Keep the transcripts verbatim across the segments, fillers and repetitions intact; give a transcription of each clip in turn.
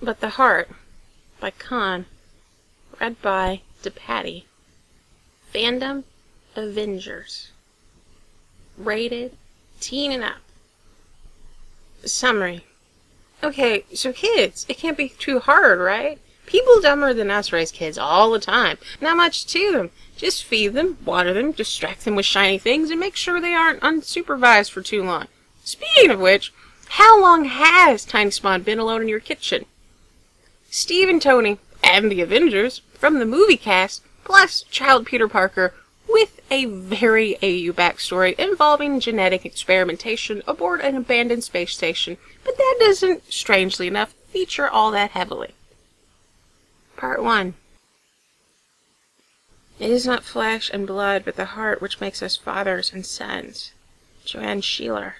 But the Heart by Khan. Read by DePatty. Fandom Avengers. Rated teen and up. Summary. Okay, so kids, it can't be too hard, right? People dumber than us raise kids all the time. Not much to them. Just feed them, water them, distract them with shiny things, and make sure they aren't unsupervised for too long. Speaking of which, how long has Tiny Spawn been alone in your kitchen? Steve and Tony, and the Avengers, from the movie cast, plus child Peter Parker, with a very A U backstory involving genetic experimentation aboard an abandoned space station, but that doesn't, strangely enough, feature all that heavily. Part one. It is not flesh and blood, but the heart which makes us fathers and sons. Joanne Sheeler.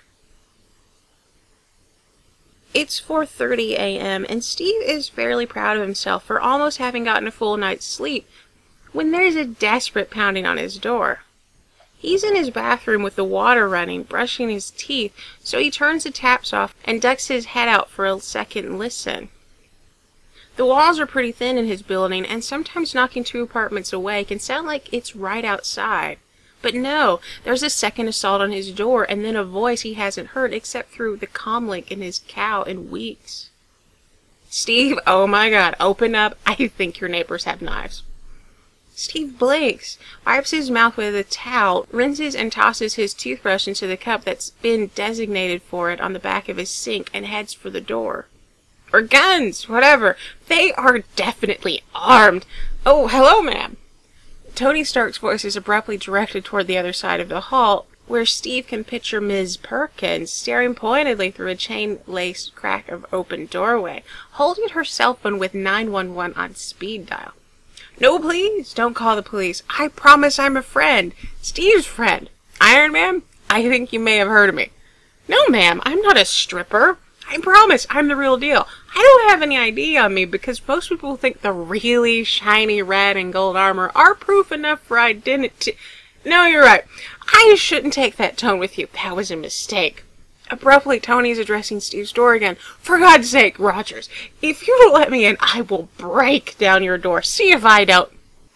It's four thirty a m and Steve is fairly proud of himself for almost having gotten a full night's sleep when there's a desperate pounding on his door. He's in his bathroom with the water running, brushing his teeth, so he turns the taps off and ducks his head out for a second listen. The walls are pretty thin in his building, and sometimes knocking two apartments away can sound like it's right outside. But no, there's a second assault on his door, and then a voice he hasn't heard except through the comlink in his cow in weeks. Steve, oh my god, open up, I think your neighbors have knives. Steve blinks, wipes his mouth with a towel, rinses and tosses his toothbrush into the cup that's been designated for it on the back of his sink, and heads for the door. Or guns, whatever. They are definitely armed. Oh, hello, ma'am. Tony Stark's voice is abruptly directed toward the other side of the hall, where Steve can picture Miz Perkins staring pointedly through a chain-laced crack of open doorway, holding her cell phone with nine one one on speed dial. No, please, don't call the police. I promise I'm a friend. Steve's friend. Iron Man? I think you may have heard of me. No, ma'am, I'm not a stripper. I promise, I'm the real deal. I don't have any I D on me because most people think the really shiny red and gold armor are proof enough for identity. No, you're right. I shouldn't take that tone with you. That was a mistake. Abruptly, Tony's addressing Steve's door again. For God's sake, Rogers, if you don't let me in, I will break down your door. See if I don't.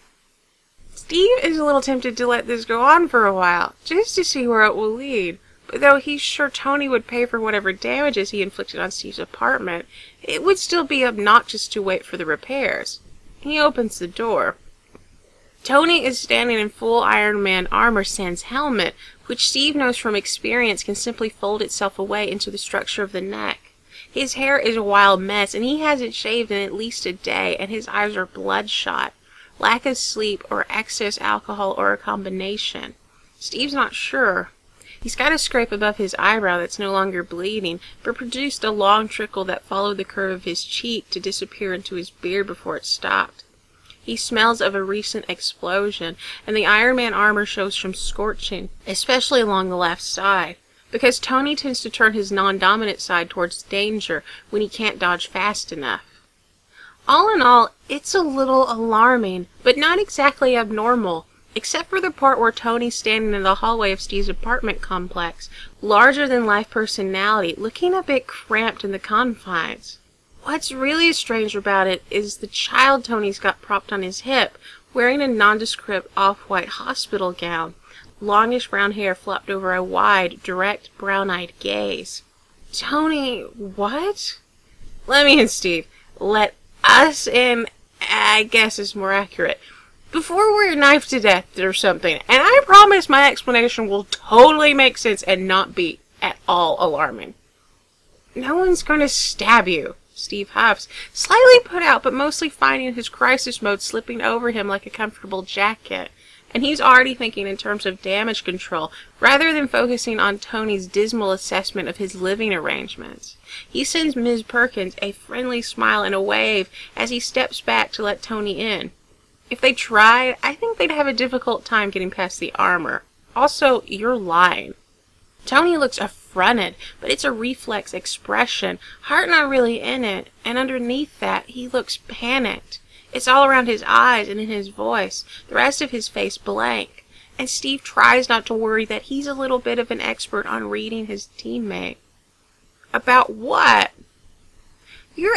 Steve is a little tempted to let this go on for a while, just to see where it will lead. But though he's sure Tony would pay for whatever damages he inflicted on Steve's apartment, it would still be obnoxious to wait for the repairs. He opens the door. Tony is standing in full Iron Man armor sans helmet, which Steve knows from experience can simply fold itself away into the structure of the neck. His hair is a wild mess, and he hasn't shaved in at least a day, and his eyes are bloodshot. Lack of sleep, or excess alcohol, or a combination. Steve's not sure. He's got a scrape above his eyebrow that's no longer bleeding, but produced a long trickle that followed the curve of his cheek to disappear into his beard before it stopped. He smells of a recent explosion, and the Iron Man armor shows some scorching, especially along the left side, because Tony tends to turn his non-dominant side towards danger when he can't dodge fast enough. All in all, it's a little alarming, but not exactly abnormal, except for the part where Tony's standing in the hallway of Steve's apartment complex, larger-than-life personality, looking a bit cramped in the confines. What's really strange about it is the child Tony's got propped on his hip, wearing a nondescript off-white hospital gown, longish brown hair flopped over a wide, direct, brown-eyed gaze. Tony, what? Let me in, Steve. Let us in, I guess is more accurate. Before we're knifed to death or something, and I promise my explanation will totally make sense and not be at all alarming. No one's going to stab you, Steve huffs, slightly put out but mostly finding his crisis mode slipping over him like a comfortable jacket, and he's already thinking in terms of damage control rather than focusing on Tony's dismal assessment of his living arrangements. He sends Miz Perkins a friendly smile and a wave as he steps back to let Tony in. If they tried, I think they'd have a difficult time getting past the armor. Also, you're lying. Tony looks affronted, but it's a reflex expression, heart not really in it, and underneath that, he looks panicked. It's all around his eyes and in his voice, the rest of his face blank, and Steve tries not to worry that he's a little bit of an expert on reading his teammate. About what? You're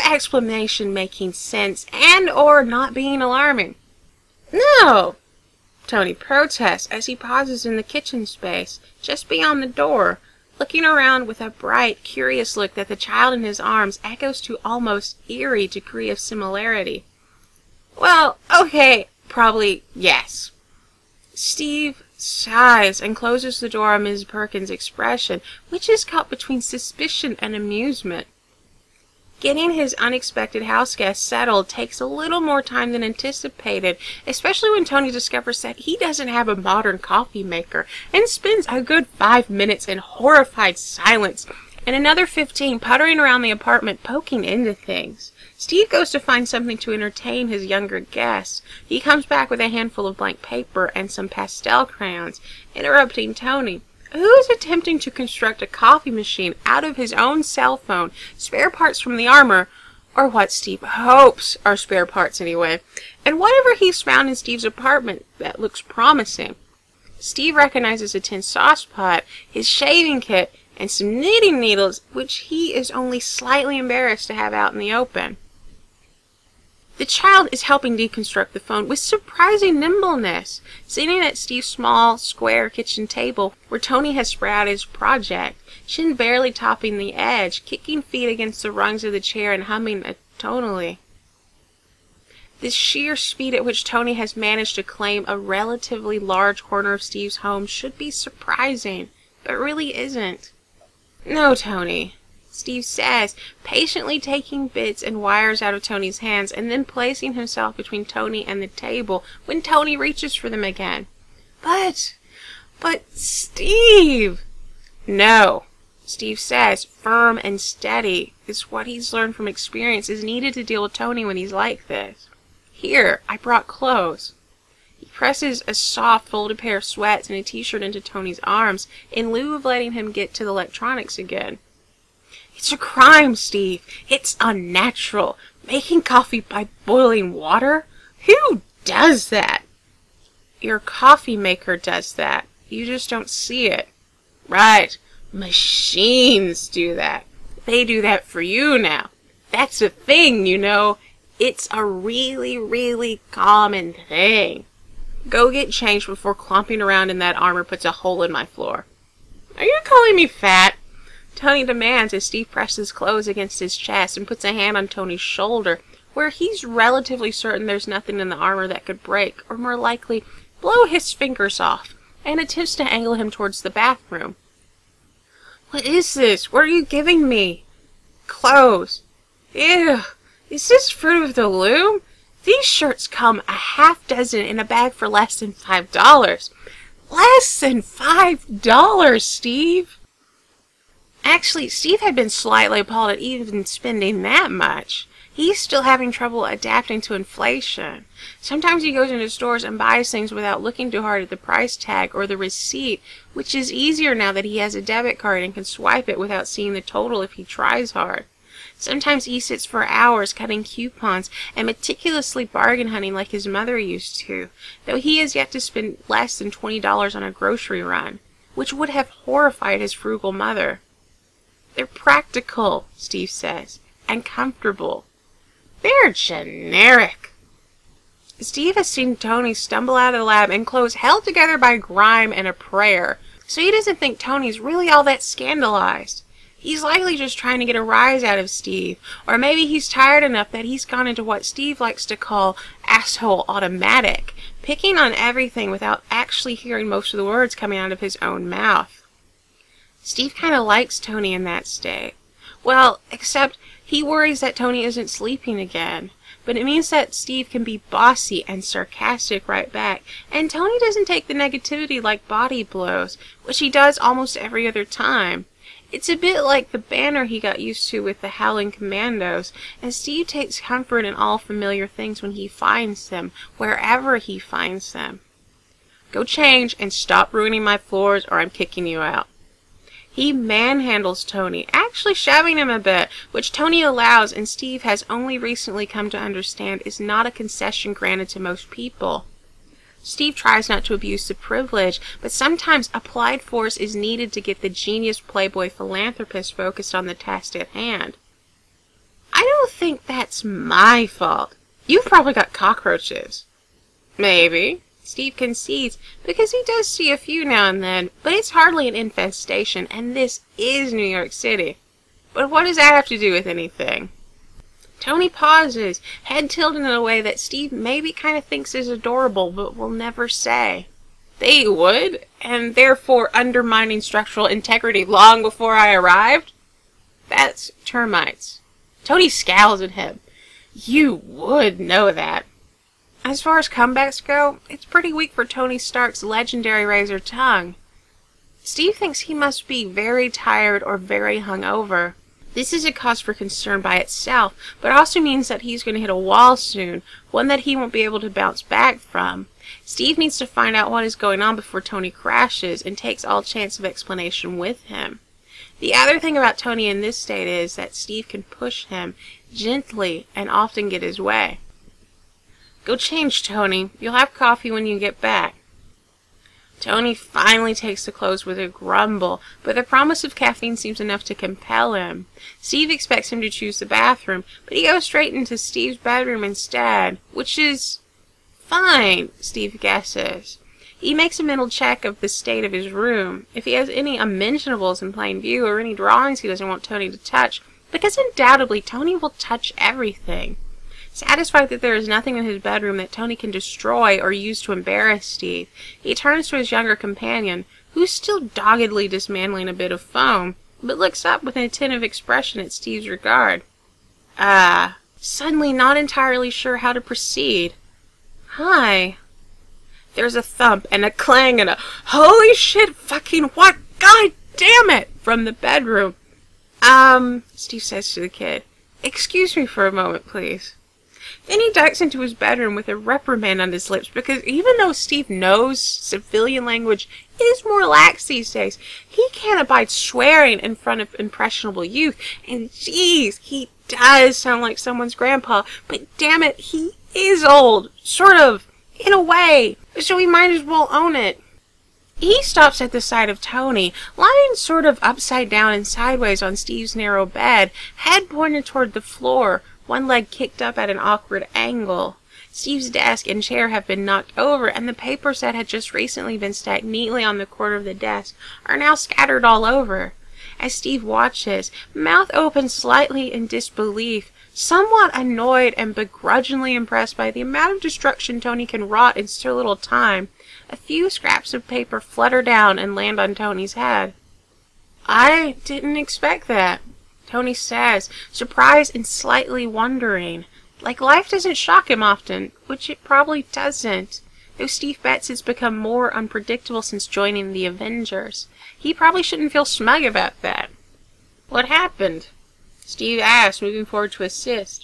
explanation making sense and or not being alarming. No, Tony protests as he pauses in the kitchen space, just beyond the door, looking around with a bright, curious look that the child in his arms echoes to almost eerie degree of similarity. Well, okay, probably yes. Steve sighs and closes the door on Missus Perkins' expression, which is caught between suspicion and amusement. Getting his unexpected house guest settled takes a little more time than anticipated, especially when Tony discovers that he doesn't have a modern coffee maker, and spends a good five minutes in horrified silence, and another fifteen puttering around the apartment poking into things. Steve goes to find something to entertain his younger guests. He comes back with a handful of blank paper and some pastel crayons, interrupting Tony, who is attempting to construct a coffee machine out of his own cell phone, spare parts from the armor, or what Steve hopes are spare parts anyway, and whatever he's found in Steve's apartment that looks promising. Steve recognizes a tin sauce pot, his shaving kit, and some knitting needles, which he is only slightly embarrassed to have out in the open. The child is helping deconstruct the phone with surprising nimbleness, sitting at Steve's small, square kitchen table where Tony has spread out his project, chin barely topping the edge, kicking feet against the rungs of the chair and humming tonally. The sheer speed at which Tony has managed to claim a relatively large corner of Steve's home should be surprising, but really isn't. No, Tony, Steve says, patiently taking bits and wires out of Tony's hands and then placing himself between Tony and the table when Tony reaches for them again. But, but, Steve! No, Steve says, firm and steady, is what he's learned from experience is needed to deal with Tony when he's like this. Here, I brought clothes. He presses a soft, folded pair of sweats and a t-shirt into Tony's arms in lieu of letting him get to the electronics again. It's a crime, Steve. It's unnatural. Making coffee by boiling water? Who does that? Your coffee maker does that. You just don't see it. Right. Machines do that. They do that for you now. That's a thing, you know. It's a really, really common thing. Go get changed before clomping around in that armor puts a hole in my floor. Are you calling me fat? Tony demands as Steve presses clothes against his chest and puts a hand on Tony's shoulder, where he's relatively certain there's nothing in the armor that could break, or more likely, blow his fingers off, and attempts to angle him towards the bathroom. What is this? What are you giving me? Clothes. Ew. Is this Fruit of the Loom? These shirts come a half dozen in a bag for less than five dollars. Less than five dollars, Steve! Actually, Steve had been slightly appalled at even spending that much. He's still having trouble adapting to inflation. Sometimes he goes into stores and buys things without looking too hard at the price tag or the receipt, which is easier now that he has a debit card and can swipe it without seeing the total if he tries hard. Sometimes he sits for hours cutting coupons and meticulously bargain hunting like his mother used to, though he has yet to spend less than twenty dollars on a grocery run, which would have horrified his frugal mother. They're practical, Steve says, and comfortable. They're generic. Steve has seen Tony stumble out of the lab in clothes held together by grime and a prayer, so he doesn't think Tony's really all that scandalized. He's likely just trying to get a rise out of Steve, or maybe he's tired enough that he's gone into what Steve likes to call asshole automatic, picking on everything without actually hearing most of the words coming out of his own mouth. Steve kind of likes Tony in that state. Well, except he worries that Tony isn't sleeping again. But it means that Steve can be bossy and sarcastic right back, and Tony doesn't take the negativity like body blows, which he does almost every other time. It's a bit like the banner he got used to with the Howling Commandos, and Steve takes comfort in all familiar things when he finds them, wherever he finds them. Go change and stop ruining my floors or I'm kicking you out. He manhandles Tony, actually shoving him a bit, which Tony allows and Steve has only recently come to understand is not a concession granted to most people. Steve tries not to abuse the privilege, but sometimes applied force is needed to get the genius playboy philanthropist focused on the task at hand. I don't think that's my fault. You've probably got cockroaches. Maybe, Steve concedes, because he does see a few now and then, but it's hardly an infestation, and this is New York City. But what does that have to do with anything? Tony pauses, head tilted in a way that Steve maybe kind of thinks is adorable, but will never say. They would, and therefore undermining structural integrity long before I arrived? That's termites. Tony scowls at him. You would know that. As far as comebacks go, it's pretty weak for Tony Stark's legendary razor tongue. Steve thinks he must be very tired or very hungover. This is a cause for concern by itself, but also means that he's going to hit a wall soon, one that he won't be able to bounce back from. Steve needs to find out what is going on before Tony crashes and takes all chance of explanation with him. The other thing about Tony in this state is that Steve can push him gently and often get his way. Go change, Tony. You'll have coffee when you get back. Tony finally takes the clothes with a grumble, but the promise of caffeine seems enough to compel him. Steve expects him to choose the bathroom, but he goes straight into Steve's bedroom instead, which is fine, Steve guesses. He makes a mental check of the state of his room, if he has any unmentionables in plain view or any drawings he doesn't want Tony to touch, because undoubtedly Tony will touch everything. Satisfied that there is nothing in his bedroom that Tony can destroy or use to embarrass Steve, he turns to his younger companion, who's still doggedly dismantling a bit of foam, but looks up with an attentive expression at Steve's regard. Ah, uh, suddenly not entirely sure how to proceed. Hi. There's a thump and a clang and a holy shit fucking what, god damn it, from the bedroom. Um, Steve says to the kid, excuse me for a moment, please. Then he ducks into his bedroom with a reprimand on his lips, because even though Steve knows civilian language is more lax these days, he can't abide swearing in front of impressionable youth, and geez, he does sound like someone's grandpa, but damn it, he is old, sort of, in a way, so he might as well own it. He stops at the sight of Tony, lying sort of upside down and sideways on Steve's narrow bed, head pointed toward the floor, one leg kicked up at an awkward angle. Steve's desk and chair have been knocked over, and the papers that had just recently been stacked neatly on the corner of the desk are now scattered all over. As Steve watches, mouth open slightly in disbelief, somewhat annoyed and begrudgingly impressed by the amount of destruction Tony can wrought in so little time, a few scraps of paper flutter down and land on Tony's head. I didn't expect that, Tony says, surprised and slightly wondering. Like life doesn't shock him often, which it probably doesn't. Though Steve bets it's become more unpredictable since joining the Avengers. He probably shouldn't feel smug about that. What happened? Steve asked, moving forward to assist.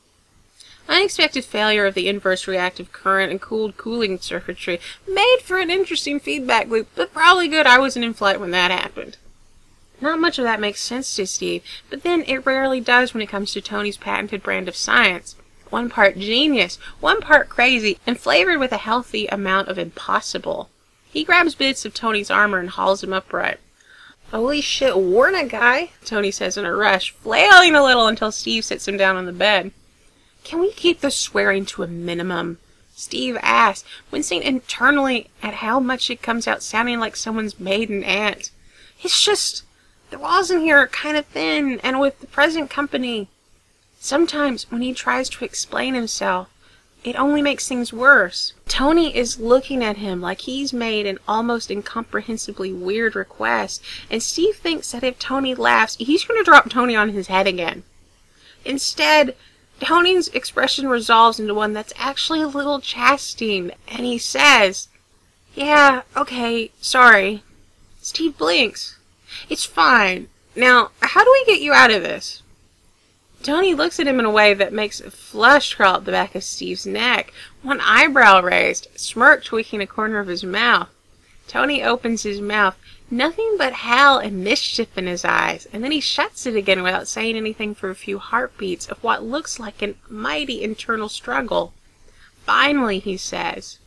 Unexpected failure of the inverse reactive current and cooled cooling circuitry made for an interesting feedback loop, but probably good I wasn't in flight when that happened. Not much of that makes sense to Steve, but then it rarely does when it comes to Tony's patented brand of science. One part genius, one part crazy, and flavored with a healthy amount of impossible. He grabs bits of Tony's armor and hauls him upright. Holy shit, Warner guy, Tony says in a rush, flailing a little until Steve sits him down on the bed. Can we keep the swearing to a minimum? Steve asks, wincing internally at how much it comes out sounding like someone's maiden aunt. It's just, the walls in here are kind of thin, and with the present company. Sometimes when he tries to explain himself, it only makes things worse. Tony is looking at him like he's made an almost incomprehensibly weird request, and Steve thinks that if Tony laughs, he's going to drop Tony on his head again. Instead, Tony's expression resolves into one that's actually a little chastening, and he says, yeah, okay, sorry. Steve blinks. It's fine. Now, how do we get you out of this? Tony looks at him in a way that makes a flush crawl up the back of Steve's neck, one eyebrow raised, smirk tweaking a corner of his mouth. Tony opens his mouth, nothing but hell and mischief in his eyes, and then he shuts it again without saying anything for a few heartbeats of what looks like a mighty internal struggle. Finally, he says,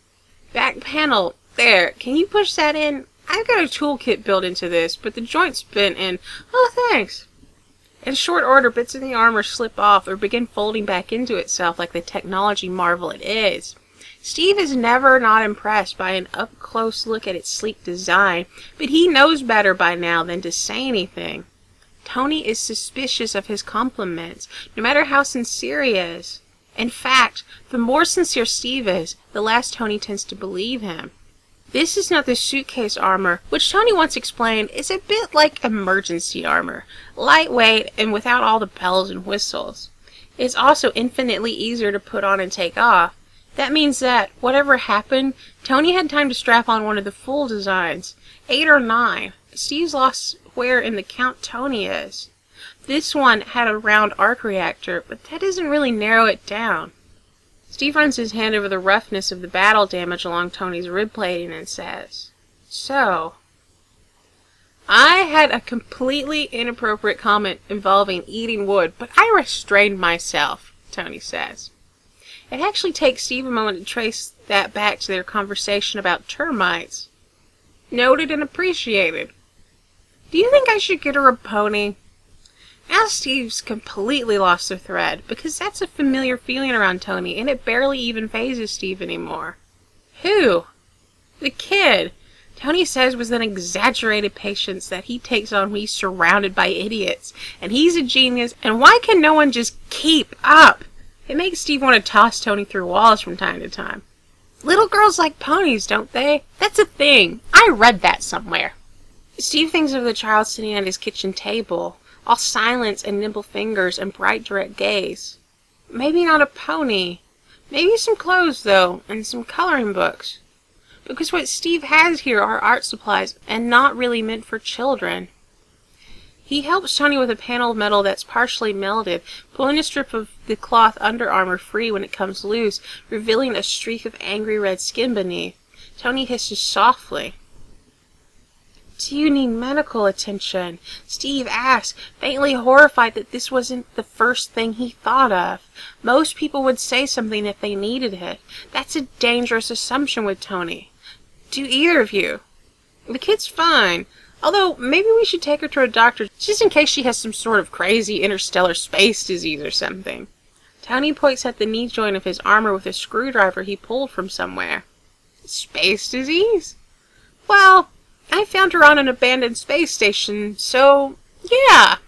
back panel, there, can you push that in? I've got a toolkit built into this, but the joint's bent in. Oh, thanks. In short order, bits of the armor slip off or begin folding back into itself like the technology marvel it is. Steve is never not impressed by an up-close look at its sleek design, but he knows better by now than to say anything. Tony is suspicious of his compliments, no matter how sincere he is. In fact, the more sincere Steve is, the less Tony tends to believe him. This is not the suitcase armor, which Tony once explained is a bit like emergency armor, lightweight and without all the bells and whistles. It's also infinitely easier to put on and take off. That means that, whatever happened, Tony had time to strap on one of the full designs, eight or nine. Steve's lost where in the count Tony is. This one had a round arc reactor, but that doesn't really narrow it down. Steve runs his hand over the roughness of the battle damage along Tony's rib plating and says, "So, I had a completely inappropriate comment involving eating wood, but I restrained myself," Tony says. It actually takes Steve a moment to trace that back to their conversation about termites. Noted and appreciated. Do you think I should get her a pony? Now Steve's completely lost the thread, because that's a familiar feeling around Tony, and it barely even phases Steve anymore. Who? The kid. Tony says with an exaggerated patience that he takes on when he's surrounded by idiots, and he's a genius, and why can no one just keep up? It makes Steve want to toss Tony through walls from time to time. Little girls like ponies, don't they? That's a thing. I read that somewhere. Steve thinks of the child sitting at his kitchen table, all silence and nimble fingers and bright direct gaze. Maybe not a pony. Maybe some clothes, though, and some coloring books. Because what Steve has here are art supplies, and not really meant for children. He helps Tony with a panel of metal that's partially melted, pulling a strip of the cloth underarmor free when it comes loose, revealing a streak of angry red skin beneath. Tony hisses softly. Do you need medical attention? Steve asks, faintly horrified that this wasn't the first thing he thought of. Most people would say something if they needed it. That's a dangerous assumption with Tony. Do either of you? The kid's fine. Although, maybe we should take her to a doctor just in case she has some sort of crazy interstellar space disease or something. Tony points at the knee joint of his armor with a screwdriver he pulled from somewhere. Space disease? Well, I found her on an abandoned space station, so, yeah.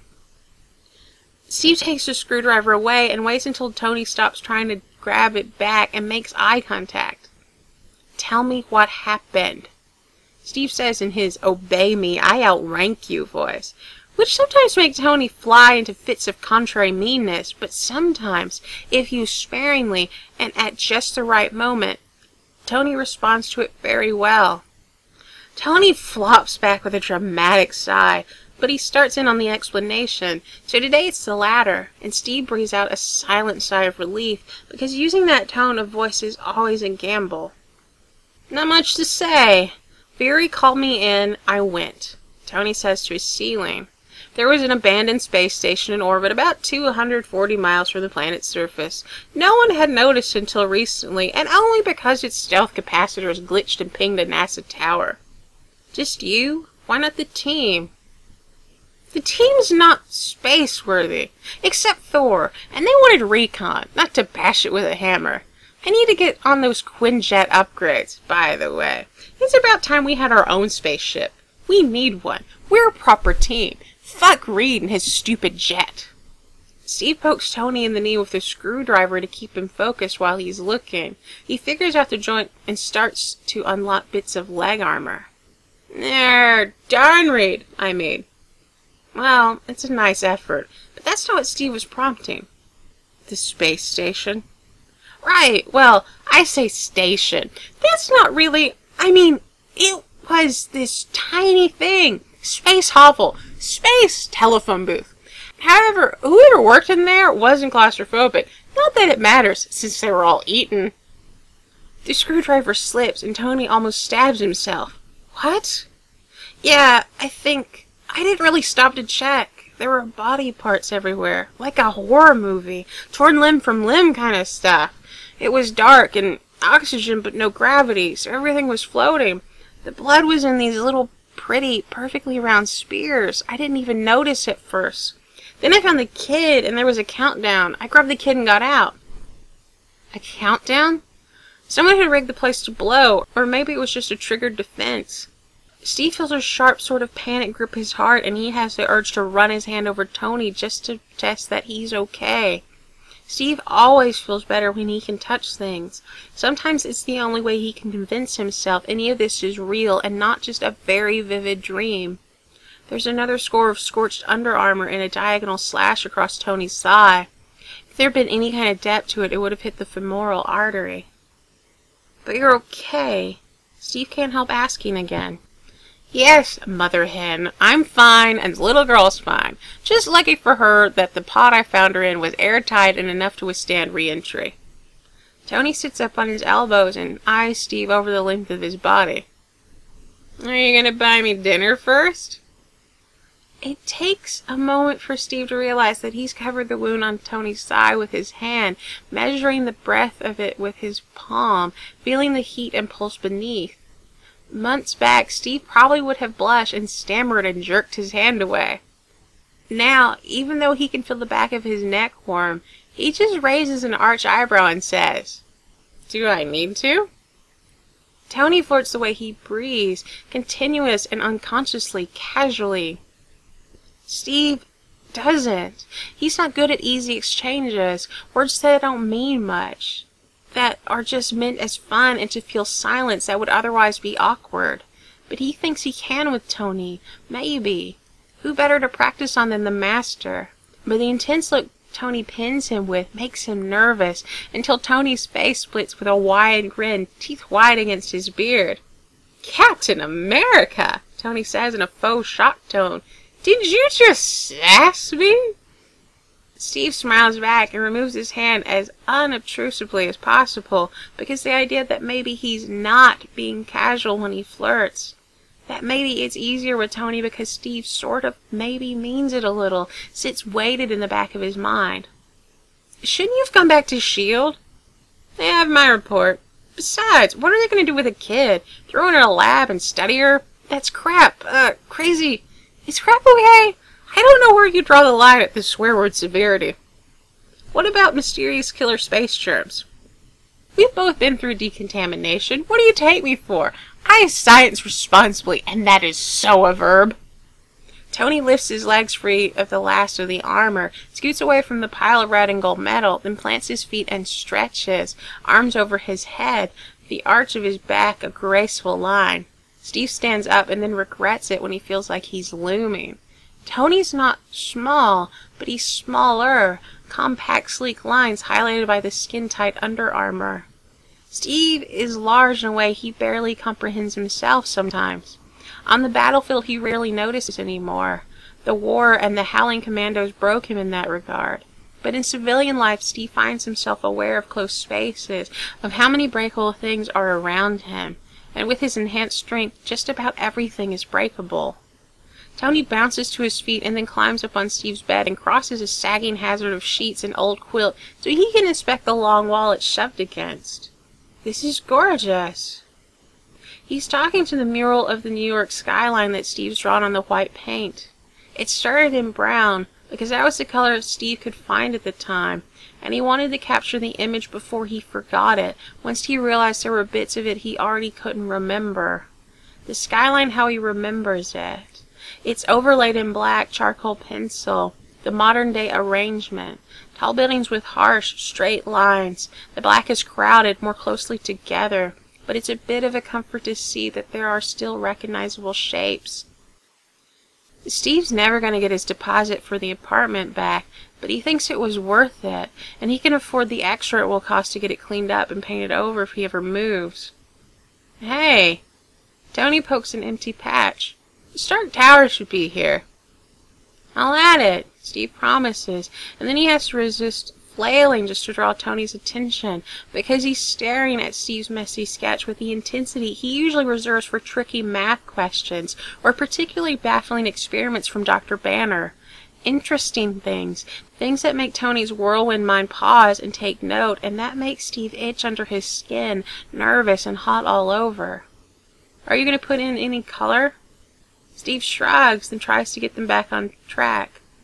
Steve takes the screwdriver away and waits until Tony stops trying to grab it back and makes eye contact. Tell me what happened. Steve says in his obey me, I outrank you voice, which sometimes makes Tony fly into fits of contrary meanness, but sometimes, if used sparingly and at just the right moment, Tony responds to it very well. Tony flops back with a dramatic sigh, but he starts in on the explanation, so today it's the latter, and Steve breathes out a silent sigh of relief, because using that tone of voice is always a gamble. Not much to say. Fury called me in, I went, Tony says to his ceiling. There was an abandoned space station in orbit about two hundred forty miles from the planet's surface. No one had noticed until recently, and only because its stealth capacitors glitched and pinged a NASA tower. Just you? Why not the team? The team's not space-worthy, except Thor, and they wanted recon, not to bash it with a hammer. I need to get on those Quinjet upgrades, by the way. It's about time we had our own spaceship. We need one. We're a proper team. Fuck Reed and his stupid jet. Steve pokes Tony in the knee with a screwdriver to keep him focused while he's looking. He figures out the joint and starts to unlock bits of leg armor. There, darn Reed, I mean. Well, it's a nice effort, but that's not what Steve was prompting. The space station? Right, well, I say station. That's not really... I mean, it was this tiny thing. Space hovel. Space telephone booth. However, whoever worked in there wasn't claustrophobic. Not that it matters, since they were all eaten. The screwdriver slips, and Tony almost stabs himself. What? Yeah, I think... I didn't really stop to check. There were body parts everywhere, like a horror movie. Torn limb from limb kind of stuff. It was dark, and oxygen, but no gravity, so everything was floating. The blood was in these little, pretty, perfectly round spears. I didn't even notice at first. Then I found the kid, and there was a countdown. I grabbed the kid and got out. A countdown? Someone had rigged the place to blow, or maybe it was just a triggered defense. Steve feels a sharp sort of panic grip his heart, and he has the urge to run his hand over Tony just to test that he's okay. Steve always feels better when he can touch things. Sometimes it's the only way he can convince himself any of this is real and not just a very vivid dream. There's another score of scorched under armor and a diagonal slash across Tony's thigh. If there had been any kind of depth to it, it would have hit the femoral artery. But you're okay. Steve can't help asking again. Yes, Mother Hen, I'm fine, and the little girl's fine. Just lucky for her that the pot I found her in was airtight and enough to withstand re-entry. Tony sits up on his elbows and eyes Steve over the length of his body. Are you gonna buy me dinner first? It takes a moment for Steve to realize that he's covered the wound on Tony's thigh with his hand, measuring the breadth of it with his palm, feeling the heat and pulse beneath. Months back, Steve probably would have blushed and stammered and jerked his hand away. Now, even though he can feel the back of his neck warm, he just raises an arched eyebrow and says, "Do I need to?" Tony flirts the way he breathes, continuous and unconsciously, casually. Steve doesn't. He's not good at easy exchanges, words that don't mean much, that are just meant as fun and to fill silence that would otherwise be awkward. But he thinks he can with Tony. Maybe. Who better to practice on than the master? But the intense look Tony pins him with makes him nervous, until Tony's face splits with a wide grin, teeth white against his beard. "Captain America!" Tony says in a faux shock tone. "Did you just sass me?" Steve smiles back and removes his hand as unobtrusively as possible, because the idea that maybe he's not being casual when he flirts, that maybe it's easier with Tony because Steve sort of maybe means it a little, sits weighted in the back of his mind. "Shouldn't you have gone back to S H I E L D? They have my report. Besides, what are they going to do with a kid? Throw her in a lab and study her? That's crap. Uh, crazy. Is crap okay? I don't know where you draw the line at the swear word severity. What about mysterious killer space germs? We've both been through decontamination. What do you take me for? I science responsibly, and that is so a verb." Tony lifts his legs free of the last of the armor, scoots away from the pile of red and gold metal, then plants his feet and stretches, arms over his head, the arch of his back a graceful line. Steve stands up and then regrets it when he feels like he's looming. Tony's not small, but he's smaller, compact, sleek lines highlighted by the skin-tight under armor. Steve is large in a way he barely comprehends himself sometimes. On the battlefield, he rarely notices anymore. The war and the Howling Commandos broke him in that regard. But in civilian life, Steve finds himself aware of close spaces, of how many breakable things are around him. And with his enhanced strength, just about everything is breakable. Tony bounces to his feet and then climbs up on Steve's bed and crosses a sagging hazard of sheets and old quilt so he can inspect the long wall it's shoved against. This is gorgeous. He's talking to the mural of the New York skyline that Steve's drawn on the white paint. It started in brown, because that was the color Steve could find at the time, and he wanted to capture the image before he forgot it, once he realized there were bits of it he already couldn't remember. The skyline how he remembers it. It's overlaid in black charcoal pencil, the modern-day arrangement. Tall buildings with harsh, straight lines. The black is crowded more closely together, but it's a bit of a comfort to see that there are still recognizable shapes. Steve's never going to get his deposit for the apartment back, but he thinks it was worth it, and he can afford the extra it will cost to get it cleaned up and painted over if he ever moves. Hey! Tony pokes an empty patch. The Stark Tower should be here. I'll add it, Steve promises, and then he has to resist flailing just to draw Tony's attention, because he's staring at Steve's messy sketch with the intensity he usually reserves for tricky math questions or particularly baffling experiments from Doctor Banner. Interesting things, things that make Tony's whirlwind mind pause and take note, and that makes Steve itch under his skin, nervous and hot all over. Are you going to put in any color? Steve shrugs and tries to get them back on track.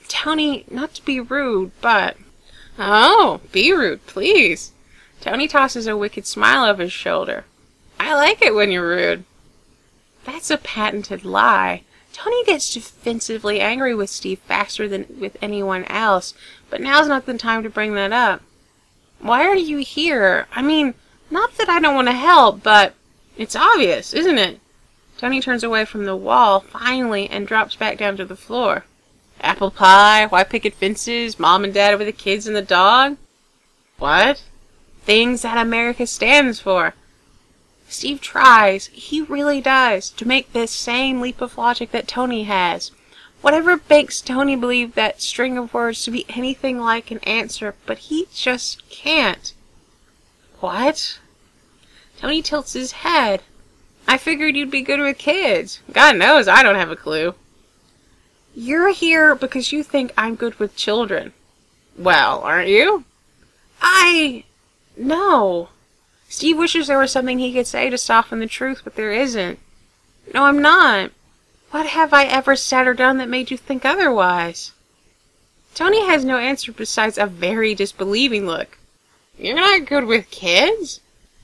Tony, not to be rude, but... Oh, be rude, please. Tony tosses a wicked smile over his shoulder. I like it when you're rude. That's a patented lie. Tony gets defensively angry with Steve faster than with anyone else, but now's not the time to bring that up. Why are you here? I mean, not that I don't want to help, but it's obvious, isn't it? Tony turns away from the wall, finally, and drops back down to the floor. Apple pie, white picket fences, mom and dad with the kids and the dog? What? Things that America stands for. Steve tries, he really does, to make this same leap of logic that Tony has. Whatever makes Tony believe that string of words to be anything like an answer, but he just can't. What? Tony tilts his head. I figured you'd be good with kids. God knows I don't have a clue. You're here because you think I'm good with children. Well, aren't you? I... No. Steve wishes there was something he could say to soften the truth, but there isn't. No, I'm not. What have I ever said or done that made you think otherwise? Tony has no answer besides a very disbelieving look. You're not good with kids?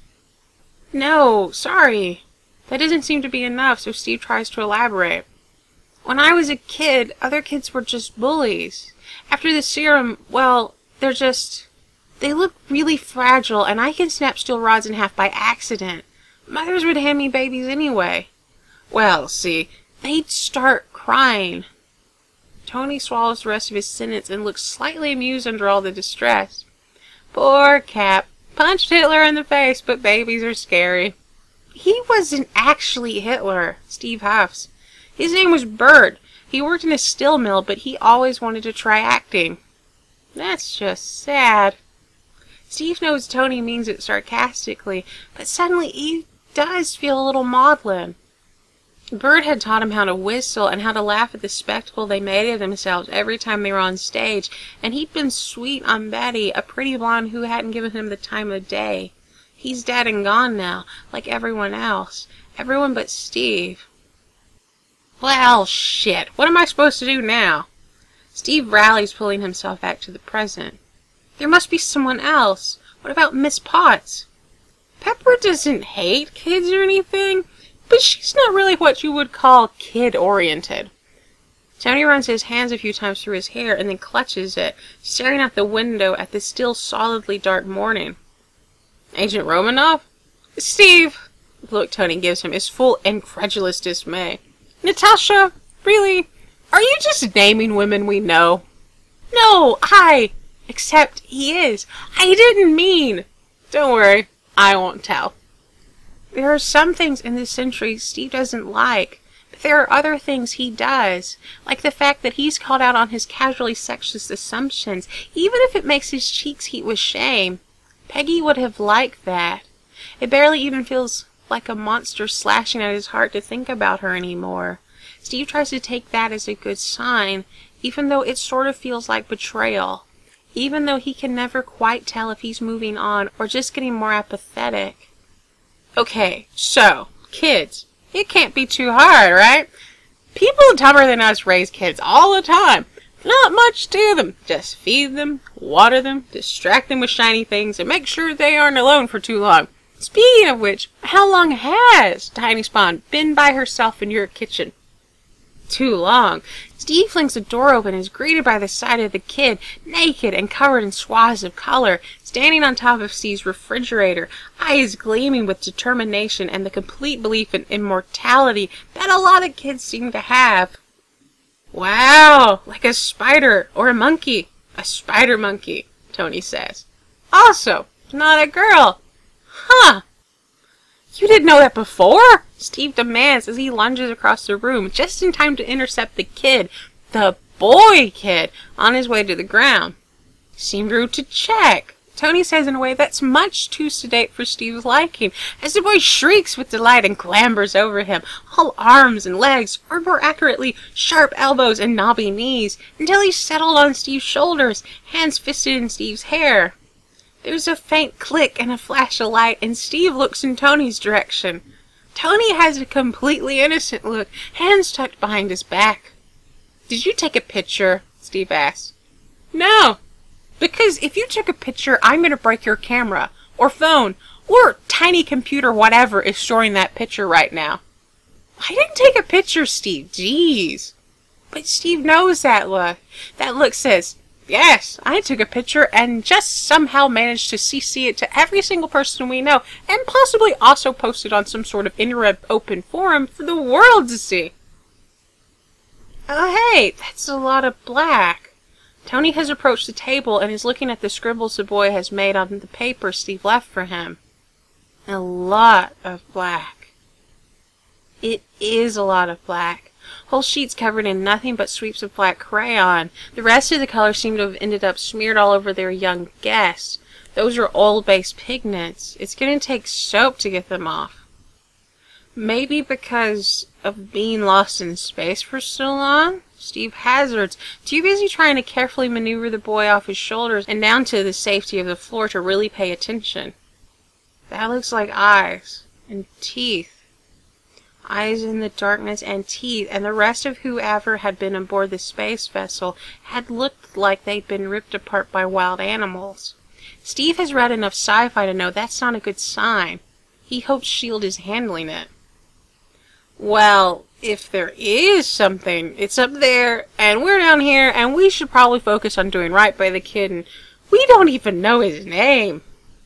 No, sorry. That doesn't seem to be enough, so Steve tries to elaborate. When I was a kid, other kids were just bullies. After the serum, well, they're just... They look really fragile, and I can snap steel rods in half by accident. Mothers would hand me babies anyway. Well, see, they'd start crying. Tony swallows the rest of his sentence and looks slightly amused under all the distress. Poor Cap. Punched Hitler in the face, but babies are scary. He wasn't actually Hitler, Steve huffs. His name was Bert. He worked in a steel mill, but he always wanted to try acting. That's just sad. Steve knows Tony means it sarcastically, but suddenly he does feel a little maudlin. Bert had taught him how to whistle and how to laugh at the spectacle they made of themselves every time they were on stage, and he'd been sweet on Betty, a pretty blonde who hadn't given him the time of day. He's dead and gone now, like everyone else. Everyone but Steve. Well, shit. What am I supposed to do now? Steve rallies, pulling himself back to the present. There must be someone else. What about Miss Potts? Pepper doesn't hate kids or anything, but she's not really what you would call kid-oriented. Tony runs his hands a few times through his hair and then clutches it, staring out the window at the still solidly dark morning. Agent Romanoff? Steve! The look Tony gives him is full incredulous dismay. Natasha? Really? Are you just naming women we know? No, I... Except he is. I didn't mean... Don't worry, I won't tell. There are some things in this century Steve doesn't like, but there are other things he does, like the fact that he's called out on his casually sexist assumptions, even if it makes his cheeks heat with shame. Peggy would have liked that. It barely even feels like a monster slashing at his heart to think about her anymore. Steve tries to take that as a good sign, even though it sort of feels like betrayal. Even though he can never quite tell if he's moving on or just getting more apathetic. Okay, so, kids. It can't be too hard, right? People dumber than us raise kids all the time. Not much to them. Just feed them, water them, distract them with shiny things, and make sure they aren't alone for too long. Speaking of which, how long has Tiny Spawn been by herself in your kitchen? Too long. Steve flings the door open and is greeted by the sight of the kid, naked and covered in swathes of color, standing on top of Steve's refrigerator, eyes gleaming with determination and the complete belief in immortality that a lot of kids seem to have. Wow, like a spider or a monkey. A spider monkey, Tony says. Also, not a girl. Huh. You didn't know that before? Steve demands as he lunges across the room, just in time to intercept the kid, the boy kid, on his way to the ground. Seemed rude to check, Tony says in a way that's much too sedate for Steve's liking, as the boy shrieks with delight and clambers over him, all arms and legs, or more accurately, sharp elbows and knobby knees, until he's settled on Steve's shoulders, hands fisted in Steve's hair. There's a faint click and a flash of light, and Steve looks in Tony's direction. Tony has a completely innocent look, hands tucked behind his back. Did you take a picture? Steve asks. No, because if you took a picture, I'm going to break your camera, or phone, or tiny computer, whatever is storing that picture right now. I didn't take a picture, Steve. Jeez. But Steve knows that look. That look says, yes, I took a picture and just somehow managed to C C it to every single person we know, and possibly also post it on some sort of interweb open forum for the world to see. Oh hey, that's a lot of black. Tony has approached the table and is looking at the scribbles the boy has made on the paper Steve left for him. A lot of black. It is a lot of black. Whole sheets covered in nothing but sweeps of black crayon. The rest of the colors seem to have ended up smeared all over their young guest. Those are oil-based pigments. It's going to take soap to get them off. Maybe because of being lost in space for so long? Steve hazards, too busy trying to carefully maneuver the boy off his shoulders and down to the safety of the floor to really pay attention. That looks like eyes and teeth. Eyes in the darkness and teeth, and the rest of whoever had been aboard the space vessel had looked like they'd been ripped apart by wild animals. Steve has read enough sci-fi to know that's not a good sign. He hopes S H I E L D is handling it. Well, if there is something, it's up there, and we're down here, and we should probably focus on doing right by the kid, and we don't even know his name.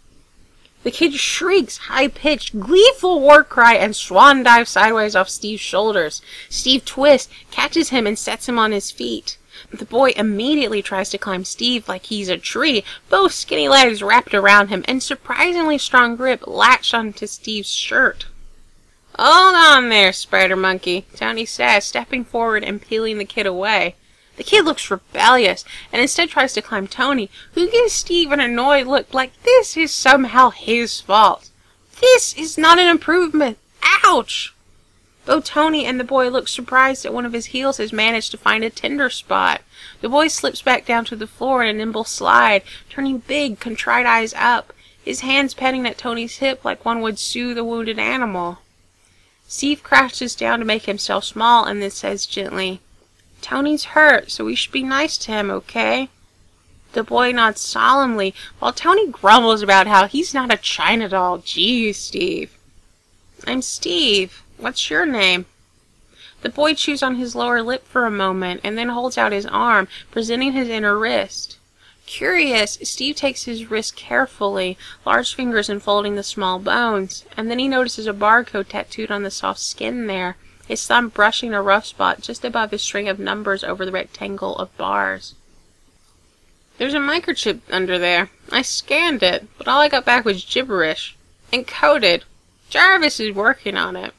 The kid shrieks, high-pitched, gleeful war cry, and swan dives sideways off Steve's shoulders. Steve twists, catches him, and sets him on his feet. The boy immediately tries to climb Steve like he's a tree, both skinny legs wrapped around him, and surprisingly strong grip latched onto Steve's shirt. Hold on there, Spider Monkey, Tony says, stepping forward and peeling the kid away. The kid looks rebellious, and instead tries to climb Tony, who gives Steve an annoyed look like this is somehow his fault. This is not an improvement. Ouch! Both Tony and the boy look surprised that one of his heels has managed to find a tender spot. The boy slips back down to the floor in a nimble slide, turning big, contrite eyes up, his hands petting at Tony's hip like one would soothe a wounded animal. Steve crouches down to make himself small and then says gently, Tony's hurt, so we should be nice to him, okay? The boy nods solemnly, while Tony grumbles about how he's not a China doll. Geez, Steve. I'm Steve. What's your name? The boy chews on his lower lip for a moment, and then holds out his arm, presenting his inner wrist. Curious, Steve takes his wrist carefully, large fingers enfolding the small bones, and then he notices a barcode tattooed on the soft skin there, his thumb brushing a rough spot just above his string of numbers over the rectangle of bars. There's a microchip under there. I scanned it, but all I got back was gibberish. Encoded. Jarvis is working on it.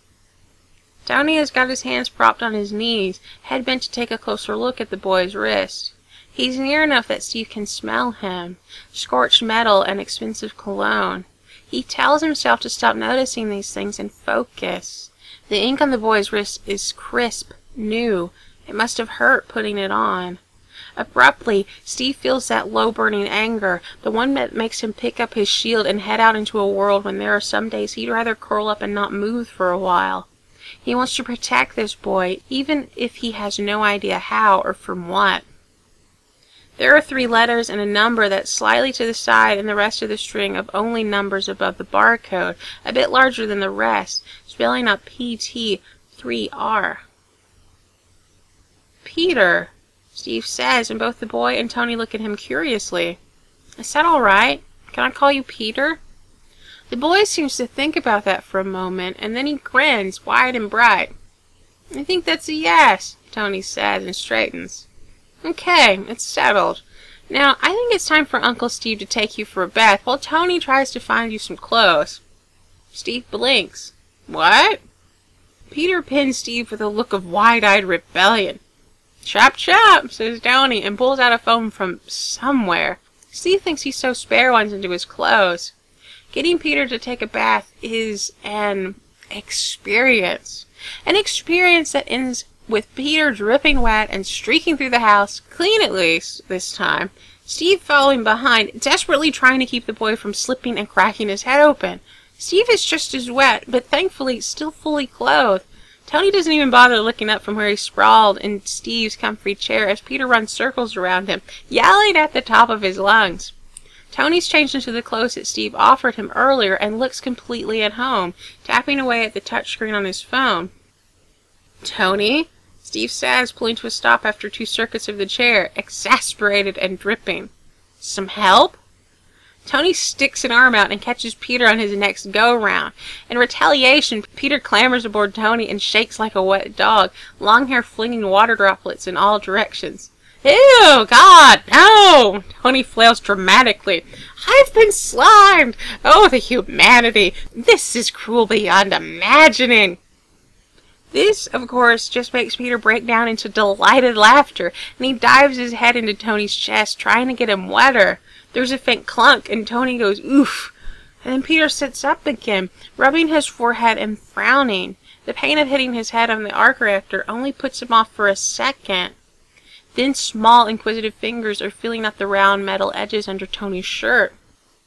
Tony has got his hands propped on his knees, head bent to take a closer look at the boy's wrist. He's near enough that Steve can smell him. Scorched metal and expensive cologne. He tells himself to stop noticing these things and focus. The ink on the boy's wrist is crisp, new. It must have hurt putting it on. Abruptly, Steve feels that low-burning anger, the one that makes him pick up his shield and head out into a world when there are some days he'd rather curl up and not move for a while. He wants to protect this boy, even if he has no idea how or from what. There are three letters and a number that's slightly to the side and the rest of the string of only numbers above the barcode, a bit larger than the rest, spelling out P T three R. Peter, Steve says, and both the boy and Tony look at him curiously. Is that all right? Can I call you Peter? The boy seems to think about that for a moment, and then he grins, wide and bright. I think that's a yes, Tony says and straightens. Okay, it's settled. Now, I think it's time for Uncle Steve to take you for a bath while Tony tries to find you some clothes. Steve blinks. What? Peter pins Steve with a look of wide-eyed rebellion. Chop chop, says Tony, and pulls out a phone from somewhere. Steve thinks he's so spare ones into his clothes. Getting Peter to take a bath is an experience. An experience that ends with Peter dripping wet and streaking through the house, clean at least, this time, Steve following behind, desperately trying to keep the boy from slipping and cracking his head open. Steve is just as wet, but thankfully still fully clothed. Tony doesn't even bother looking up from where he's sprawled in Steve's comfy chair as Peter runs circles around him, yelling at the top of his lungs. Tony's changed into the clothes that Steve offered him earlier and looks completely at home, tapping away at the touchscreen on his phone. "Tony?" Steve says, pulling to a stop after two circuits of the chair, exasperated and dripping. "Some help?" Tony sticks an arm out and catches Peter on his next go-round. In retaliation, Peter clambers aboard Tony and shakes like a wet dog, long hair flinging water droplets in all directions. "Ew, God, no!" Tony flails dramatically. "I've been slimed! Oh, the humanity! This is cruel beyond imagining!" This, of course, just makes Peter break down into delighted laughter, and he dives his head into Tony's chest, trying to get him wetter. There's a faint clunk, and Tony goes, "Oof!" And then Peter sits up again, rubbing his forehead and frowning. The pain of hitting his head on the arc reactor only puts him off for a second. Then small, inquisitive fingers are feeling out the round metal edges under Tony's shirt.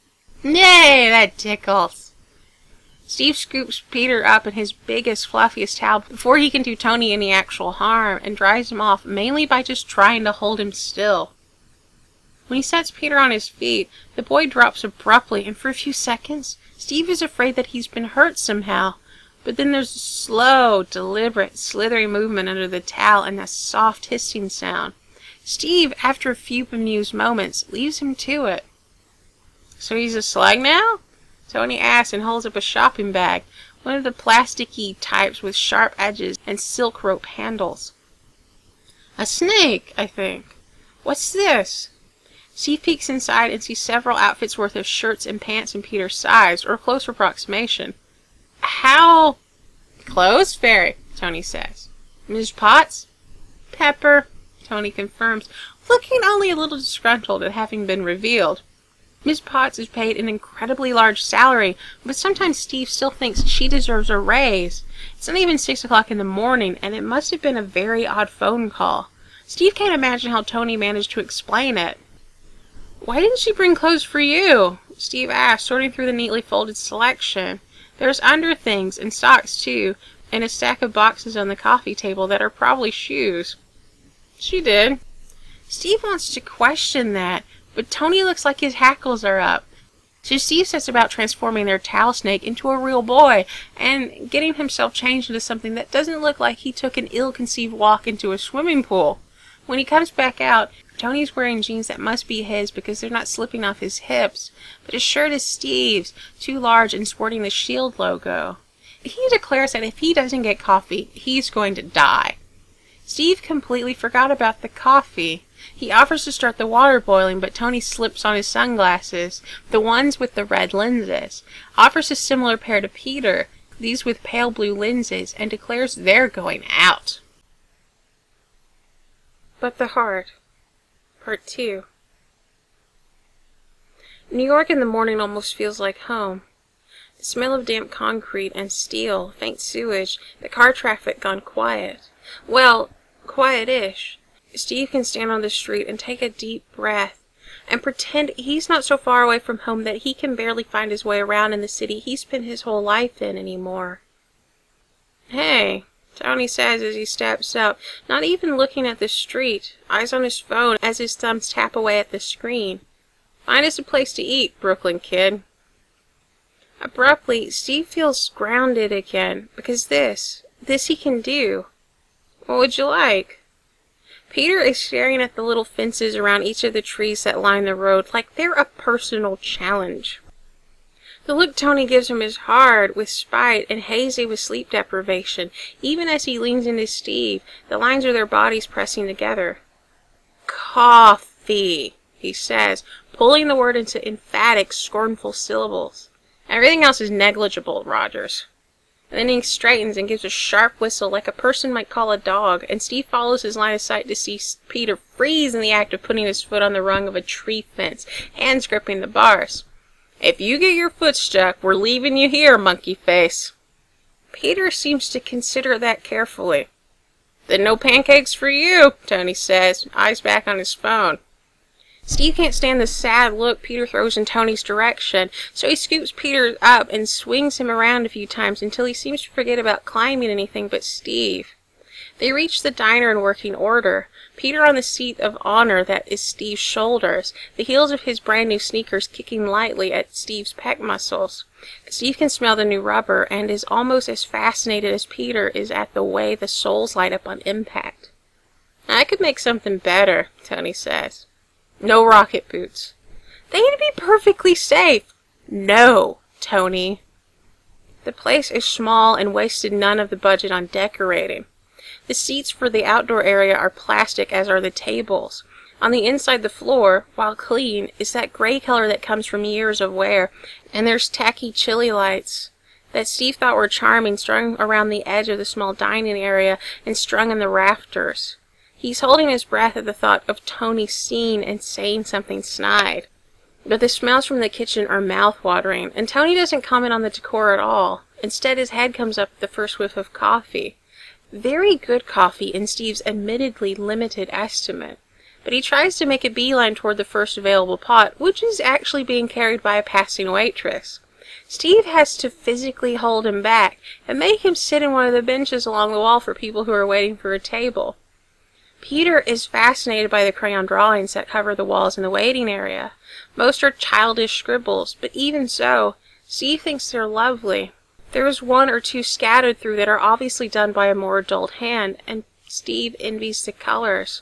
"Nay, that tickles!" Steve scoops Peter up in his biggest, fluffiest towel before he can do Tony any actual harm, and dries him off mainly by just trying to hold him still. When he sets Peter on his feet, the boy drops abruptly, and for a few seconds, Steve is afraid that he's been hurt somehow. But then there's a slow, deliberate, slithering movement under the towel and a soft hissing sound. Steve, after a few bemused moments, leaves him to it. "So he's a slug now?" Tony asks and holds up a shopping bag, one of the plasticky types with sharp edges and silk rope handles. "A snake, I think. What's this?" Steve peeks inside and sees several outfits worth of shirts and pants in Peter's size, or close approximation. "How—" "Clothes fairy," Tony says. "Miss Potts?" "Pepper," Tony confirms, looking only a little disgruntled at having been revealed. Miss Potts is paid an incredibly large salary, but sometimes Steve still thinks she deserves a raise. It's not even six o'clock in the morning, and it must have been a very odd phone call. Steve can't imagine how Tony managed to explain it. "Why didn't she bring clothes for you?" Steve asked, sorting through the neatly folded selection. There's under things, and socks too, and a stack of boxes on the coffee table that are probably shoes. "She did." Steve wants to question that, but Tony looks like his hackles are up. So Steve sets about transforming their towel snake into a real boy, and getting himself changed into something that doesn't look like he took an ill-conceived walk into a swimming pool. When he comes back out, Tony's wearing jeans that must be his because they're not slipping off his hips, but his shirt is Steve's, too large and sporting the SHIELD logo. He declares that if he doesn't get coffee, he's going to die. Steve completely forgot about the coffee. He offers to start the water boiling, but Tony slips on his sunglasses, the ones with the red lenses, offers a similar pair to Peter, these with pale blue lenses, and declares they're going out. But the heart. Part two. New York in the morning almost feels like home. The smell of damp concrete and steel, faint sewage, the car traffic gone quiet. Well, quiet-ish. Steve can stand on the street and take a deep breath and pretend he's not so far away from home that he can barely find his way around in the city he spent his whole life in anymore. "Hey," Tony says as he steps up, not even looking at the street, eyes on his phone as his thumbs tap away at the screen. "Find us a place to eat, Brooklyn kid." Abruptly, Steve feels grounded again, because this, this he can do. "What would you like?" Peter is staring at the little fences around each of the trees that line the road like they're a personal challenge. The look Tony gives him is hard with spite and hazy with sleep deprivation, even as he leans into Steve, the lines of their bodies pressing together. "Coffee," he says, pulling the word into emphatic, scornful syllables. "Everything else is negligible, Rogers." And then he straightens and gives a sharp whistle like a person might call a dog, and Steve follows his line of sight to see Peter freeze in the act of putting his foot on the rung of a tree fence, hands gripping the bars. "If you get your foot stuck, we're leaving you here, monkey face." Peter seems to consider that carefully. "Then no pancakes for you," Tony says, eyes back on his phone. Steve can't stand the sad look Peter throws in Tony's direction, so he scoops Peter up and swings him around a few times until he seems to forget about climbing anything but Steve. They reach the diner in working order, Peter on the seat of honor that is Steve's shoulders, the heels of his brand new sneakers kicking lightly at Steve's pec muscles. Steve can smell the new rubber and is almost as fascinated as Peter is at the way the soles light up on impact. "I could make something better," Tony says. "No rocket boots." "They need to be perfectly safe." "No, Tony." The place is small and wasted none of the budget on decorating. The seats for the outdoor area are plastic, as are the tables. On the inside, the floor, while clean, is that gray color that comes from years of wear, and there's tacky chili lights that Steve thought were charming strung around the edge of the small dining area and strung in the rafters. He's holding his breath at the thought of Tony seeing and saying something snide. But the smells from the kitchen are mouth-watering, and Tony doesn't comment on the decor at all. Instead, his head comes up at the first whiff of coffee. Very good coffee in Steve's admittedly limited estimate. But he tries to make a beeline toward the first available pot, which is actually being carried by a passing waitress. Steve has to physically hold him back and make him sit in one of the benches along the wall for people who are waiting for a table. Peter is fascinated by the crayon drawings that cover the walls in the waiting area. Most are childish scribbles, but even so, Steve thinks they're lovely. There is one or two scattered through that are obviously done by a more adult hand, and Steve envies the colors.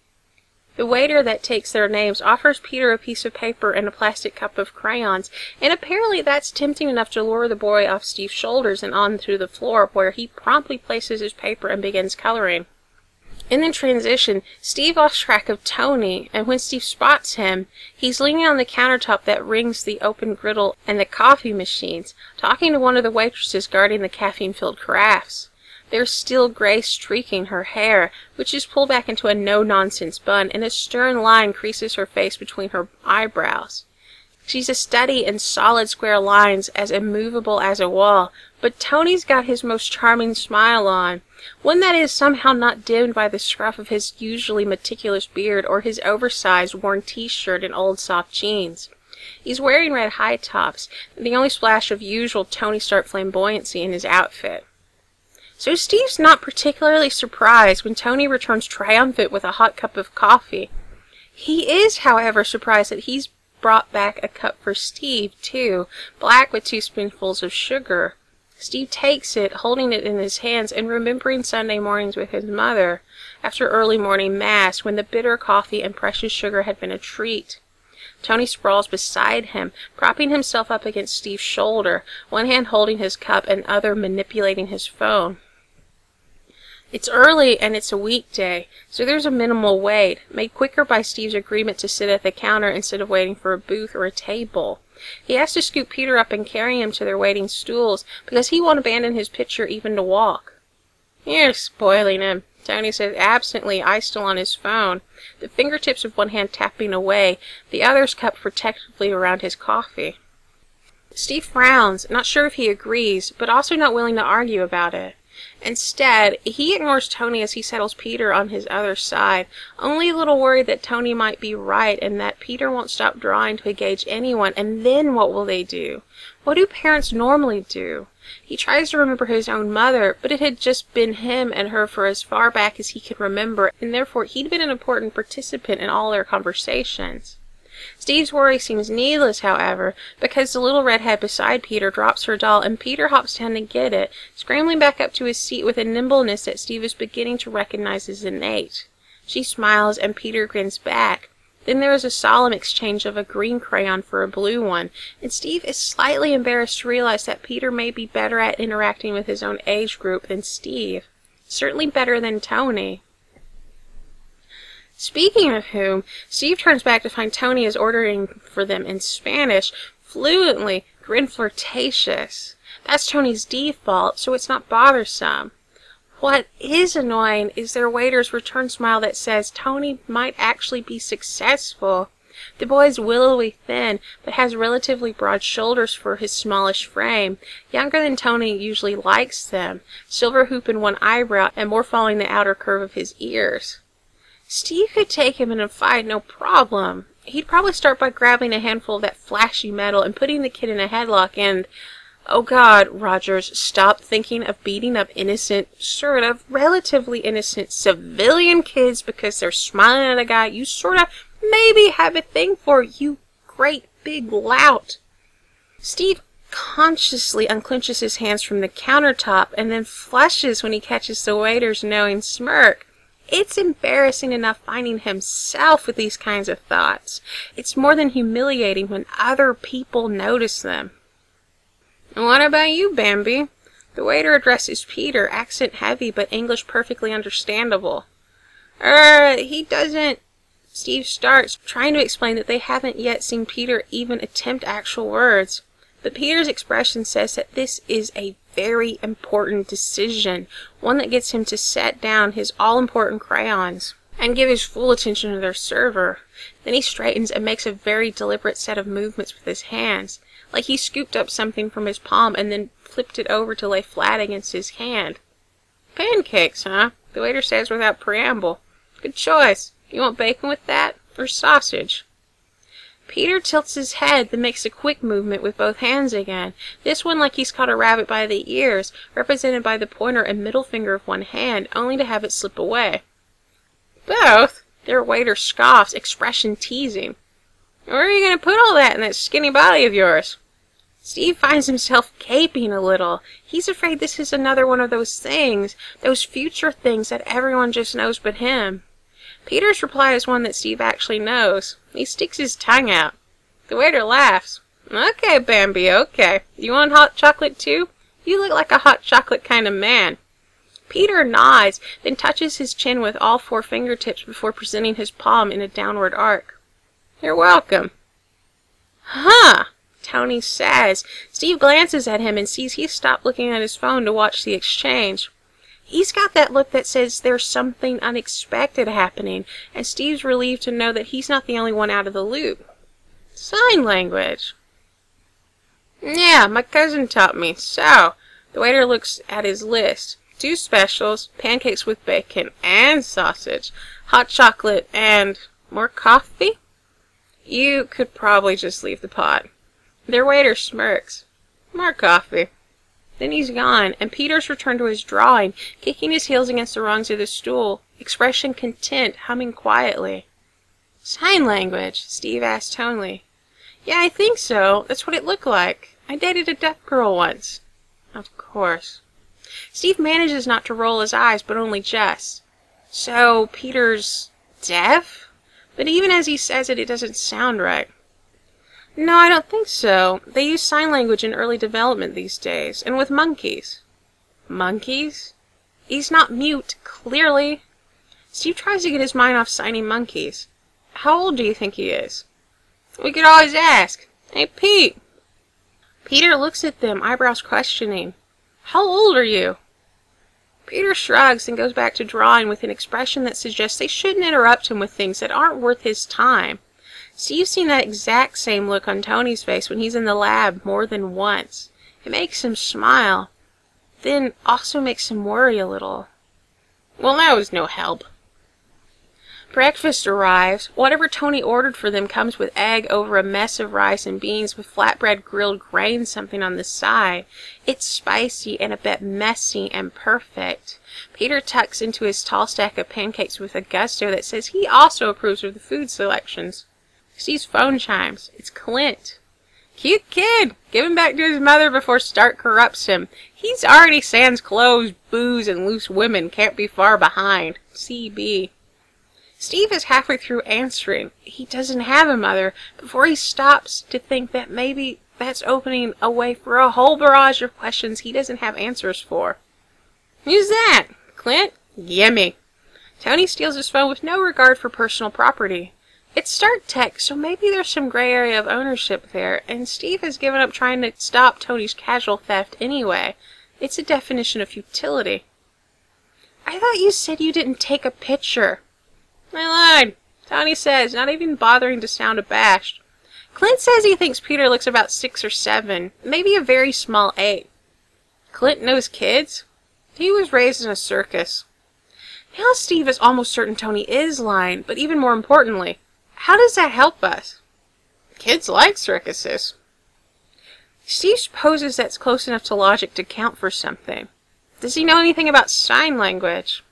The waiter that takes their names offers Peter a piece of paper and a plastic cup of crayons, and apparently that's tempting enough to lure the boy off Steve's shoulders and onto the floor, where he promptly places his paper and begins coloring. In the transition, Steve lost track of Tony, and when Steve spots him, he's leaning on the countertop that rings the open griddle and the coffee machines, talking to one of the waitresses guarding the caffeine-filled carafes. There's still gray streaking her hair, which is pulled back into a no-nonsense bun, and a stern line creases her face between her eyebrows. She's a study in solid square lines, as immovable as a wall, but Tony's got his most charming smile on, one that is somehow not dimmed by the scruff of his usually meticulous beard or his oversized worn t-shirt and old soft jeans. He's wearing red high tops, the only splash of usual Tony Stark flamboyancy in his outfit. So Steve's not particularly surprised when Tony returns triumphant with a hot cup of coffee. He is, however, surprised that he's brought back a cup for Steve, too, black with two spoonfuls of sugar. Steve takes it, holding it in his hands and remembering Sunday mornings with his mother, after early morning mass, when the bitter coffee and precious sugar had been a treat. Tony sprawls beside him, propping himself up against Steve's shoulder, one hand holding his cup and other manipulating his phone. It's early and it's a weekday, so there's a minimal wait, made quicker by Steve's agreement to sit at the counter instead of waiting for a booth or a table. He has to scoop Peter up and carry him to their waiting stools, because he won't abandon his pitcher even to walk. "You're spoiling him," Tony says absently, eye still on his phone, the fingertips of one hand tapping away, the other's cupped protectively around his coffee. Steve frowns, not sure if he agrees, but also not willing to argue about it. Instead, he ignores Tony as he settles Peter on his other side, only a little worried that Tony might be right and that Peter won't stop drawing to engage anyone, and then what will they do? What do parents normally do? He tries to remember his own mother, but it had just been him and her for as far back as he could remember, and therefore he'd been an important participant in all their conversations. Steve's worry seems needless, however, because the little redhead beside Peter drops her doll and Peter hops down to get it, scrambling back up to his seat with a nimbleness that Steve is beginning to recognize as innate. She smiles and Peter grins back. Then there is a solemn exchange of a green crayon for a blue one, and Steve is slightly embarrassed to realize that Peter may be better at interacting with his own age group than Steve. Certainly better than Tony. Speaking of whom, Steve turns back to find Tony is ordering for them in Spanish, fluently, grin flirtatious. That's Tony's default, so it's not bothersome. What is annoying is their waiter's return smile that says Tony might actually be successful. The boy is willowy thin, but has relatively broad shoulders for his smallish frame, younger than Tony usually likes them, silver hoop in one eyebrow and more following the outer curve of his ears. Steve could take him in a fight, no problem. He'd probably start by grabbing a handful of that flashy metal and putting the kid in a headlock and... Oh God, Rogers, stop thinking of beating up innocent, sort of, relatively innocent civilian kids because they're smiling at a guy you sort of maybe have a thing for, you great big lout. Steve consciously unclenches his hands from the countertop and then flushes when he catches the waiter's knowing smirk. It's embarrassing enough finding himself with these kinds of thoughts. It's more than humiliating when other people notice them. And what about you, Bambi? The waiter addresses Peter, accent heavy but English perfectly understandable. Er, he doesn't... Steve starts, trying to explain that they haven't yet seen Peter even attempt actual words. But Peter's expression says that this is a very important decision, one that gets him to set down his all-important crayons and give his full attention to their server. Then he straightens and makes a very deliberate set of movements with his hands, like he scooped up something from his palm and then flipped it over to lay flat against his hand. Pancakes, huh? The waiter says without preamble. Good choice. You want bacon with that? Or sausage? Peter tilts his head, then makes a quick movement with both hands again, this one like he's caught a rabbit by the ears, represented by the pointer and middle finger of one hand, only to have it slip away. Both? Their waiter scoffs, expression teasing. Where are you going to put all that in that skinny body of yours? Steve finds himself gaping a little. He's afraid this is another one of those things, those future things that everyone just knows but him. Peter's reply is one that Steve actually knows. He sticks his tongue out. The waiter laughs. Okay, Bambi, okay. You want hot chocolate too? You look like a hot chocolate kind of man. Peter nods, then touches his chin with all four fingertips before presenting his palm in a downward arc. You're welcome. Huh, Tony says. Steve glances at him and sees he's stopped looking at his phone to watch the exchange. He's got that look that says there's something unexpected happening, and Steve's relieved to know that he's not the only one out of the loop. Sign language. Yeah, my cousin taught me. So, the waiter looks at his list. Two specials, pancakes with bacon and sausage, hot chocolate, and more coffee? You could probably just leave the pot. Their waiter smirks. More coffee. Then he's gone, and Peter's returned to his drawing, kicking his heels against the rungs of the stool, expression content, humming quietly. Sign language? Steve asked tonally. Yeah, I think so. That's what it looked like. I dated a deaf girl once. Of course. Steve manages not to roll his eyes, but only just. So, Peter's deaf? But even as he says it, it doesn't sound right. No, I don't think so. They use sign language in early development these days, and with monkeys. Monkeys? He's not mute, clearly. Steve tries to get his mind off signing monkeys. How old do you think he is? We could always ask. Hey, Pete. Peter looks at them, eyebrows questioning. How old are you? Peter shrugs and goes back to drawing with an expression that suggests they shouldn't interrupt him with things that aren't worth his time. Steve's seen that exact same look on Tony's face when he's in the lab more than once. It makes him smile, then also makes him worry a little. Well, that was no help. Breakfast arrives. Whatever Tony ordered for them comes with egg over a mess of rice and beans with flatbread grilled grain something on the side. It's spicy and a bit messy and perfect. Peter tucks into his tall stack of pancakes with a gusto that says he also approves of the food selections. Steve's phone chimes. It's Clint. Cute kid. Give him back to his mother before Stark corrupts him. He's already sans clothes, booze, and loose women. Can't be far behind. C B. Steve is halfway through answering. He doesn't have a mother before he stops to think that maybe that's opening a way for a whole barrage of questions he doesn't have answers for. Who's that? Clint? Gimme. Tony steals his phone with no regard for personal property. It's Stark Tech, so maybe there's some gray area of ownership there, and Steve has given up trying to stop Tony's casual theft anyway. It's a definition of futility. I thought you said you didn't take a picture. I lied. Tony says, not even bothering to sound abashed. Clint says he thinks Peter looks about six or seven, maybe a very small eight. Clint knows kids? He was raised in a circus. Now Steve is almost certain Tony is lying, but even more importantly, How does that help us? Kids like circuses. Steve supposes that's close enough to logic to count for something. Does he know anything about sign language?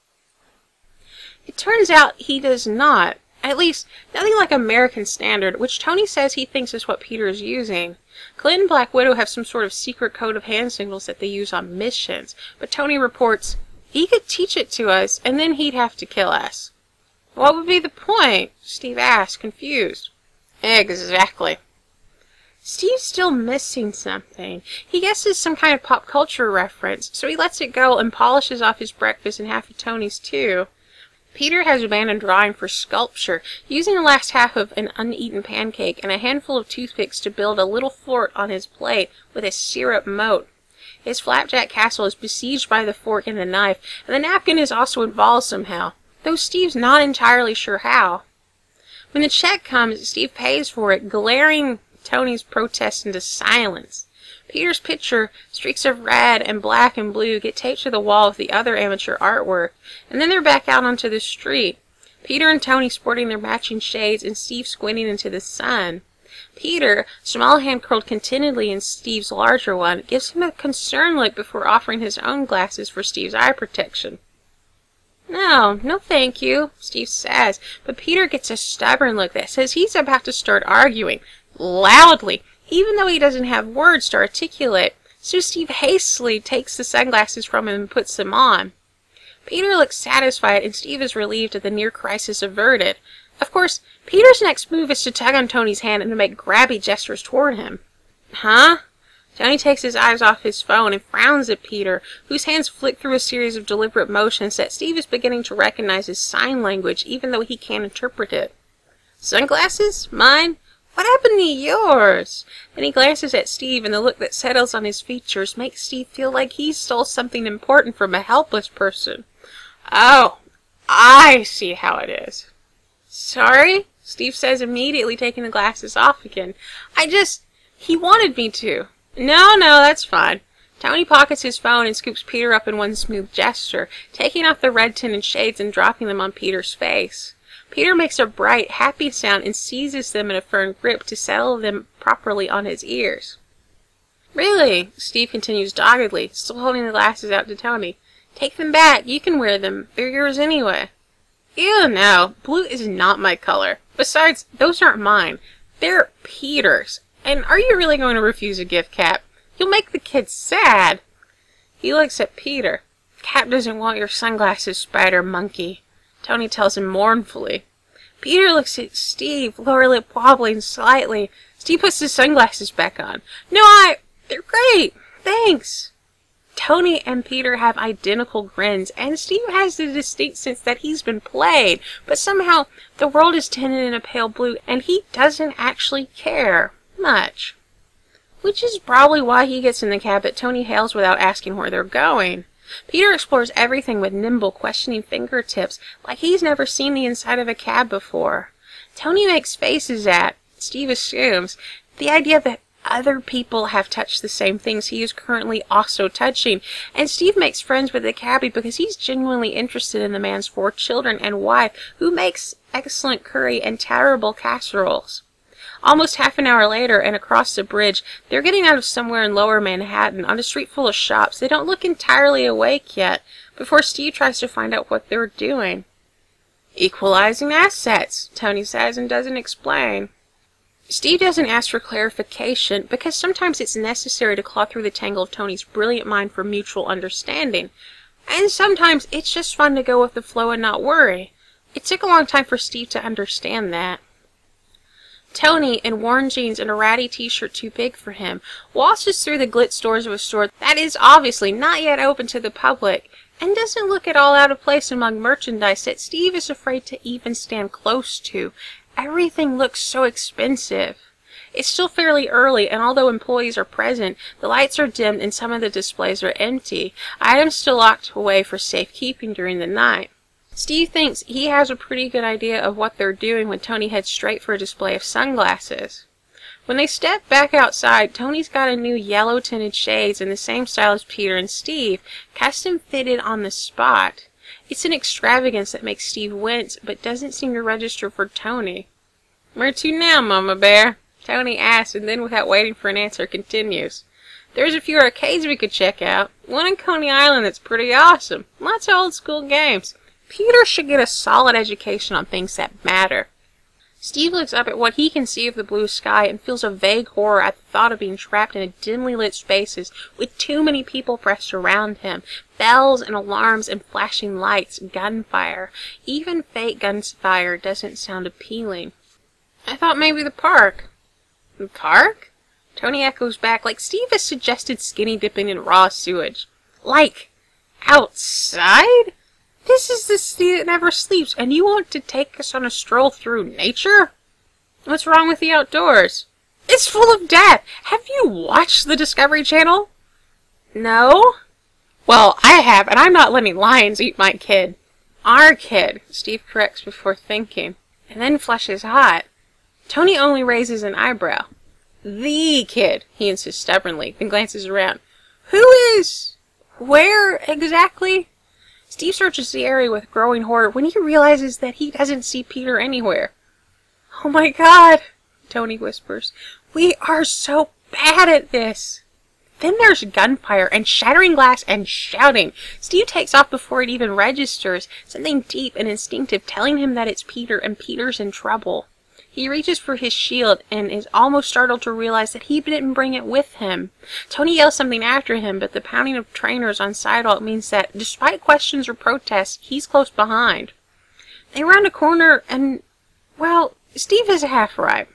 It turns out he does not. At least, nothing like American Standard, which Tony says he thinks is what Peter is using. Clint and Black Widow have some sort of secret code of hand signals that they use on missions, but Tony reports, he could teach it to us, and then he'd have to kill us. What would be the point? Steve asks, confused. Exactly. Steve's still missing something. He guesses some kind of pop culture reference, so he lets it go and polishes off his breakfast and half of Tony's too. Peter has abandoned drawing for sculpture, using the last half of an uneaten pancake and a handful of toothpicks to build a little fort on his plate with a syrup moat. His flapjack castle is besieged by the fork and the knife, and the napkin is also involved somehow, though Steve's not entirely sure how. When the check comes, Steve pays for it, glaring Tony's protest into silence. Peter's picture, streaks of red and black and blue, get taped to the wall of the other amateur artwork, and then they're back out onto the street. Peter and Tony sporting their matching shades and Steve squinting into the sun. Peter, small hand curled contentedly in Steve's larger one, gives him a concerned look before offering his own glasses for Steve's eye protection. No, no thank you, Steve says, but Peter gets a stubborn look that says he's about to start arguing, loudly, even though he doesn't have words to articulate, so Steve hastily takes the sunglasses from him and puts them on. Peter looks satisfied, and Steve is relieved at the near crisis averted. Of course, Peter's next move is to tug on Tony's hand and to make grabby gestures toward him. Huh? Tony takes his eyes off his phone and frowns at Peter, whose hands flick through a series of deliberate motions that Steve is beginning to recognize as sign language, even though he can't interpret it. Sunglasses? Mine? What happened to yours? Then he glances at Steve, and the look that settles on his features makes Steve feel like he stole something important from a helpless person. Oh, I see how it is. Sorry? Steve says immediately, taking the glasses off again. I just... he wanted me to. No, no, that's fine. Tony pockets his phone and scoops Peter up in one smooth gesture, taking off the red-tinted shades and dropping them on Peter's face. Peter makes a bright, happy sound and seizes them in a firm grip to settle them properly on his ears. Really? Steve continues doggedly, still holding the glasses out to Tony. Take them back. You can wear them. They're yours anyway. Ew, no. Blue is not my color. Besides, those aren't mine. They're Peter's. And are you really going to refuse a gift, Cap? You'll make the kids sad. He looks at Peter. Cap doesn't want your sunglasses, Spider Monkey. Tony tells him mournfully. Peter looks at Steve, lower lip wobbling slightly. Steve puts his sunglasses back on. No, I... they're great. Thanks. Tony and Peter have identical grins, and Steve has the distinct sense that he's been played, but somehow the world is tinted in a pale blue, and he doesn't actually care much. Which is probably why he gets in the cab that Tony hails without asking where they're going. Peter explores everything with nimble, questioning fingertips, like he's never seen the inside of a cab before. Tony makes faces at, Steve assumes, the idea that other people have touched the same things he is currently also touching, and Steve makes friends with the cabbie because he's genuinely interested in the man's four children and wife, who makes excellent curry and terrible casseroles. Almost half an hour later, and across the bridge, they're getting out of somewhere in lower Manhattan, on a street full of shops. They don't look entirely awake yet, before Steve tries to find out what they're doing. Equalizing assets, Tony says, and doesn't explain. Steve doesn't ask for clarification, because sometimes it's necessary to claw through the tangle of Tony's brilliant mind for mutual understanding, and sometimes it's just fun to go with the flow and not worry. It took a long time for Steve to understand that. Tony, in worn jeans and a ratty t-shirt too big for him, waltzes through the glitz doors of a store that is obviously not yet open to the public, and doesn't look at all out of place among merchandise that Steve is afraid to even stand close to. Everything looks so expensive. It's still fairly early, and although employees are present, the lights are dimmed and some of the displays are empty, items still locked away for safekeeping during the night. Steve thinks he has a pretty good idea of what they're doing when Tony heads straight for a display of sunglasses. When they step back outside, Tony's got a new yellow-tinted shades in the same style as Peter and Steve, custom fitted on the spot. It's an extravagance that makes Steve wince, but doesn't seem to register for Tony. Where to now, Mama Bear? Tony asks, and then without waiting for an answer continues. There's a few arcades we could check out. One in Coney Island that's pretty awesome. Lots of old school games. Peter should get a solid education on things that matter. Steve looks up at what he can see of the blue sky and feels a vague horror at the thought of being trapped in dimly lit spaces with too many people pressed around him. Bells and alarms and flashing lights, gunfire. Even fake gunfire doesn't sound appealing. I thought maybe the park. The park? Tony echoes back like Steve has suggested skinny dipping in raw sewage. Like, outside? This is the city that never sleeps, and you want to take us on a stroll through nature? What's wrong with the outdoors? It's full of death! Have you watched the Discovery Channel? No? Well, I have, and I'm not letting lions eat my kid. Our kid, Steve corrects before thinking, and then flushes hot. Tony only raises an eyebrow. The kid, he insists stubbornly, then glances around. Who is... where exactly? Steve searches the area with growing horror when he realizes that he doesn't see Peter anywhere. Oh my God, Tony whispers. We are so bad at this. Then there's gunfire and shattering glass and shouting. Steve takes off before it even registers, something deep and instinctive telling him that it's Peter and Peter's in trouble. He reaches for his shield and is almost startled to realize that he didn't bring it with him. Tony yells something after him, but the pounding of trainers on sidewalk means that, despite questions or protests, he's close behind. They round a corner and, well, Steve has half arrived.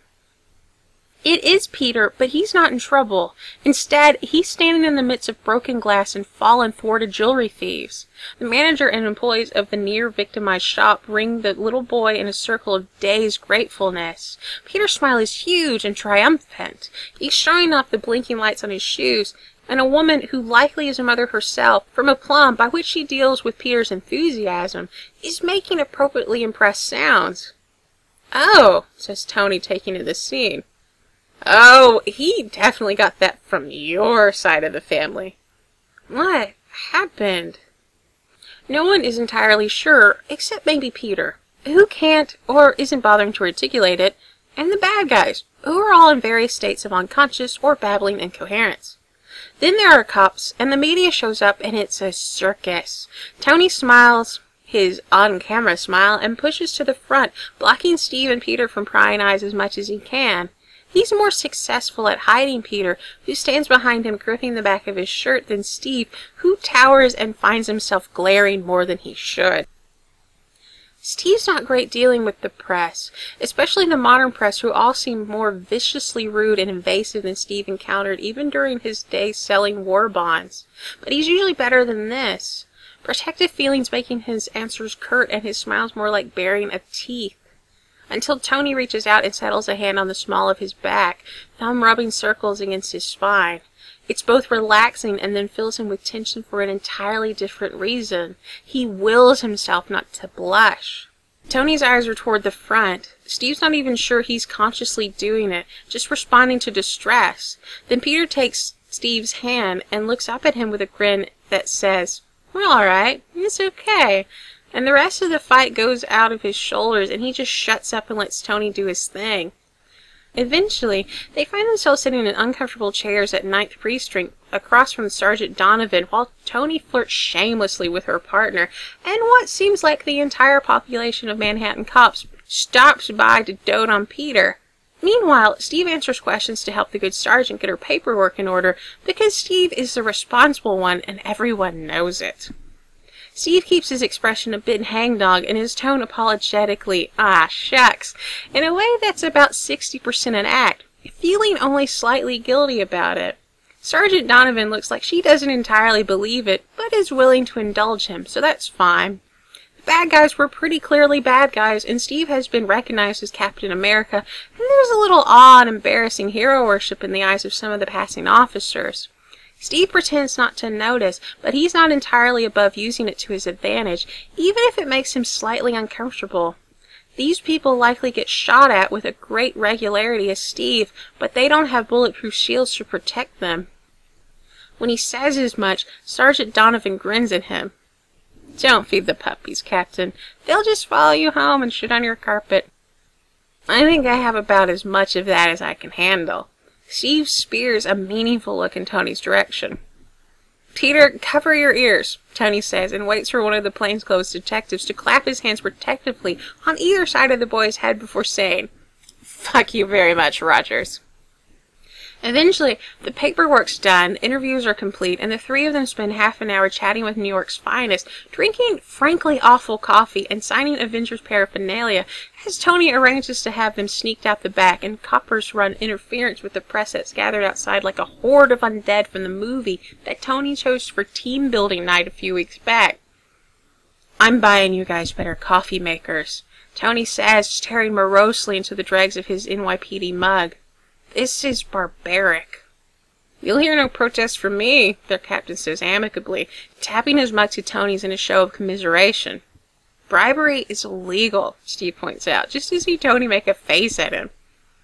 It is Peter, but he's not in trouble. Instead, he's standing in the midst of broken glass and fallen thwarted jewelry thieves. The manager and employees of the near-victimized shop ring the little boy in a circle of dazed gratefulness. Peter's smile is huge and triumphant. He's showing off the blinking lights on his shoes, and a woman who likely is a mother herself, from a plum by which she deals with Peter's enthusiasm, is making appropriately impressed sounds. Oh, says Tony, taking in the scene. Oh, he definitely got that from your side of the family. What happened? No one is entirely sure, except maybe Peter, who can't or isn't bothering to articulate it, and the bad guys, who are all in various states of unconscious or babbling incoherence. Then there are cops, and the media shows up, and it's a circus. Tony smiles, his on-camera smile, and pushes to the front, blocking Steve and Peter from prying eyes as much as he can. He's more successful at hiding Peter, who stands behind him gripping the back of his shirt, than Steve, who towers and finds himself glaring more than he should. Steve's not great dealing with the press, especially the modern press, who all seem more viciously rude and invasive than Steve encountered even during his days selling war bonds. But he's usually better than this. Protective feelings making his answers curt and his smiles more like baring of teeth. Until Tony reaches out and settles a hand on the small of his back, thumb rubbing circles against his spine. It's both relaxing and then fills him with tension for an entirely different reason. He wills himself not to blush. Tony's eyes are toward the front. Steve's not even sure he's consciously doing it, just responding to distress. Then Peter takes Steve's hand and looks up at him with a grin that says, "Well, all right, it's okay." And the rest of the fight goes out of his shoulders, and he just shuts up and lets Tony do his thing. Eventually, they find themselves sitting in uncomfortable chairs at Ninth Precinct across from Sergeant Donovan, while Tony flirts shamelessly with her partner, and what seems like the entire population of Manhattan cops stops by to dote on Peter. Meanwhile, Steve answers questions to help the good sergeant get her paperwork in order, because Steve is the responsible one, and everyone knows it. Steve keeps his expression a bit hangdog and his tone apologetically, ah, shucks, in a way that's about sixty percent an act, feeling only slightly guilty about it. Sergeant Donovan looks like she doesn't entirely believe it, but is willing to indulge him, so that's fine. The bad guys were pretty clearly bad guys, and Steve has been recognized as Captain America, and there's a little awe and embarrassing hero worship in the eyes of some of the passing officers. Steve pretends not to notice, but he's not entirely above using it to his advantage, even if it makes him slightly uncomfortable. These people likely get shot at with a great regularity as Steve, but they don't have bulletproof shields to protect them. When he says as much, Sergeant Donovan grins at him. "Don't feed the puppies, Captain. They'll just follow you home and shit on your carpet." I think I have about as much of that as I can handle. Steve spears a meaningful look in Tony's direction. Peter, cover your ears, Tony says, and waits for one of the plainclothes detectives to clap his hands protectively on either side of the boy's head before saying, "Fuck you very much, Rogers." Eventually, the paperwork's done, interviews are complete, and the three of them spend half an hour chatting with New York's finest, drinking frankly awful coffee, and signing Avengers paraphernalia, as Tony arranges to have them sneaked out the back, and coppers run interference with the press that's gathered outside like a horde of undead from the movie that Tony chose for team building night a few weeks back. "I'm buying you guys better coffee makers," Tony says, staring morosely into the dregs of his N Y P D mug. "This is barbaric." "You'll hear no protest from me," their captain says amicably, tapping his mug to Tony's in a show of commiseration. "Bribery is illegal," Steve points out, just to see Tony make a face at him.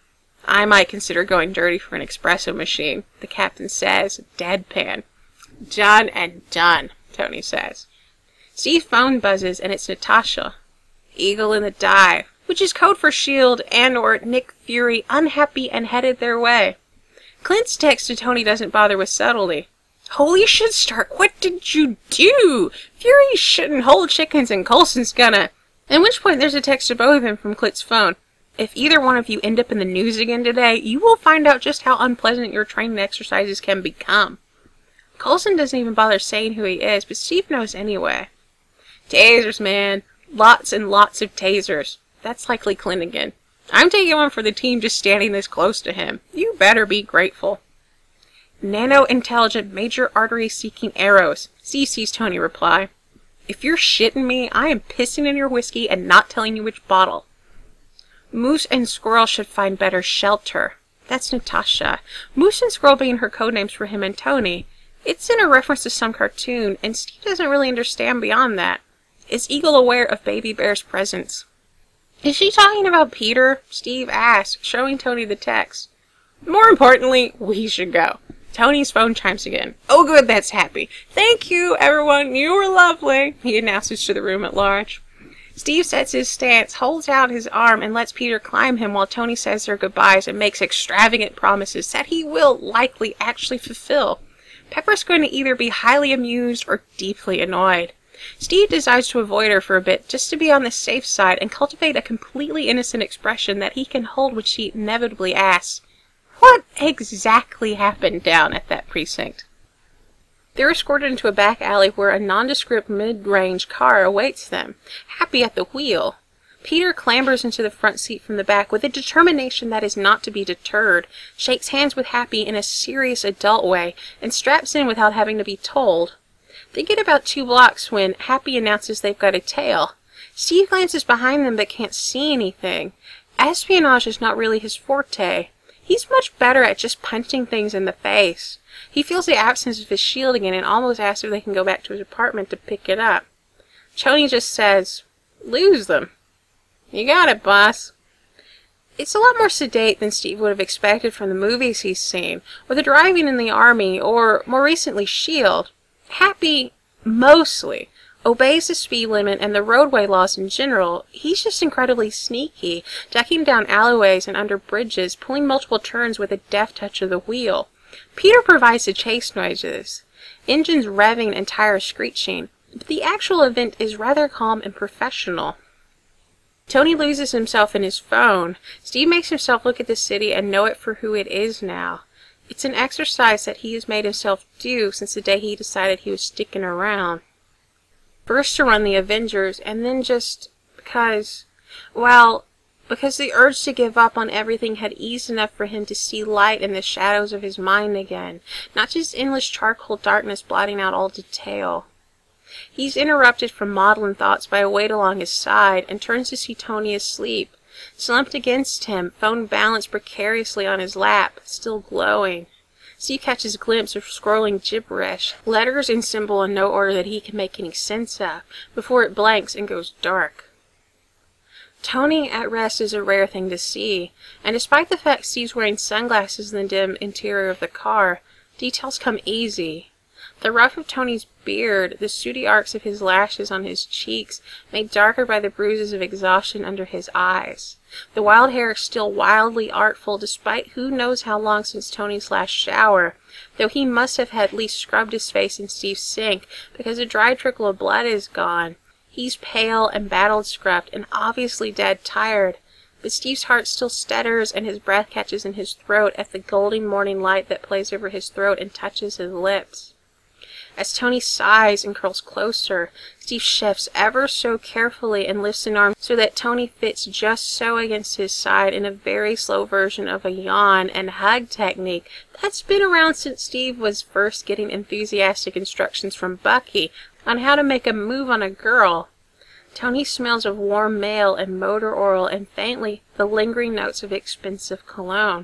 "I might consider going dirty for an espresso machine," the captain says, deadpan. "Done and done," Tony says. Steve's phone buzzes, and it's Natasha. "Eagle in the dive," which is code for S H I E L D and or Nick Fury, unhappy and headed their way. Clint's text to Tony doesn't bother with subtlety. "Holy shit, Stark, what did you do? Fury shouldn't hold chickens and Coulson's gonna..." At which point there's a text to both of them from Clint's phone. "If either one of you end up in the news again today, you will find out just how unpleasant your training exercises can become." Coulson doesn't even bother saying who he is, but Steve knows anyway. "Tasers, man. Lots and lots of tasers." That's likely Clint again. "I'm taking one for the team just standing this close to him. You better be grateful." "Nano-intelligent major artery-seeking arrows," Steve sees Tony reply. "If you're shitting me, I am pissing in your whiskey and not telling you which bottle." "Moose and Squirrel should find better shelter." That's Natasha. Moose and Squirrel being her codenames for him and Tony. It's in a reference to some cartoon, and Steve doesn't really understand beyond that. Is Eagle aware of Baby Bear's presence? "Is she talking about Peter?" Steve asks, showing Tony the text. "More importantly, we should go." Tony's phone chimes again. "Oh good, that's Happy. Thank you, everyone. You were lovely," he announces to the room at large. Steve sets his stance, holds out his arm, and lets Peter climb him while Tony says their goodbyes and makes extravagant promises that he will likely actually fulfill. Pepper's going to either be highly amused or deeply annoyed. Steve decides to avoid her for a bit just to be on the safe side and cultivate a completely innocent expression that he can hold when she inevitably asks, "What exactly happened down at that precinct?" They're escorted into a back alley where a nondescript mid-range car awaits them, Happy at the wheel. Peter clambers into the front seat from the back with a determination that is not to be deterred, shakes hands with Happy in a serious adult way, and straps in without having to be told. They get about two blocks when Happy announces they've got a tail. Steve glances behind them but can't see anything. Espionage is not really his forte. He's much better at just punching things in the face. He feels the absence of his shield again and almost asks if they can go back to his apartment to pick it up. Tony just says, "Lose them." "You got it, boss." It's a lot more sedate than Steve would have expected from the movies he's seen, or the driving in the army, or, more recently, S H I E L D. Happy, mostly, obeys the speed limit and the roadway laws in general. He's just incredibly sneaky, ducking down alleyways and under bridges, pulling multiple turns with a deft touch of the wheel. Peter provides the chase noises, engines revving and tires screeching, but the actual event is rather calm and professional. Tony loses himself in his phone. Steve makes himself look at the city and know it for who it is now. It's an exercise that he has made himself do since the day he decided he was sticking around. First to run the Avengers, and then just because, well, because the urge to give up on everything had eased enough for him to see light in the shadows of his mind again, not just endless charcoal darkness blotting out all detail. He's interrupted from maudlin thoughts by a weight along his side, and turns to see Tony asleep, slumped against him, phone balanced precariously on his lap, still glowing. Steve catches a glimpse of scrolling gibberish, letters and symbol in no order that he can make any sense of, before it blanks and goes dark. Tony at rest is a rare thing to see, and despite the fact Steve's wearing sunglasses in the dim interior of the car, details come easy. The ruff of Tony's beard, the sooty arcs of his lashes on his cheeks, made darker by the bruises of exhaustion under his eyes. The wild hair still wildly artful, despite who knows how long since Tony's last shower, though he must have at least scrubbed his face in Steve's sink, because a dry trickle of blood is gone. He's pale and battle-scrubbed, and obviously dead tired, but Steve's heart still stutters, and his breath catches in his throat at the golden morning light that plays over his throat and touches his lips. As Tony sighs and curls closer, Steve shifts ever so carefully and lifts an arm so that Tony fits just so against his side in a very slow version of a yawn and hug technique that's been around since Steve was first getting enthusiastic instructions from Bucky on how to make a move on a girl. Tony smells of warm mail and motor oil and faintly the lingering notes of expensive cologne.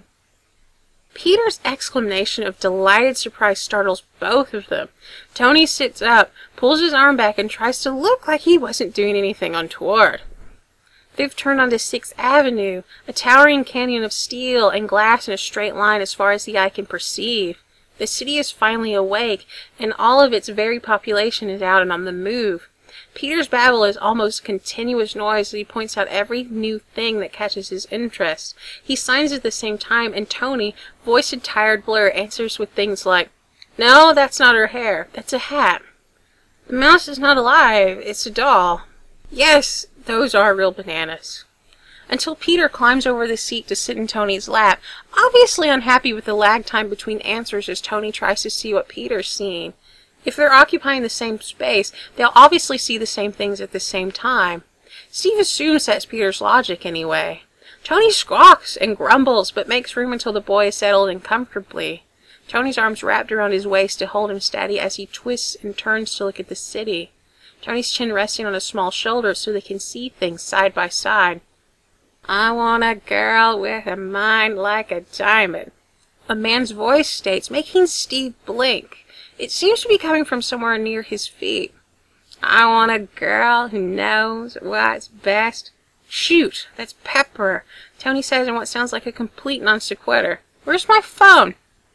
Peter's exclamation of delighted surprise startles both of them. Tony sits up, pulls his arm back, and tries to look like he wasn't doing anything untoward. They've turned onto Sixth Avenue, a towering canyon of steel and glass in a straight line as far as the eye can perceive. The city is finally awake, and all of its very population is out and on the move. Peter's babble is almost continuous noise as he points out every new thing that catches his interest. He signs at the same time, and Tony, voice in tired blur, answers with things like, "No, that's not her hair. That's a hat. The mouse is not alive. It's a doll. Yes, those are real bananas." Until Peter climbs over the seat to sit in Tony's lap, obviously unhappy with the lag time between answers as Tony tries to see what Peter's seeing. If they're occupying the same space, they'll obviously see the same things at the same time. Steve assumes that's Peter's logic anyway. Tony squawks and grumbles, but makes room until the boy is settled in comfortably. Tony's arms wrapped around his waist to hold him steady as he twists and turns to look at the city. Tony's chin resting on a small shoulder so they can see things side by side. "I want a girl with a mind like a diamond," a man's voice states, making Steve blink. It seems to be coming from somewhere near his feet. "I want a girl who knows what's best." "Shoot, that's Pepper," Tony says in what sounds like a complete non sequitur. "Where's my phone?"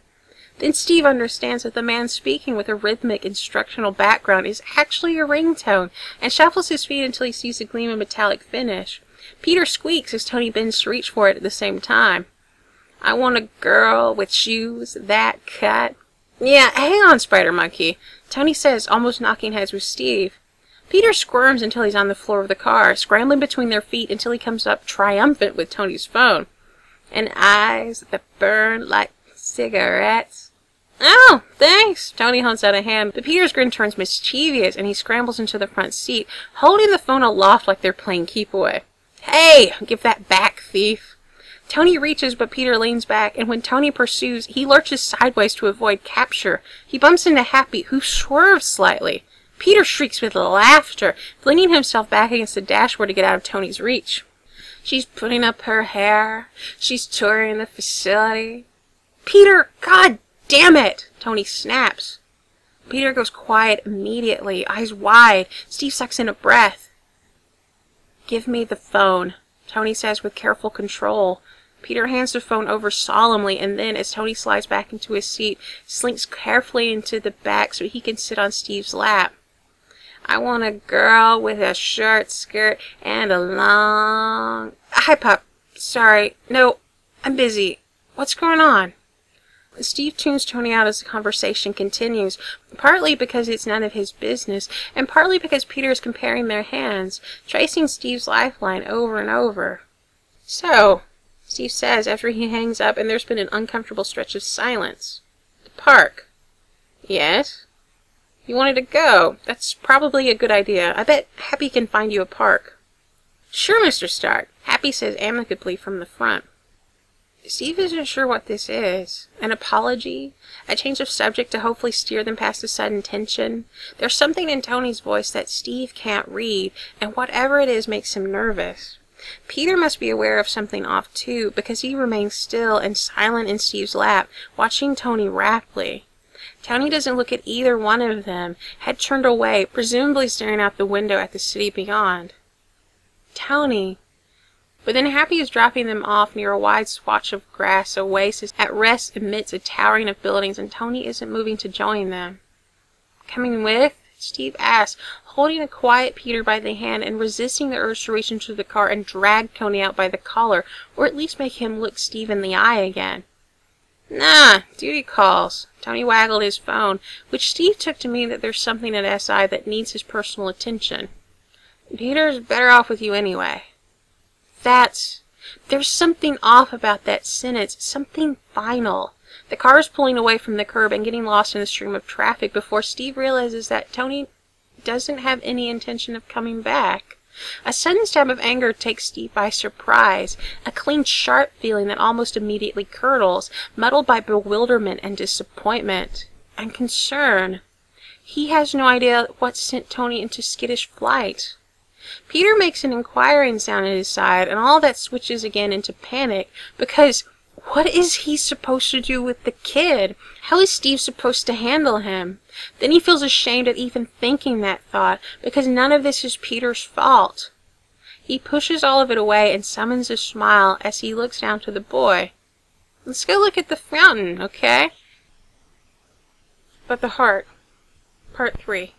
Then Steve understands that the man speaking with a rhythmic instructional background is actually a ringtone, and shuffles his feet until he sees a gleam of metallic finish. Peter squeaks as Tony bends to reach for it at the same time. "I want a girl with shoes that cut." "Yeah, hang on, Spider Monkey," Tony says, almost knocking heads with Steve. Peter squirms until he's on the floor of the car, scrambling between their feet until he comes up triumphant with Tony's phone. "And eyes that burn like cigarettes." "Oh, thanks." Tony holds out a hand, but Peter's grin turns mischievous, and he scrambles into the front seat, holding the phone aloft like they're playing keep away. "Hey, give that back, thief." Tony reaches, but Peter leans back, and when Tony pursues, he lurches sideways to avoid capture. He bumps into Happy, who swerves slightly. Peter shrieks with laughter, flinging himself back against the dashboard to get out of Tony's reach. "She's putting up her hair. She's touring the facility." "Peter, God damn it!" Tony snaps. Peter goes quiet immediately, eyes wide. Steve sucks in a breath. "Give me the phone," Tony says with careful control. Peter hands the phone over solemnly, and then, as Tony slides back into his seat, slinks carefully into the back so he can sit on Steve's lap. "I want a girl with a short skirt and a long..." "Hi, Pup. Sorry. No, I'm busy. What's going on?" Steve tunes Tony out as the conversation continues, partly because it's none of his business, and partly because Peter is comparing their hands, tracing Steve's lifeline over and over. "So," Steve says after he hangs up and there's been an uncomfortable stretch of silence. "The park." "Yes?" "You wanted to go. That's probably a good idea. I bet Happy can find you a park." "Sure, Mister Stark," Happy says amicably from the front. Steve isn't sure what this is. An apology? A change of subject to hopefully steer them past the sudden tension? There's something in Tony's voice that Steve can't read, and whatever it is makes him nervous. Peter must be aware of something off too, because he remains still and silent in Steve's lap, watching Tony raptly. Tony doesn't look at either one of them, head turned away, presumably staring out the window at the city beyond. "Tony..." But then Happy is dropping them off near a wide swatch of grass oasis at rest amidst a towering of buildings, and Tony isn't moving to join them. Coming with? Steve asked, holding a quiet Peter by the hand and resisting the urge to reach into the car and drag Tony out by the collar, or at least make him look Steve in the eye again. Nah, duty calls. Tony waggled his phone, which Steve took to mean that there's something at S I that needs his personal attention. Peter's better off with you anyway. That's... There's something off about that sentence, something final. The car is pulling away from the curb and getting lost in the stream of traffic before Steve realizes that Tony doesn't have any intention of coming back. A sudden stab of anger takes Steve by surprise, a clean, sharp feeling that almost immediately curdles, muddled by bewilderment and disappointment and concern. He has no idea what sent Tony into skittish flight. Peter makes an inquiring sound at his side, and all that switches again into panic, because what is he supposed to do with the kid? How is Steve supposed to handle him? Then he feels ashamed at even thinking that thought, because none of this is Peter's fault. He pushes all of it away and summons a smile as he looks down to the boy. Let's go look at the fountain, okay? But the heart. Part three.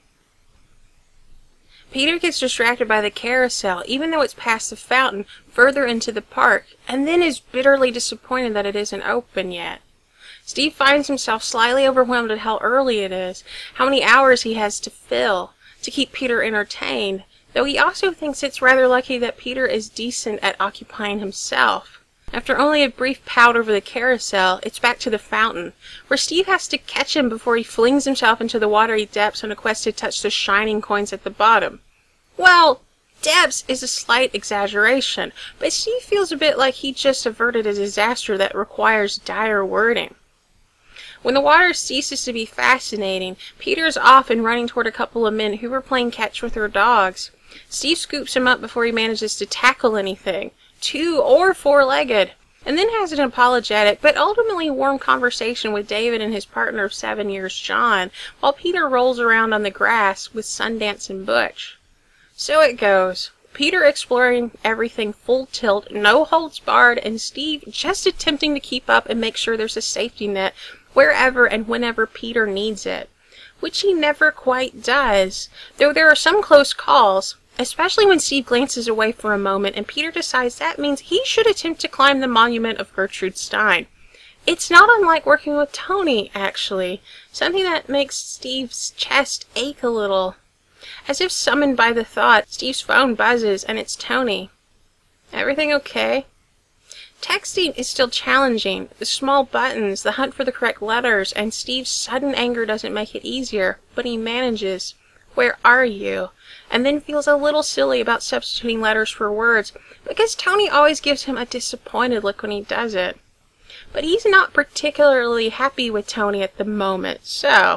Peter gets distracted by the carousel, even though it's past the fountain, further into the park, and then is bitterly disappointed that it isn't open yet. Steve finds himself slightly overwhelmed at how early it is, how many hours he has to fill, to keep Peter entertained, though he also thinks it's rather lucky that Peter is decent at occupying himself. After only a brief pout over the carousel, it's back to the fountain, where Steve has to catch him before he flings himself into the watery depths on a quest to touch the shining coins at the bottom. Well, depths is a slight exaggeration, but Steve feels a bit like he just averted a disaster that requires dire wording. When the water ceases to be fascinating, Peter is off and running toward a couple of men who were playing catch with their dogs. Steve scoops him up before he manages to tackle anything, two or four-legged, and then has an apologetic but ultimately warm conversation with David and his partner of seven years, John, while Peter rolls around on the grass with Sundance and Butch. So it goes. Peter exploring everything full tilt, no holds barred, and Steve just attempting to keep up and make sure there's a safety net wherever and whenever Peter needs it, which he never quite does, though there are some close calls, especially when Steve glances away for a moment and Peter decides that means he should attempt to climb the monument of Gertrude Stein. It's not unlike working with Tony, actually, something that makes Steve's chest ache a little. As if summoned by the thought, Steve's phone buzzes and it's Tony. Everything okay? Texting is still challenging. The small buttons, the hunt for the correct letters, and Steve's sudden anger doesn't make it easier, but he manages. Where are you? And then feels a little silly about substituting letters for words, because Tony always gives him a disappointed look when he does it. But he's not particularly happy with Tony at the moment, so...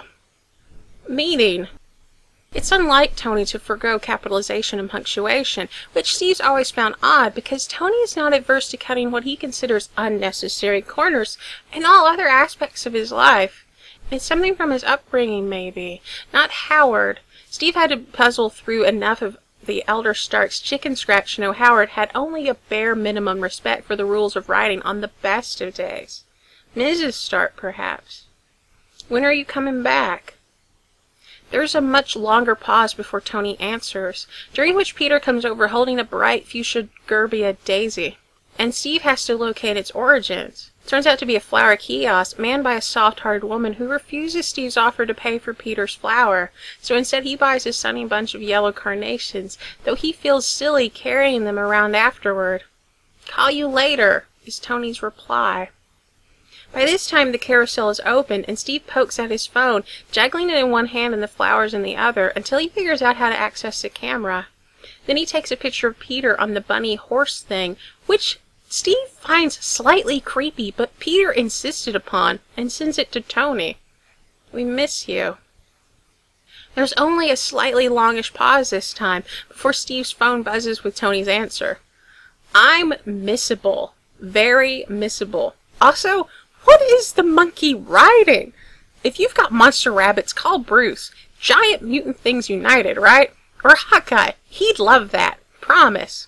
Meeting. It's unlike Tony to forgo capitalization and punctuation, which Steve's always found odd because Tony is not adverse to cutting what he considers unnecessary corners in all other aspects of his life. It's something from his upbringing, maybe. Not Howard. Steve had to puzzle through enough of the elder Stark's chicken scratch to know Howard had only a bare minimum respect for the rules of writing on the best of days. Missus Stark, perhaps. When are you coming back? There's a much longer pause before Tony answers, during which Peter comes over holding a bright fuchsia gerbia daisy, and Steve has to locate its origins. It turns out to be a flower kiosk manned by a soft-hearted woman who refuses Steve's offer to pay for Peter's flower, so instead he buys a sunny bunch of yellow carnations, though he feels silly carrying them around afterward. "Call you later," is Tony's reply. By this time the carousel is open, and Steve pokes at his phone, juggling it in one hand and the flowers in the other, until he figures out how to access the camera. Then he takes a picture of Peter on the bunny horse thing, which Steve finds slightly creepy, but Peter insisted upon, and sends it to Tony. "We miss you." There's only a slightly longish pause this time, before Steve's phone buzzes with Tony's answer. "I'm missable. Very missable. Also, what is the monkey riding? If you've got monster rabbits, call Bruce. Giant Mutant Things United, right? Or Hawkeye. He'd love that. Promise."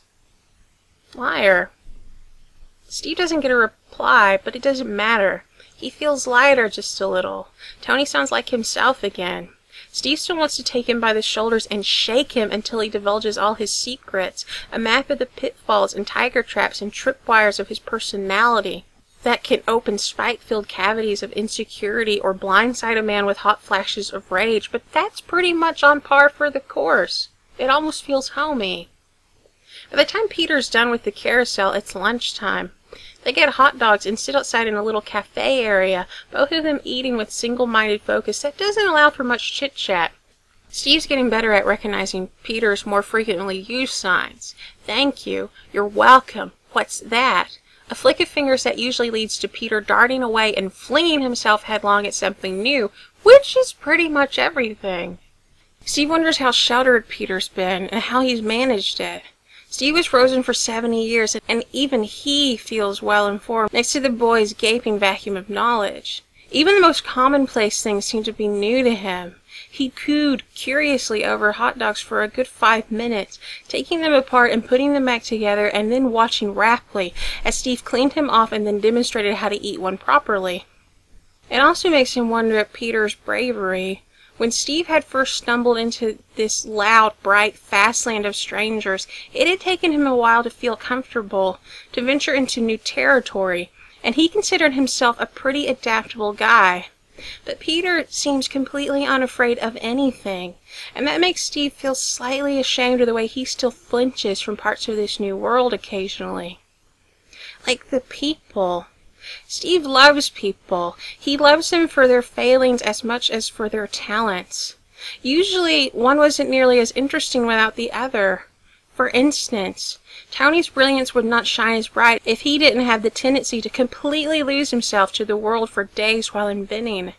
Liar. Steve doesn't get a reply, but it doesn't matter. He feels lighter just a little. Tony sounds like himself again. Steve still wants to take him by the shoulders and shake him until he divulges all his secrets, a map of the pitfalls and tiger traps and tripwires of his personality that can open spike-filled cavities of insecurity or blindside a man with hot flashes of rage, but that's pretty much on par for the course. It almost feels homey. By the time Peter's done with the carousel, it's lunchtime. They get hot dogs and sit outside in a little cafe area, both of them eating with single-minded focus that doesn't allow for much chit-chat. Steve's getting better at recognizing Peter's more frequently used signs. Thank you. You're welcome. What's that? A flick of fingers that usually leads to Peter darting away and flinging himself headlong at something new, which is pretty much everything. Steve wonders how sheltered Peter's been and how he's managed it. Steve was frozen for seventy years, and even he feels well-informed next to the boy's gaping vacuum of knowledge. Even the most commonplace things seem to be new to him. He cooed curiously over hot dogs for a good five minutes, taking them apart and putting them back together, and then watching raptly as Steve cleaned him off and then demonstrated how to eat one properly. It also makes him wonder at Peter's bravery. When Steve had first stumbled into this loud, bright, fast land of strangers, it had taken him a while to feel comfortable, to venture into new territory, and he considered himself a pretty adaptable guy. But Peter seems completely unafraid of anything, and that makes Steve feel slightly ashamed of the way he still flinches from parts of this new world occasionally. Like the people. Steve loves people. He loves them for their failings as much as for their talents. Usually, one wasn't nearly as interesting without the other. For instance, Tony's brilliance would not shine as bright if he didn't have the tendency to completely lose himself to the world for days while inventing.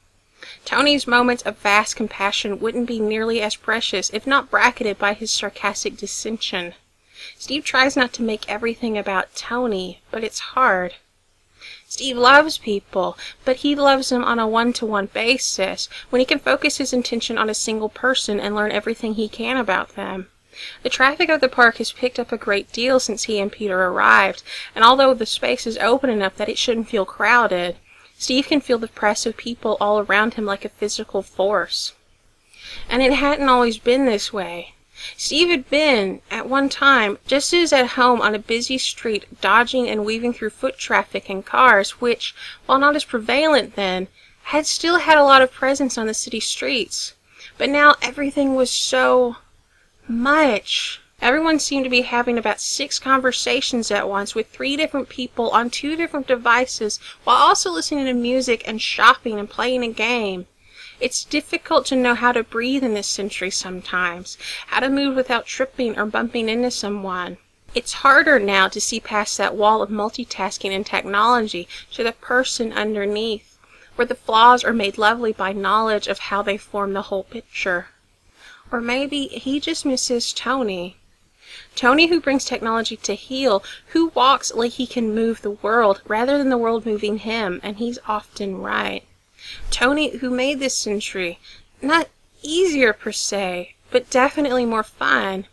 Tony's moments of vast compassion wouldn't be nearly as precious if not bracketed by his sarcastic dissension. Steve tries not to make everything about Tony, but it's hard. Steve loves people, but he loves them on a one-to-one basis, when he can focus his attention on a single person and learn everything he can about them. The traffic of the park has picked up a great deal since he and Peter arrived, and although the space is open enough that it shouldn't feel crowded, Steve can feel the press of people all around him like a physical force. And it hadn't always been this way. Steve had been, at one time, just as at home on a busy street, dodging and weaving through foot traffic and cars, which, while not as prevalent then, had still had a lot of presence on the city streets. But now everything was so much. Everyone seemed to be having about six conversations at once with three different people on two different devices, while also listening to music and shopping and playing a game. It's difficult to know how to breathe in this century sometimes, how to move without tripping or bumping into someone. It's harder now to see past that wall of multitasking and technology to the person underneath, where the flaws are made lovely by knowledge of how they form the whole picture. Or maybe he just misses Tony. Tony who brings technology to heal, who walks like he can move the world rather than the world moving him, and he's often right. Tony who made this century not easier per se, but definitely more fun.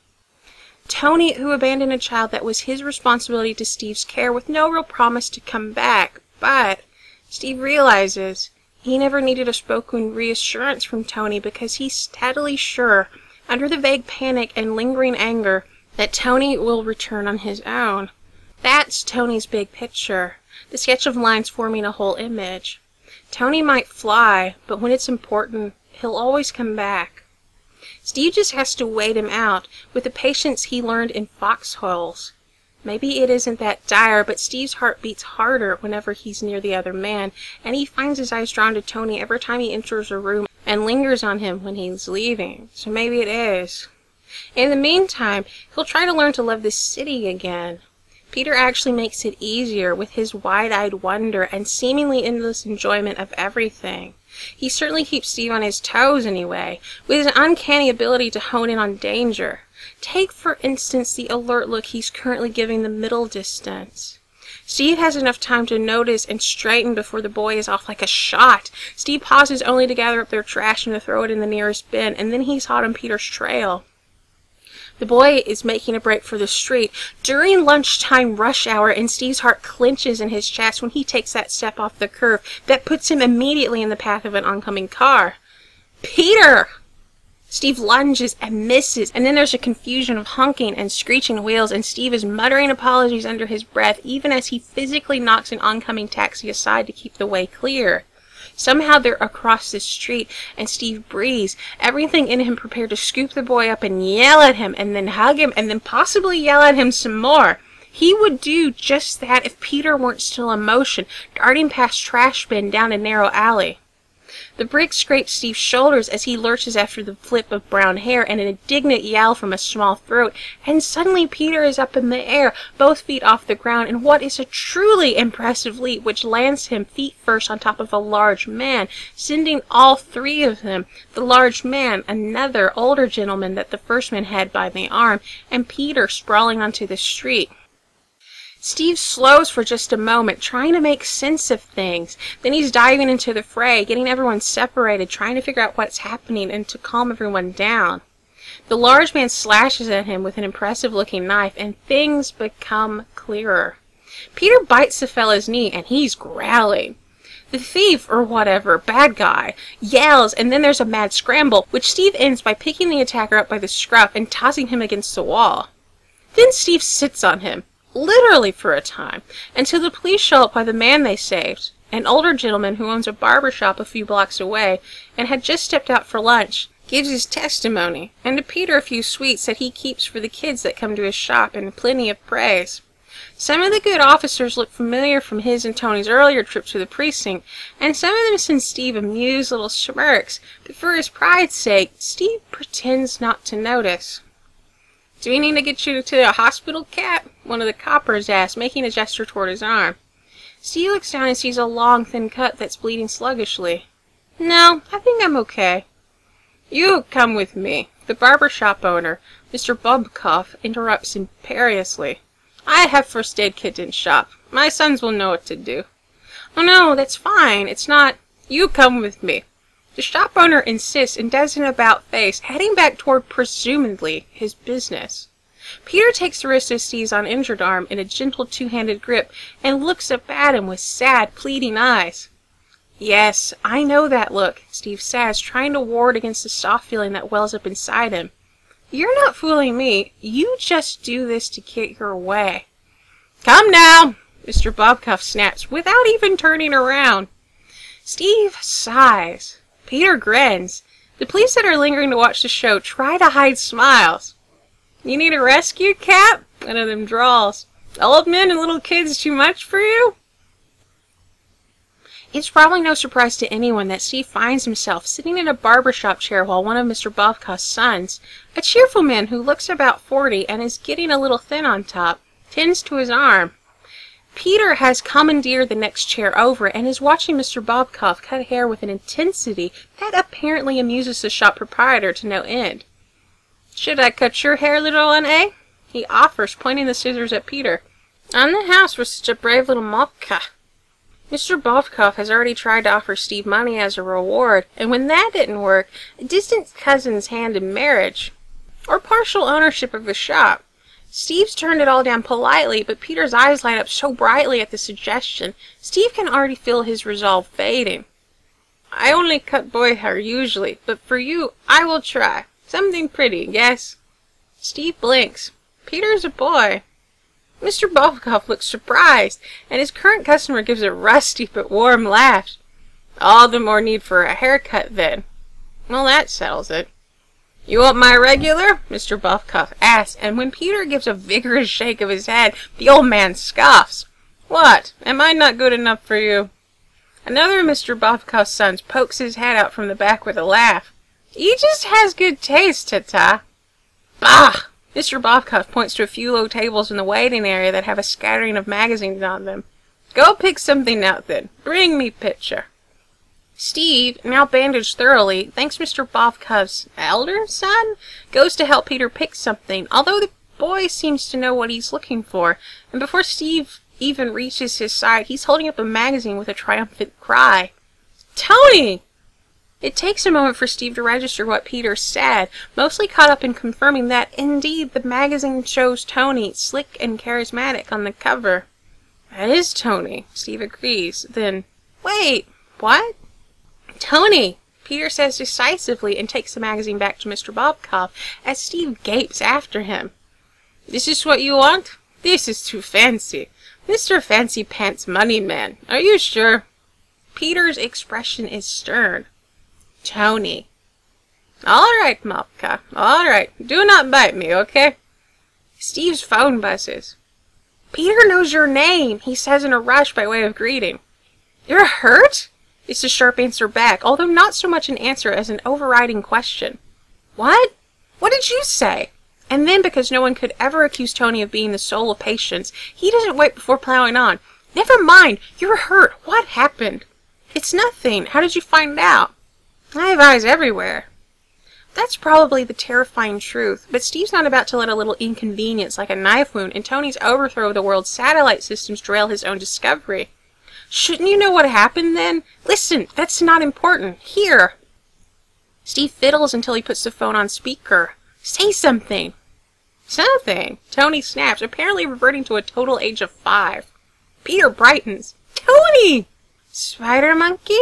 Tony who abandoned a child that was his responsibility to Steve's care with no real promise to come back, but Steve realizes he never needed a spoken reassurance from Tony because he's steadily sure, under the vague panic and lingering anger, that Tony will return on his own. That's Tony's big picture, the sketch of lines forming a whole image. Tony might fly, but when it's important, he'll always come back. Steve just has to wait him out, with the patience he learned in foxholes. Maybe it isn't that dire, but Steve's heart beats harder whenever he's near the other man, and he finds his eyes drawn to Tony every time he enters a room and lingers on him when he's leaving. So maybe it is. In the meantime, he'll try to learn to love this city again. Peter actually makes it easier with his wide-eyed wonder and seemingly endless enjoyment of everything. He certainly keeps Steve on his toes anyway, with his uncanny ability to hone in on danger. Take, for instance, the alert look he's currently giving the middle distance. Steve has enough time to notice and straighten before the boy is off like a shot. Steve pauses only to gather up their trash and to throw it in the nearest bin, and then he's hot on Peter's trail. The boy is making a break for the street during lunchtime rush hour, and Steve's heart clenches in his chest when he takes that step off the curve that puts him immediately in the path of an oncoming car. Peter! Steve lunges and misses, and then there's a confusion of honking and screeching wheels, and Steve is muttering apologies under his breath, even as he physically knocks an oncoming taxi aside to keep the way clear. Somehow they're across the street, and Steve breathes, everything in him prepared to scoop the boy up and yell at him, and then hug him, and then possibly yell at him some more. He would do just that if Peter weren't still in motion, darting past trash bin down a narrow alley. The brick scrapes Steve's shoulders as he lurches after the flip of brown hair and an indignant yell from a small throat, and suddenly Peter is up in the air, both feet off the ground, in what is a truly impressive leap which lands him feet first on top of a large man, sending all three of them, the large man, another older gentleman that the first man had by the arm, and Peter sprawling onto the street. Steve slows for just a moment, trying to make sense of things. Then he's diving into the fray, getting everyone separated, trying to figure out what's happening and to calm everyone down. The large man slashes at him with an impressive-looking knife, and things become clearer. Peter bites the fella's knee, and he's growling. The thief, or whatever, bad guy, yells, and then there's a mad scramble, which Steve ends by picking the attacker up by the scruff and tossing him against the wall. Then Steve sits on him, literally for a time, until the police show up by the man they saved, an older gentleman who owns a barber shop a few blocks away and had just stepped out for lunch, gives his testimony, and to Peter a few sweets that he keeps for the kids that come to his shop, and plenty of praise. Some of the good officers look familiar from his and Tony's earlier trip to the precinct, and some of them send Steve amused little smirks, but for his pride's sake, Steve pretends not to notice. "Do we need to get you to the hospital, Cap?" one of the coppers asked, making a gesture toward his arm. Steve looks down and sees a long, thin cut that's bleeding sluggishly. "No, I think I'm okay." "You come with me," the barber shop owner, Mister Bobkoff, interrupts imperiously. "I have first aid kit in shop. My sons will know what to do." "Oh no, that's fine. It's not—" "You come with me." The shop owner insists and does an about-face, heading back toward, presumably, his business. Peter takes the wrist of Steve's uninjured arm in a gentle two-handed grip and looks up at him with sad, pleading eyes. "Yes, I know that look," Steve says, trying to ward against the soft feeling that wells up inside him. "You're not fooling me. You just do this to get your way." "Come now," Mister Bobkoff snaps, without even turning around. Steve sighs. Peter grins. The police that are lingering to watch the show try to hide smiles. "You need a rescue, Cap?" one of them drawls. "Old men and little kids too much for you?" It's probably no surprise to anyone that Steve finds himself sitting in a barbershop chair while one of Mister Bobkoff's sons, a cheerful man who looks about forty and is getting a little thin on top, tends to his arm. Peter has commandeered the next chair over and is watching Mister Bobkoff cut hair with an intensity that apparently amuses the shop proprietor to no end. "Should I cut your hair, little one, eh?" he offers, pointing the scissors at Peter. "On the house for such a brave little Malka." Mister Bobkoff has already tried to offer Steve money as a reward, and when that didn't work, a distant cousin's hand in marriage, or partial ownership of the shop. Steve's turned it all down politely, but Peter's eyes light up so brightly at the suggestion, Steve can already feel his resolve fading. "I only cut boy hair usually, but for you, I will try. Something pretty, yes?" Steve blinks. Peter's a boy. Mister Bobkoff looks surprised, and his current customer gives a rusty but warm laugh. "All the more need for a haircut, then." "Well, that settles it." "You want my regular?" Mister Bobkoff asks, and when Peter gives a vigorous shake of his head, the old man scoffs. "What? Am I not good enough for you?" Another of Mister Bobkoff's sons pokes his head out from the back with a laugh. "He just has good taste, Tata." "Bah!" Mister Bobkoff points to a few low tables in the waiting area that have a scattering of magazines on them. "Go pick something out, then. Bring me picture." Steve, now bandaged thoroughly, thanks Mister Bobkoff's elder son, goes to help Peter pick something, although the boy seems to know what he's looking for, and before Steve even reaches his side, he's holding up a magazine with a triumphant cry. "Tony!" It takes a moment for Steve to register what Peter said, mostly caught up in confirming that, indeed, the magazine shows Tony, slick and charismatic, on the cover. "That is Tony," Steve agrees. Then, "Wait, what?" "Tony!" Peter says decisively and takes the magazine back to Mister Bobkov as Steve gapes after him. This is what you want? This is too fancy. Mister Fancy Pants Money Man, are you sure? Peter's expression is stern. Tony. All right, Mopka. All right. Do not bite me, okay? Steve's phone buzzes. Peter knows your name, he says in a rush by way of greeting. You're hurt? It's a sharp answer back, although not so much an answer as an overriding question. What? What did you say? And then, because no one could ever accuse Tony of being the soul of patience, he doesn't wait before plowing on. Never mind. You're hurt. What happened? It's nothing. How did you find out? I have eyes everywhere. That's probably the terrifying truth, but Steve's not about to let a little inconvenience like a knife wound and Tony's overthrow of the world's satellite systems derail his own discovery. Shouldn't you know what happened then? Listen, that's not important. Here. Steve fiddles until he puts the phone on speaker. Say something. Something? Tony snaps, apparently reverting to a total age of five. Peter brightens. Tony! Spider monkey?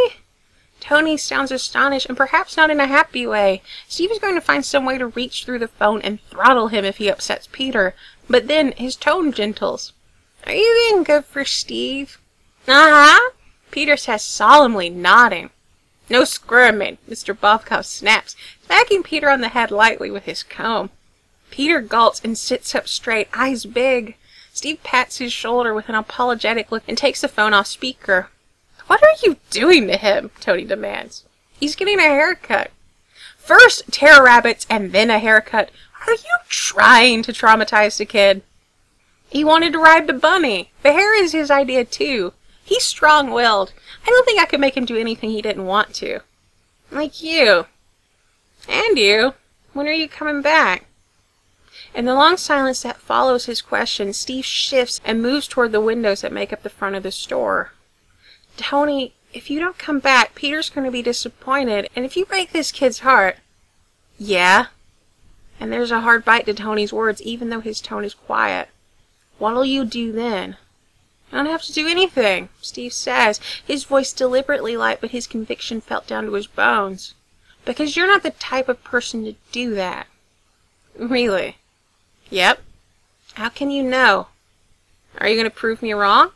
Tony sounds astonished, and perhaps not in a happy way. Steve is going to find some way to reach through the phone and throttle him if he upsets Peter. But then his tone gentles. Are you being good for Steve? Uh-huh, Peter says solemnly, nodding. No squirming, Mister Bobkov snaps, smacking Peter on the head lightly with his comb. Peter gulps and sits up straight, eyes big. Steve pats his shoulder with an apologetic look and takes the phone off speaker. What are you doing to him? Tony demands. He's getting a haircut. First terror rabbits and then a haircut. Are you trying to traumatize the kid? He wanted to ride the bunny. The hair is his idea too. He's strong-willed. I don't think I could make him do anything he didn't want to. Like you. And you. When are you coming back? In the long silence that follows his question, Steve shifts and moves toward the windows that make up the front of the store. Tony, if you don't come back, Peter's going to be disappointed, and if you break this kid's heart... Yeah? And there's a hard bite to Tony's words, even though his tone is quiet. What'll you do then? I don't have to do anything, Steve says, his voice deliberately light, but his conviction felt down to his bones. Because you're not the type of person to do that. Really? Yep. How can you know? Are you going to prove me wrong?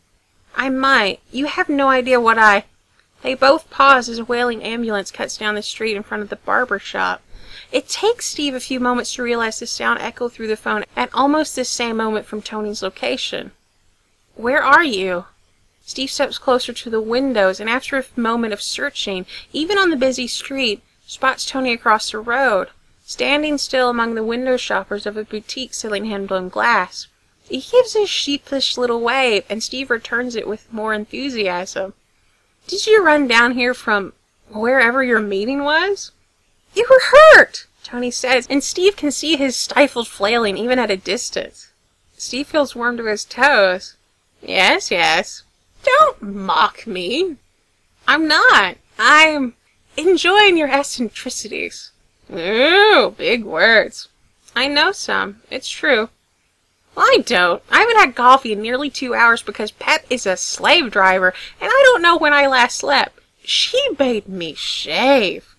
I might. You have no idea what I... They both pause as a wailing ambulance cuts down the street in front of the barber shop. It takes Steve a few moments to realize the sound echoed through the phone at almost the same moment from Tony's location. Where are you? Steve steps closer to the windows and after a moment of searching, even on the busy street, spots Tony across the road, standing still among the window shoppers of a boutique selling hand-blown glass. He gives a sheepish little wave, and Steve returns it with more enthusiasm. Did you run down here from wherever your meeting was? You were hurt, Tony says, and Steve can see his stifled flailing even at a distance. Steve feels warm to his toes. Yes, yes. Don't mock me. I'm not. I'm enjoying your eccentricities. Ooh, big words. I know some. It's true. Well, I don't. I haven't had coffee in nearly two hours because Pep is a slave driver, and I don't know when I last slept. She made me shave.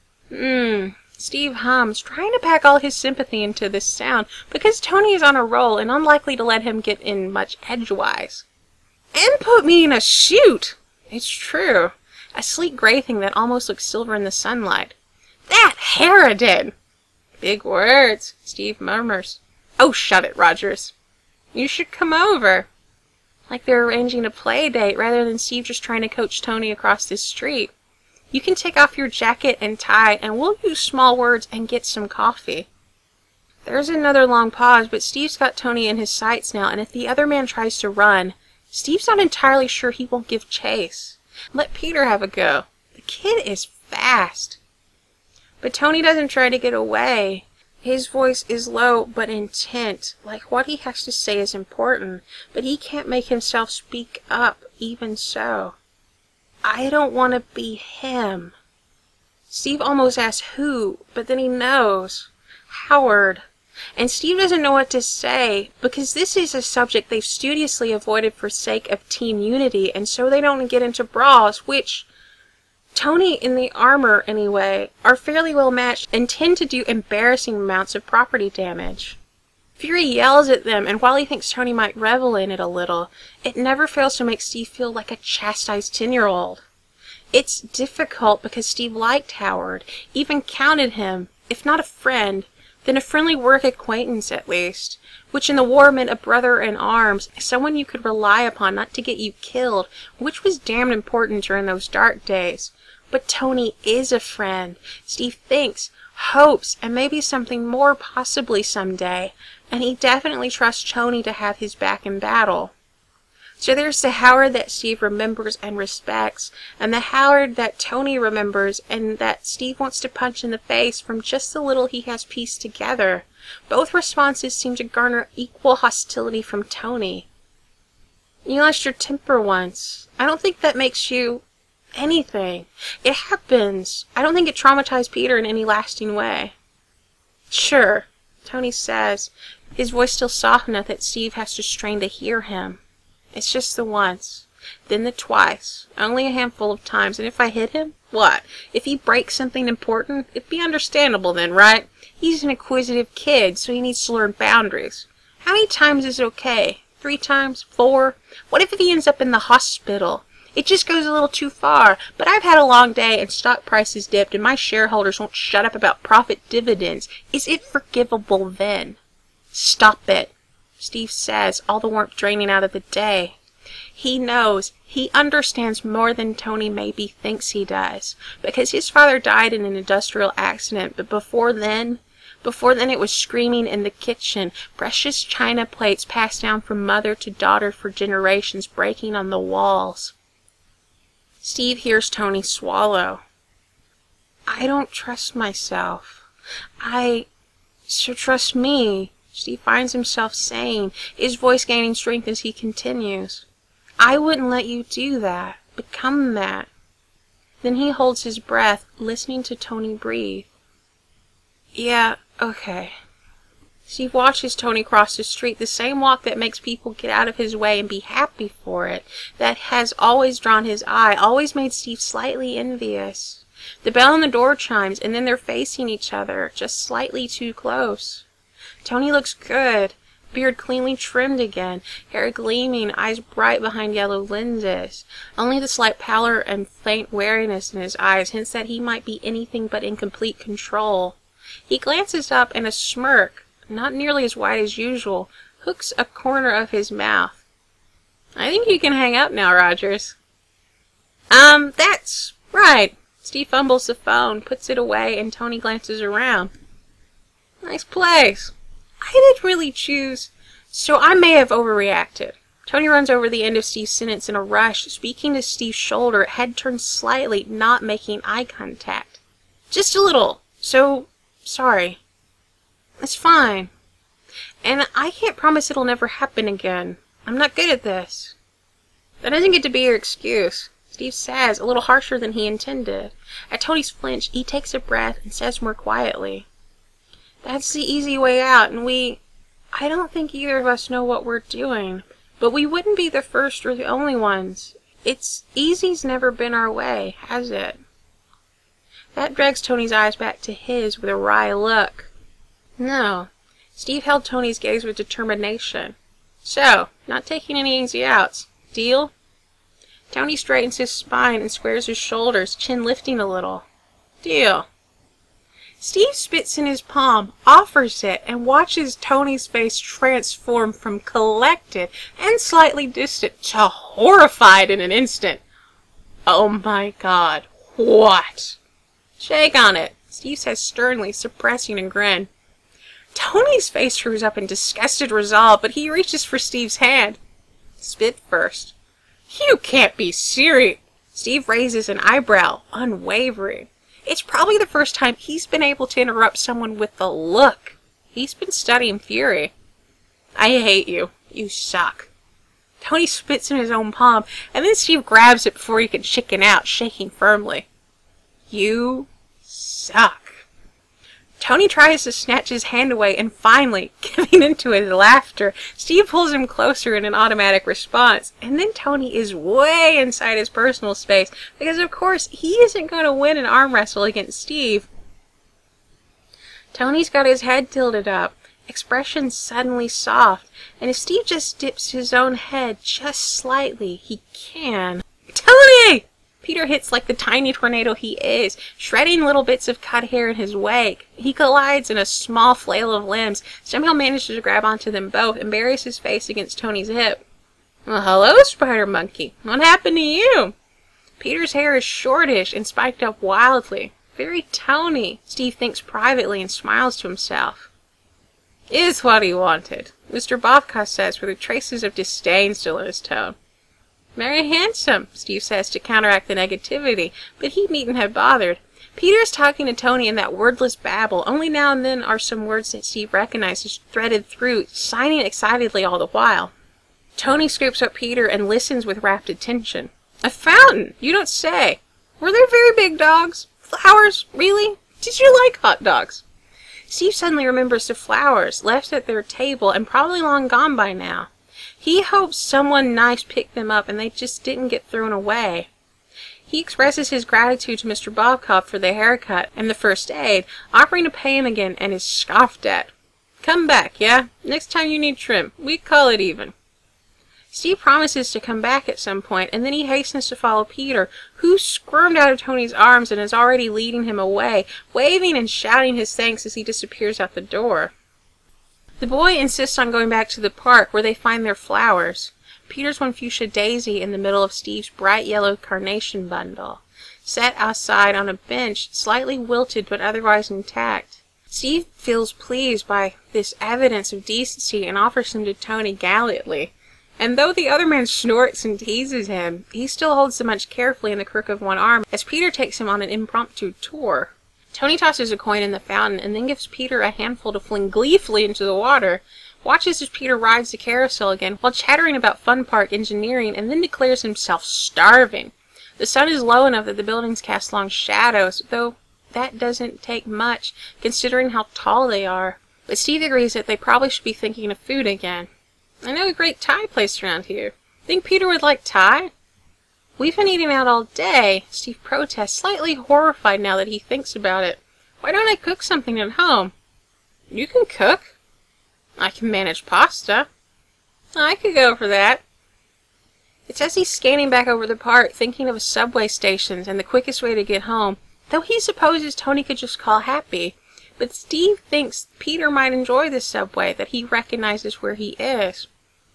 Hmm. Steve hums, trying to pack all his sympathy into this sound, because Tony is on a roll and unlikely to let him get in much edgewise. And put me in a chute! It's true. A sleek gray thing that almost looks silver in the sunlight. That harridan! Big words, Steve murmurs. Oh, shut it, Rogers. You should come over. Like they're arranging a play date rather than Steve just trying to coach Tony across the street. You can take off your jacket and tie, and we'll use small words and get some coffee. There's another long pause, but Steve's got Tony in his sights now, and if the other man tries to run, Steve's not entirely sure he won't give chase. Let Peter have a go. The kid is fast. But Tony doesn't try to get away. His voice is low but intent, like what he has to say is important, but he can't make himself speak up even so. I don't want to be him. Steve almost asks who, but then he knows. Howard. And Steve doesn't know what to say, because this is a subject they've studiously avoided for sake of team unity, and so they don't get into brawls, which Tony, in the armor anyway, are fairly well matched and tend to do embarrassing amounts of property damage. Fury yells at them, and while he thinks Tony might revel in it a little, it never fails to make Steve feel like a chastised ten-year-old. It's difficult because Steve liked Howard, even counted him, if not a friend, then a friendly work acquaintance at least, which in the war meant a brother in arms, someone you could rely upon not to get you killed, which was damned important during those dark days. But Tony is a friend. Steve thinks, hopes, and maybe something more possibly someday, and he definitely trusts Tony to have his back in battle. So there's the Howard that Steve remembers and respects, and the Howard that Tony remembers and that Steve wants to punch in the face from just the little he has pieced together. Both responses seem to garner equal hostility from Tony. You lost your temper once. I don't think that makes you anything. It happens. I don't think it traumatized Peter in any lasting way. Sure, Tony says, his voice still soft enough that Steve has to strain to hear him. It's just the once, then the twice, only a handful of times, and if I hit him, what? If he breaks something important, it'd be understandable then, right? He's an inquisitive kid, so he needs to learn boundaries. How many times is okay? Three times? Four? What if he ends up in the hospital? It just goes a little too far, but I've had a long day and stock prices dipped and my shareholders won't shut up about profit dividends. Is it forgivable then? Stop it, Steve says, all the warmth draining out of the day. He knows, he understands more than Tony maybe thinks he does, because his father died in an industrial accident, but before then, before then it was screaming in the kitchen, precious china plates passed down from mother to daughter for generations breaking on the walls. Steve hears Tony swallow. I don't trust myself. I... So trust me, Steve finds himself saying, his voice gaining strength as he continues. I wouldn't let you do that, become that. Then he holds his breath, listening to Tony breathe. Yeah, okay. Steve watches Tony cross the street, the same walk that makes people get out of his way and be happy for it, that has always drawn his eye, always made Steve slightly envious. The bell on the door chimes, and then they're facing each other, just slightly too close. Tony looks good, beard cleanly trimmed again, hair gleaming, eyes bright behind yellow lenses. Only the slight pallor and faint wariness in his eyes hints that he might be anything but in complete control. He glances up, and a smirk, not nearly as wide as usual, hooks a corner of his mouth. I think you can hang up now, Rogers. Um, that's right. Steve fumbles the phone, puts it away, and Tony glances around. Nice place. I didn't really choose, so I may have overreacted. Tony runs over the end of Steve's sentence in a rush, speaking to Steve's shoulder, head turned slightly, not making eye contact. Just a little, so sorry. It's fine. And I can't promise it'll never happen again. I'm not good at this. That doesn't get to be your excuse, Steve says, a little harsher than he intended. At Tony's flinch, he takes a breath and says more quietly, That's the easy way out, and we... I don't think either of us know what we're doing, but we wouldn't be the first or the only ones. It's easy's never been our way, has it? That drags Tony's eyes back to his with a wry look. No. Steve held Tony's gaze with determination. So, not taking any easy outs. Deal? Tony straightens his spine and squares his shoulders, chin lifting a little. Deal. Steve spits in his palm, offers it, and watches Tony's face transform from collected and slightly distant to horrified in an instant. Oh my God, what? Shake on it, Steve says sternly, suppressing a grin. Tony's face screws up in disgusted resolve, but he reaches for Steve's hand. Spit first. You can't be serious. Steve raises an eyebrow, unwavering. It's probably the first time he's been able to interrupt someone with a look. He's been studying Fury. I hate you. You suck. Tony spits in his own palm, and then Steve grabs it before he can chicken out, shaking firmly. You suck. Tony tries to snatch his hand away, and finally, giving into his laughter, Steve pulls him closer in an automatic response. And then Tony is way inside his personal space, because of course he isn't going to win an arm wrestle against Steve. Tony's got his head tilted up, expression suddenly soft, and if Steve just dips his own head just slightly, he can. Tony! Peter hits like the tiny tornado he is, shredding little bits of cut hair in his wake. He collides in a small flail of limbs, somehow manages to grab onto them both, and buries his face against Tony's hip. Well, hello, Spider Monkey. What happened to you? Peter's hair is shortish and spiked up wildly. Very Tony, Steve thinks privately and smiles to himself. Is what he wanted, Mister Bobka says with traces of disdain still in his tone. Very handsome, Steve says to counteract the negativity, but he needn't have bothered. Peter's talking to Tony in that wordless babble. Only now and then are some words that Steve recognizes threaded through, signing excitedly all the while. Tony scoops up Peter and listens with rapt attention. A fountain? You don't say. Were there very big dogs? Flowers? Really? Did you like hot dogs? Steve suddenly remembers the flowers, left at their table and probably long gone by now. He hopes someone nice picked them up and they just didn't get thrown away. He expresses his gratitude to Mister Bobkov for the haircut and the first aid, offering to pay him again, and is scoffed at. Come back, yeah? Next time you need trim. We call it even. Steve promises to come back at some point, and then he hastens to follow Peter, who squirmed out of Tony's arms and is already leading him away, waving and shouting his thanks as he disappears out the door. The boy insists on going back to the park, where they find their flowers. Peter's one fuchsia daisy in the middle of Steve's bright yellow carnation bundle, set outside on a bench, slightly wilted but otherwise intact. Steve feels pleased by this evidence of decency and offers him to Tony gallantly. And though the other man snorts and teases him, he still holds the bunch carefully in the crook of one arm as Peter takes him on an impromptu tour. Tony tosses a coin in the fountain and then gives Peter a handful to fling gleefully into the water, watches as Peter rides the carousel again while chattering about fun park engineering, and then declares himself starving. The sun is low enough that the buildings cast long shadows, though that doesn't take much considering how tall they are. But Steve agrees that they probably should be thinking of food again. I know a great Thai place around here. Think Peter would like Thai? We've been eating out all day, Steve protests, slightly horrified now that he thinks about it. Why don't I cook something at home? You can cook. I can manage pasta. I could go for that. It's as he's scanning back over the park, thinking of subway stations and the quickest way to get home, though he supposes Tony could just call Happy. But Steve thinks Peter might enjoy the subway, that he recognizes where he is.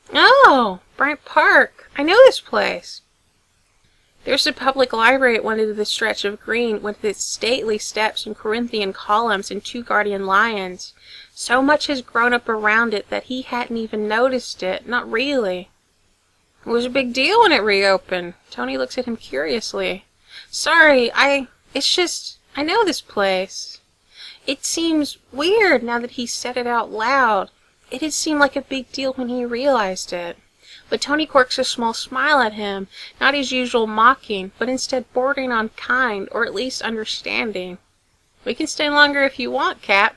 Oh, Bryant Park. I know this place. There's a public library at one end of the stretch of green with its stately steps and Corinthian columns and two guardian lions. So much has grown up around it that he hadn't even noticed it. Not really. It was a big deal when it reopened. Tony looks at him curiously. Sorry, I... It's just... I know this place. It seems weird now that he said it out loud. It had seemed like a big deal when he realized it. But Tony quirks a small smile at him, not his usual mocking, but instead bordering on kind, or at least understanding. We can stay longer if you want, Cap.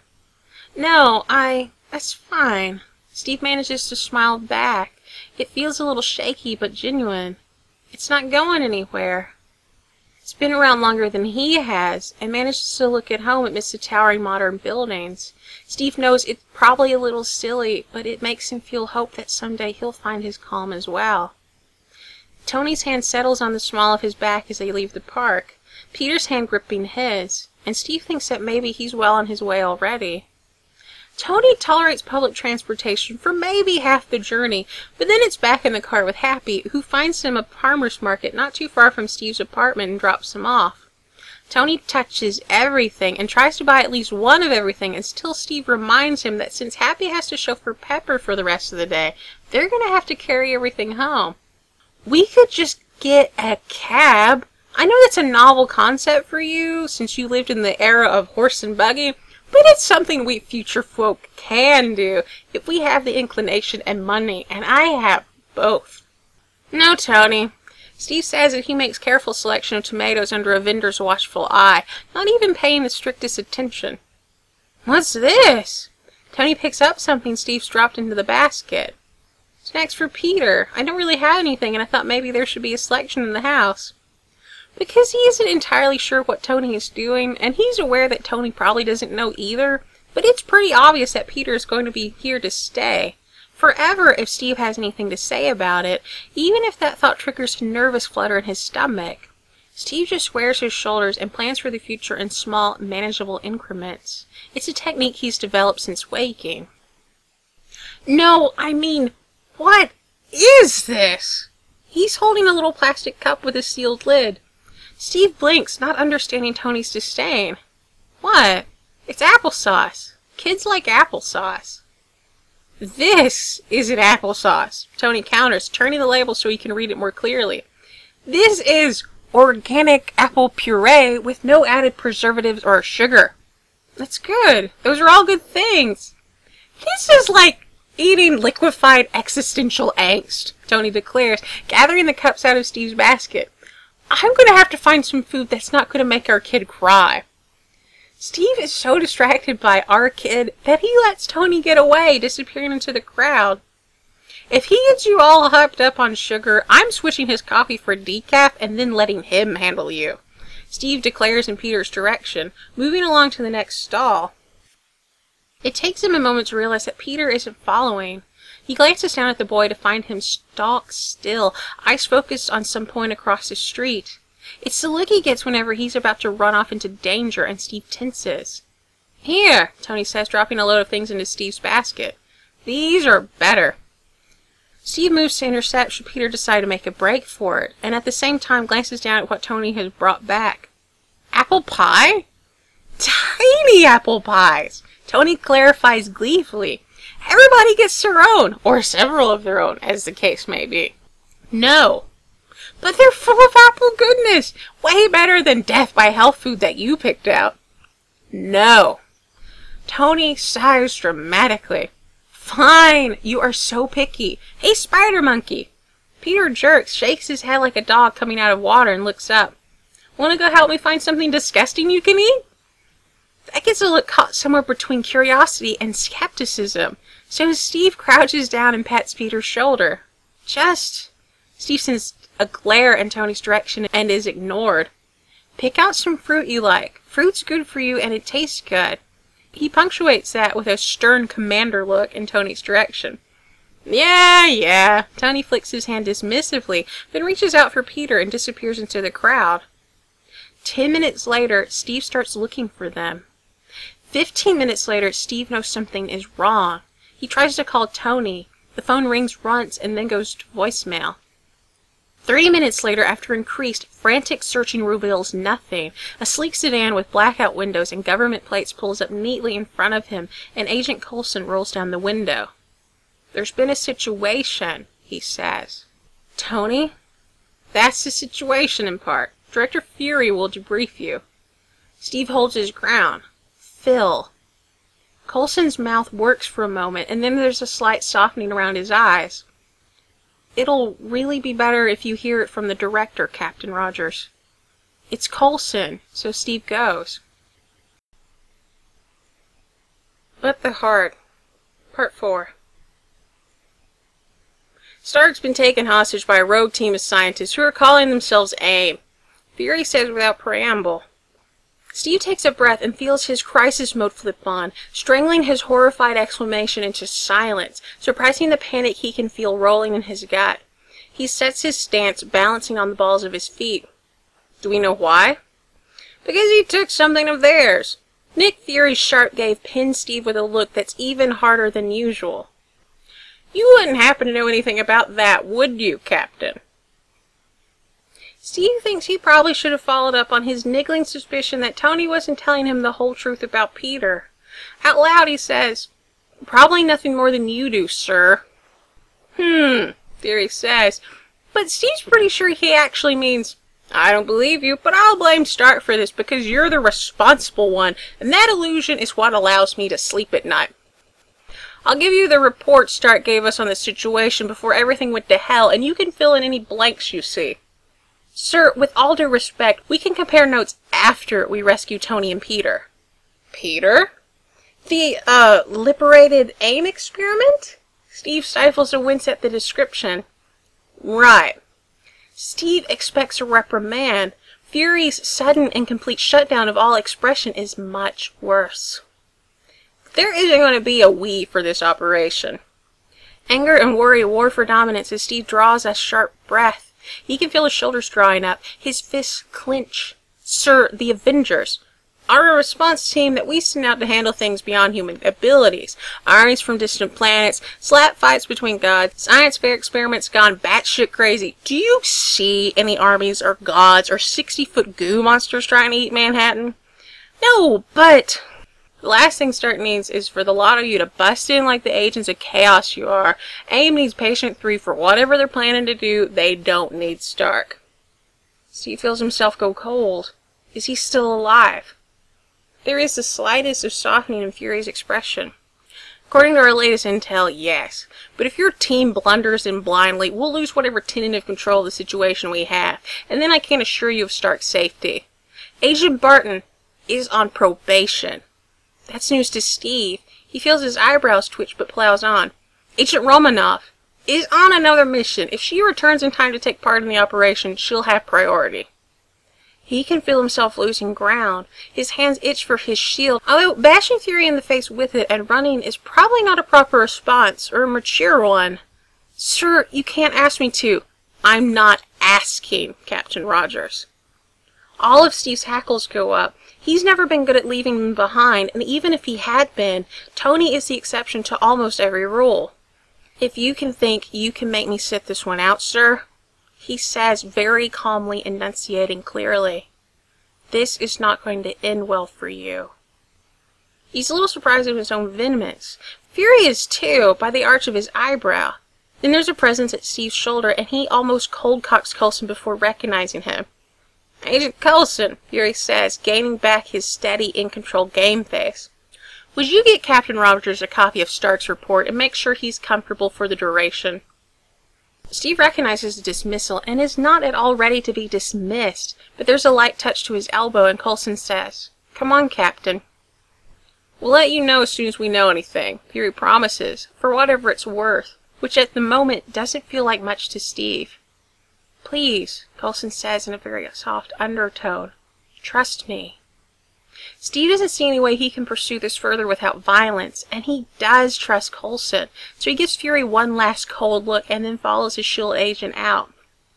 No, I... That's fine. Steve manages to smile back. It feels a little shaky, but genuine. It's not going anywhere. It's been around longer than he has, and manages to look at home amidst the towering modern buildings. Steve knows it's probably a little silly, but it makes him feel hope that someday he'll find his calm as well. Tony's hand settles on the small of his back as they leave the park, Peter's hand gripping his, and Steve thinks that maybe he's well on his way already. Tony tolerates public transportation for maybe half the journey, but then it's back in the car with Happy, who finds him a farmer's market not too far from Steve's apartment and drops him off. Tony touches everything and tries to buy at least one of everything until Steve reminds him that since Happy has to chauffeur Pepper for the rest of the day, they're going to have to carry everything home. We could just get a cab. I know that's a novel concept for you, since you lived in the era of horse and buggy, but it's something we future folk can do if we have the inclination and money, and I have both. No, Tony. Steve says that he makes careful selection of tomatoes under a vendor's watchful eye, not even paying the strictest attention. What's this? Tony picks up something Steve's dropped into the basket. Snacks for Peter. I don't really have anything, and I thought maybe there should be a selection in the house. Because he isn't entirely sure what Tony is doing, and he's aware that Tony probably doesn't know either, but it's pretty obvious that Peter is going to be here to stay. Forever if Steve has anything to say about it, even if that thought triggers a nervous flutter in his stomach. Steve just squares his shoulders and plans for the future in small, manageable increments. It's a technique he's developed since waking. No, I mean, what is this? He's holding a little plastic cup with a sealed lid. Steve blinks, not understanding Tony's disdain. What? It's applesauce. Kids like applesauce. This isn't applesauce, Tony counters, turning the label so he can read it more clearly. This is organic apple puree with no added preservatives or sugar. That's good. Those are all good things. This is like eating liquefied existential angst, Tony declares, gathering the cups out of Steve's basket. I'm going to have to find some food that's not going to make our kid cry. Steve is so distracted by our kid that he lets Tony get away, disappearing into the crowd. If he gets you all hyped up on sugar, I'm switching his coffee for decaf and then letting him handle you, Steve declares in Peter's direction, moving along to the next stall. It takes him a moment to realize that Peter isn't following. He glances down at the boy to find him stock still, eyes focused on some point across the street. It's the look he gets whenever he's about to run off into danger, and Steve tenses. Here, Tony says, dropping a load of things into Steve's basket. These are better. Steve moves to intercept should Peter decide to make a break for it, and at the same time glances down at what Tony has brought back. Apple pie? Tiny apple pies! Tony clarifies gleefully. Everybody gets their own, or several of their own, as the case may be. No. But they're full of apple goodness, way better than death by health food that you picked out. No. Tony sighs dramatically. Fine, you are so picky. Hey, Spider Monkey. Peter jerks, shakes his head like a dog coming out of water, and looks up. Want to go help me find something disgusting you can eat? That gets a look caught somewhere between curiosity and skepticism, so Steve crouches down and pats Peter's shoulder. Just... Steve sends a glare in Tony's direction and is ignored. Pick out some fruit you like. Fruit's good for you and it tastes good. He punctuates that with a stern commander look in Tony's direction. Yeah, yeah. Tony flicks his hand dismissively, then reaches out for Peter and disappears into the crowd. Ten minutes later, Steve starts looking for them. Fifteen minutes later, Steve knows something is wrong. He tries to call Tony. The phone rings once and then goes to voicemail. Thirty minutes later, after increased, frantic searching reveals nothing. A sleek sedan with blackout windows and government plates pulls up neatly in front of him, and Agent Coulson rolls down the window. There's been a situation, he says. Tony? That's the situation in part. Director Fury will debrief you. Steve holds his ground. Phil. Coulson's mouth works for a moment, and then there's a slight softening around his eyes. It'll really be better if you hear it from the director, Captain Rogers. It's Coulson, so Steve goes. But the heart. Part four. Stark's been taken hostage by a rogue team of scientists who are calling themselves AIM. Fury says without preamble. Steve takes a breath and feels his crisis mode flip on, strangling his horrified exclamation into silence, suppressing the panic he can feel rolling in his gut. He sets his stance, balancing on the balls of his feet. Do we know why? Because he took something of theirs. Nick Fury's sharp gaze pinned Steve with a look that's even harder than usual. You wouldn't happen to know anything about that, would you, Captain? Steve thinks he probably should have followed up on his niggling suspicion that Tony wasn't telling him the whole truth about Peter. Out loud he says, Probably nothing more than you do, sir. Hmm, Fury says, but Steve's pretty sure he actually means, I don't believe you, but I'll blame Stark for this because you're the responsible one, and that illusion is what allows me to sleep at night. I'll give you the report Stark gave us on the situation before everything went to hell, and you can fill in any blanks you see. Sir, with all due respect, we can compare notes after we rescue Tony and Peter. Peter? The, uh, liberated AIM experiment? Steve stifles a wince at the description. Right. Steve expects a reprimand. Fury's sudden and complete shutdown of all expression is much worse. There isn't going to be a we for this operation. Anger and worry war for dominance as Steve draws a sharp breath. He can feel his shoulders drawing up, his fists clench. Sir, the Avengers are a response team that we send out to handle things beyond human abilities. Armies from distant planets, slap fights between gods, science fair experiments gone batshit crazy. Do you see any armies or gods or sixty-foot goo monsters trying to eat Manhattan? No, but the last thing Stark needs is for the lot of you to bust in like the agents of chaos you are. AIM needs Patient three for whatever they're planning to do. They don't need Stark. Steve feels himself go cold. Is he still alive? There is the slightest of softening in Fury's expression. According to our latest intel, yes. But if your team blunders in blindly, we'll lose whatever tentative control of the situation we have. And then I can't assure you of Stark's safety. Agent Barton is on probation. That's news to Steve. He feels his eyebrows twitch but plows on. Agent Romanoff is on another mission. If she returns in time to take part in the operation, she'll have priority. He can feel himself losing ground. His hands itch for his shield, although bashing Fury in the face with it and running is probably not a proper response, or a mature one. Sir, you can't ask me to. I'm not asking, Captain Rogers. All of Steve's hackles go up. He's never been good at leaving them behind, and even if he had been, Tony is the exception to almost every rule. If you can think you can make me sit this one out, sir, he says, very calmly, enunciating clearly, this is not going to end well for you. He's a little surprised at his own vehemence. Fury is too, by the arch of his eyebrow. Then there's a presence at Steve's shoulder, and he almost cold-cocks Coulson before recognizing him. Agent Coulson, Fury says, gaining back his steady, in-control game face. Would you get Captain Rogers a copy of Stark's report and make sure he's comfortable for the duration? Steve recognizes the dismissal and is not at all ready to be dismissed, but there's a light touch to his elbow and Coulson says, Come on, Captain. We'll let you know as soon as we know anything, Fury promises, for whatever it's worth, which at the moment doesn't feel like much to Steve. Please, Coulson says in a very soft undertone, trust me. Steve doesn't see any way he can pursue this further without violence, and he does trust Coulson, so he gives Fury one last cold look and then follows his S H I E L D agent out.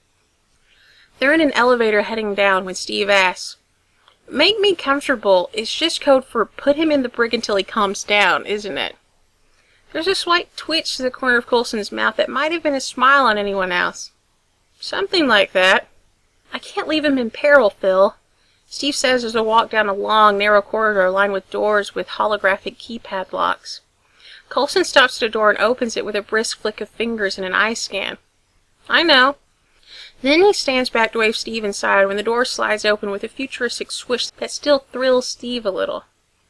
They're in an elevator heading down when Steve asks, Make me comfortable is just code for put him in the brig until he calms down, isn't it? There's a slight twitch to the corner of Coulson's mouth that might have been a smile on anyone else. Something like that. I can't leave him in peril, Phil. Steve says as they walk down a long, narrow corridor lined with doors with holographic keypad locks. Coulson stops at a door and opens it with a brisk flick of fingers and an eye scan. I know. Then he stands back to wave Steve inside when the door slides open with a futuristic swish that still thrills Steve a little.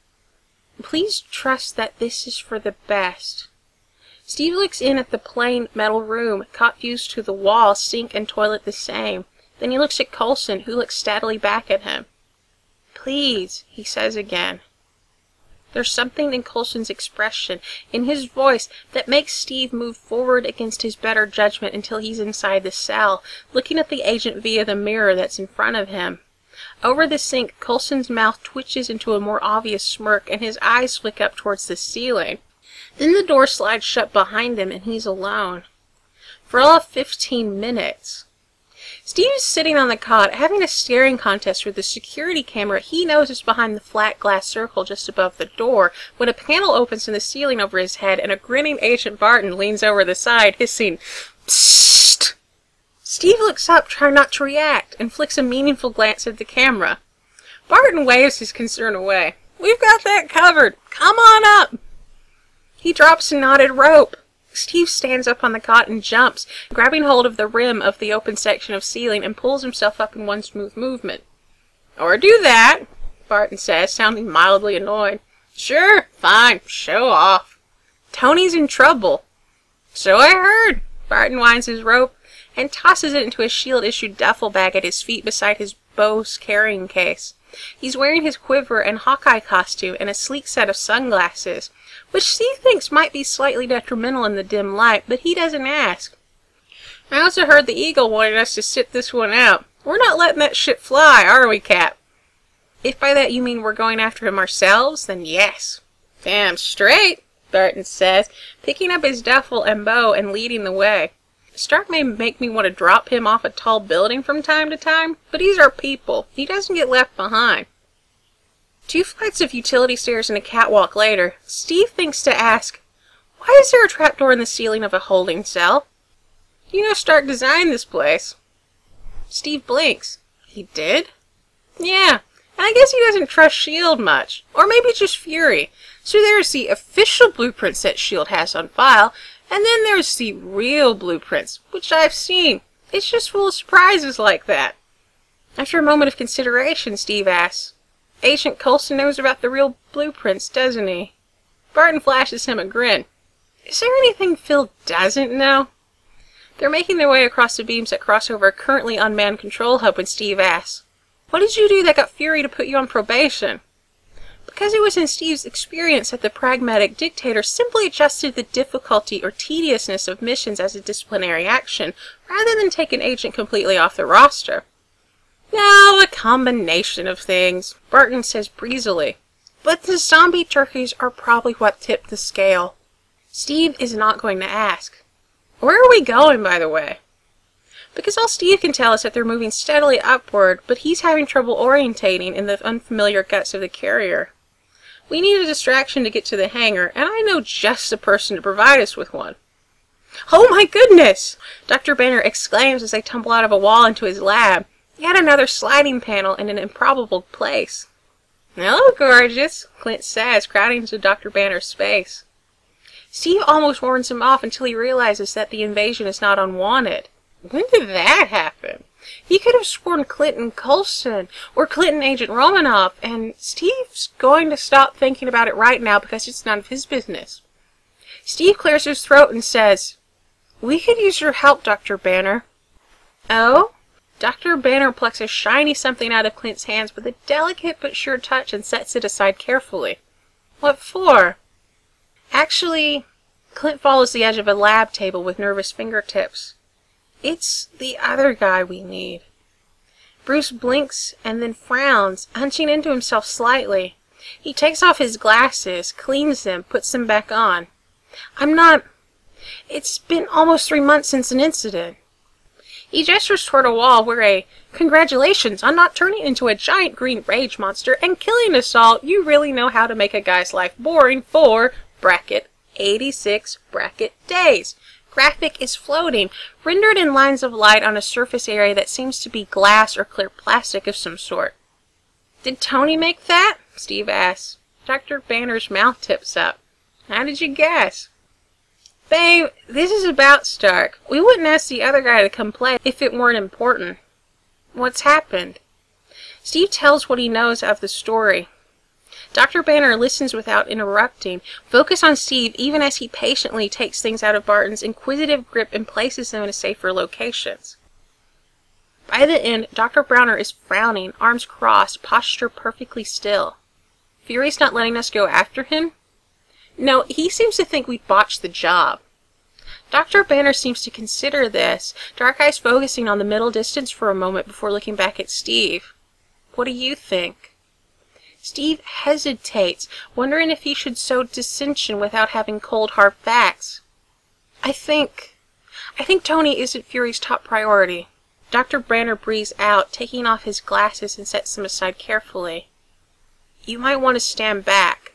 Please trust that this is for the best. Steve looks in at the plain metal room, caught fused to the wall, sink and toilet the same. Then he looks at Coulson, who looks steadily back at him. Please, he says again. There's something in Coulson's expression, in his voice, that makes Steve move forward against his better judgment until he's inside the cell, looking at the agent via the mirror that's in front of him. Over the sink, Coulson's mouth twitches into a more obvious smirk, and his eyes flick up towards the ceiling. Then the door slides shut behind him, and he's alone. For all of fifteen minutes. Steve is sitting on the cot, having a staring contest with the security camera he knows is behind the flat glass circle just above the door, when a panel opens in the ceiling over his head and a grinning Agent Barton leans over the side, hissing, Psst! Steve looks up, trying not to react, and flicks a meaningful glance at the camera. Barton waves his concern away. We've got that covered. Come on up! He drops a knotted rope. Steve stands up on the cot and jumps, grabbing hold of the rim of the open section of ceiling and pulls himself up in one smooth movement. Or do that, Barton says, sounding mildly annoyed. Sure, fine, show off. Tony's in trouble. So I heard. Barton winds his rope and tosses it into a S H I E L D-issued duffel bag at his feet beside his Bose carrying case. He's wearing his quiver and Hawkeye costume and a sleek set of sunglasses, which Steve thinks might be slightly detrimental in the dim light, but he doesn't ask. I also heard the Eagle wanted us to sit this one out. We're not letting that shit fly, are we, Cap? If by that you mean we're going after him ourselves, then yes. Damn straight, Barton says, picking up his duffel and bow and leading the way. Stark may make me want to drop him off a tall building from time to time, but he's our people. He doesn't get left behind. Two flights of utility stairs and a catwalk later, Steve thinks to ask, why is there a trapdoor in the ceiling of a holding cell? You know Stark designed this place. Steve blinks. He did? Yeah, and I guess he doesn't trust S H I E L D much. Or maybe just Fury. So there's the official blueprints that S H I E L D has on file, and then there's the real blueprints, which I've seen. It's just full of surprises like that. After a moment of consideration, Steve asks, Agent Coulson knows about the real blueprints, doesn't he? Barton flashes him a grin. Is there anything Phil doesn't know? They're making their way across the beams that cross over a currently unmanned control hub when Steve asks, what did you do that got Fury to put you on probation? Because it was in Steve's experience that the pragmatic dictator simply adjusted the difficulty or tediousness of missions as a disciplinary action, rather than take an agent completely off the roster. No, a combination of things, Barton says breezily. But the zombie turkeys are probably what tipped the scale. Steve is not going to ask. Where are we going, by the way? Because all Steve can tell is that they're moving steadily upward, but he's having trouble orientating in the unfamiliar guts of the carrier. We need a distraction to get to the hangar, and I know just the person to provide us with one. Oh my goodness! Doctor Banner exclaims as they tumble out of a wall into his lab. Yet another sliding panel in an improbable place. Hello, gorgeous, Clint says, crowding into Doctor Banner's space. Steve almost warns him off until he realizes that the invasion is not unwanted. When did that happen? He could have sworn Clinton Coulson or Clinton Agent Romanoff, and Steve's going to stop thinking about it right now because it's none of his business. Steve clears his throat and says, we could use your help, Doctor Banner. Oh? Doctor Banner plucks a shiny something out of Clint's hands with a delicate but sure touch and sets it aside carefully. What for? Actually, Clint follows the edge of a lab table with nervous fingertips. It's the other guy we need. Bruce blinks and then frowns, hunching into himself slightly. He takes off his glasses, cleans them, puts them back on. I'm not... It's been almost three months since an incident. He gestures toward a wall where a congratulations on not turning into a giant green rage monster and killing us all. You really know how to make a guy's life boring for, bracket, eighty-six, bracket, days. Graphic is floating, rendered in lines of light on a surface area that seems to be glass or clear plastic of some sort. Did Tony make that? Steve asks. Doctor Banner's mouth tips up. How did you guess? Babe, this is about Stark. We wouldn't ask the other guy to come play if it weren't important. What's happened? Steve tells what he knows of the story. Doctor Banner listens without interrupting, focused on Steve even as he patiently takes things out of Barton's inquisitive grip and places them in safer locations. By the end, Doctor Browner is frowning, arms crossed, posture perfectly still. Fury's not letting us go after him? No, he seems to think we botched the job. Doctor Banner seems to consider this, dark eyes focusing on the middle distance for a moment before looking back at Steve. What do you think? Steve hesitates, wondering if he should sow dissension without having cold, hard facts. I think... I think Tony isn't Fury's top priority. Doctor Banner breathes out, taking off his glasses and sets them aside carefully. You might want to stand back.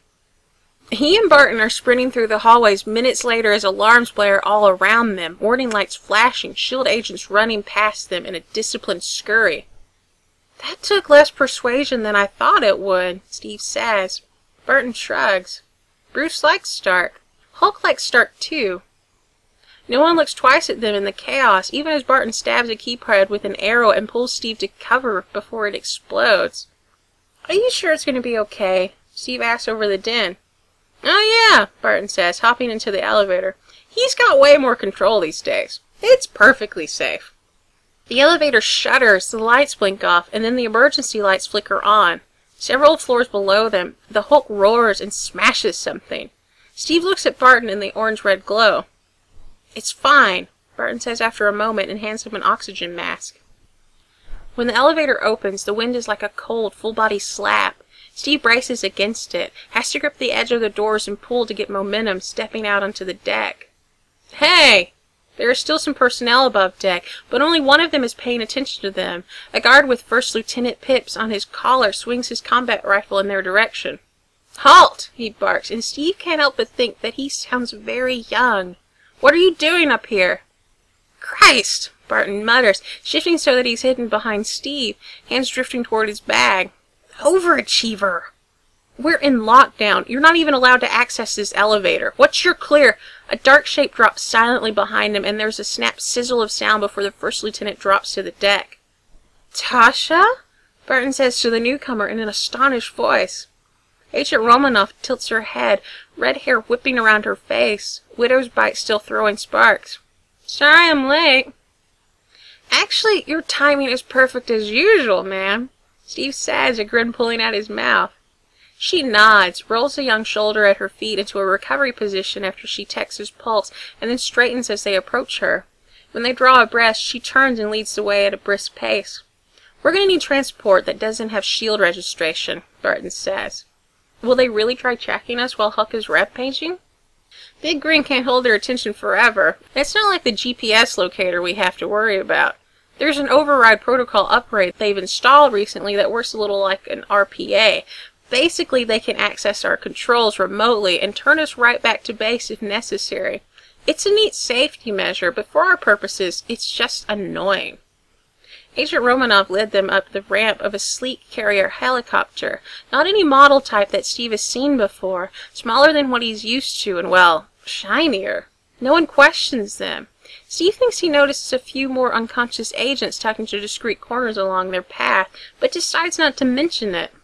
He and Barton are sprinting through the hallways minutes later as alarms blare all around them, warning lights flashing, S H I E L D agents running past them in a disciplined scurry. That took less persuasion than I thought it would, Steve says. Barton shrugs. Bruce likes Stark. Hulk likes Stark too. No one looks twice at them in the chaos, even as Barton stabs a keypad with an arrow and pulls Steve to cover before it explodes. Are you sure it's going to be okay? Steve asks over the din. Oh yeah, Barton says, hopping into the elevator. He's got way more control these days. It's perfectly safe. The elevator shudders, the lights blink off, and then the emergency lights flicker on. Several floors below them, the Hulk roars and smashes something. Steve looks at Barton in the orange-red glow. "It's fine," Barton says after a moment and hands him an oxygen mask. When the elevator opens, the wind is like a cold, full-body slap. Steve braces against it, has to grip the edge of the doors and pull to get momentum, stepping out onto the deck. Hey! There are still some personnel above deck, but only one of them is paying attention to them. A guard with First Lieutenant Pips on his collar swings his combat rifle in their direction. "Halt!" he barks, and Steve can't help but think that he sounds very young. "What are you doing up here?" "Christ!" Barton mutters, shifting so that he's hidden behind Steve, hands drifting toward his bag. "Overachiever!" "We're in lockdown. You're not even allowed to access this elevator. What's your clear?" A dark shape drops silently behind him, and there's a snap sizzle of sound before the first lieutenant drops to the deck. "Tasha?" Barton says to the newcomer in an astonished voice. Agent Romanoff tilts her head, red hair whipping around her face, widow's bite still throwing sparks. "Sorry I'm late." "Actually, your timing is perfect as usual, ma'am," Steve says, a grin pulling out his mouth. She nods, rolls a young shoulder at her feet into a recovery position after she checks his pulse, and then straightens as they approach her. When they draw abreast, she turns and leads the way at a brisk pace. "We're going to need transport that doesn't have SHIELD registration," Barton says. "Will they really try tracking us while Huck is rampaging?" Big Grin can't hold their attention forever. It's not like the G P S locator we have to worry about. There's an override protocol upgrade they've installed recently that works a little like an R P A. Basically, they can access our controls remotely and turn us right back to base if necessary. It's a neat safety measure, but for our purposes, it's just annoying. Agent Romanoff led them up the ramp of a sleek carrier helicopter, not any model type that Steve has seen before, smaller than what he's used to and, well, shinier. No one questions them. Steve thinks he notices a few more unconscious agents tucked into discreet corners along their path, but decides not to mention it.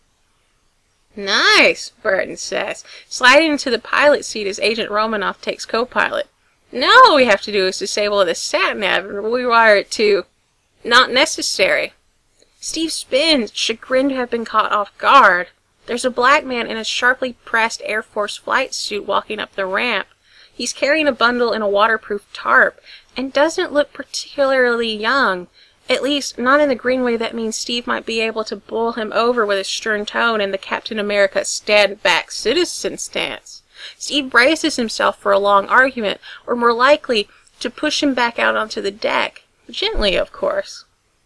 "Nice," Barton says, sliding into the pilot seat as Agent Romanoff takes co-pilot. "Now all we have to do is disable the sat-nav and rewire it to... not necessary." Steve spins, chagrined to have been caught off guard. There's a black man in a sharply pressed Air Force flight suit walking up the ramp. He's carrying a bundle in a waterproof tarp, and doesn't look particularly young. At least, not in the green way that means Steve might be able to bowl him over with a stern tone in the Captain America stand-back citizen stance. Steve braces himself for a long argument, or more likely, to push him back out onto the deck. Gently, of course.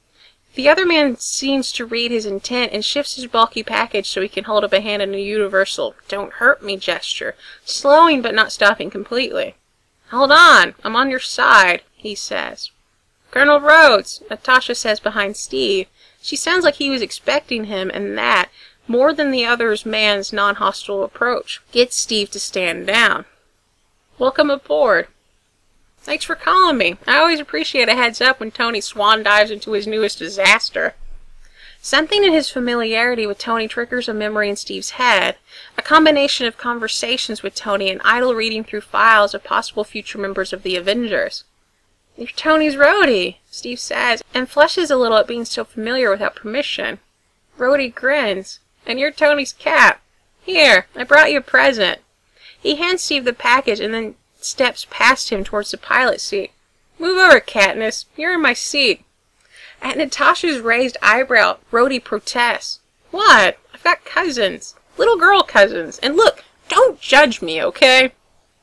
The other man seems to read his intent and shifts his bulky package so he can hold up a hand in a universal "don't hurt me" gesture, slowing but not stopping completely. "Hold on, I'm on your side," he says. "Colonel Rhodes," Natasha says behind Steve. She sounds like he was expecting him, and that, more than the other's man's non-hostile approach, gets Steve to stand down. "Welcome aboard." "Thanks for calling me. I always appreciate a heads up when Tony swan dives into his newest disaster." Something in his familiarity with Tony triggers a memory in Steve's head, a combination of conversations with Tony and idle reading through files of possible future members of the Avengers. "You're Tony's roadie," Steve says, and flushes a little at being so familiar without permission. Rhodey grins. "And you're Tony's Cap. Here, I brought you a present." He hands Steve the package and then steps past him towards the pilot seat. "Move over, Katniss. You're in my seat." At Natasha's raised eyebrow, Rhodey protests. "What? I've got cousins. Little girl cousins. And look, don't judge me, okay?"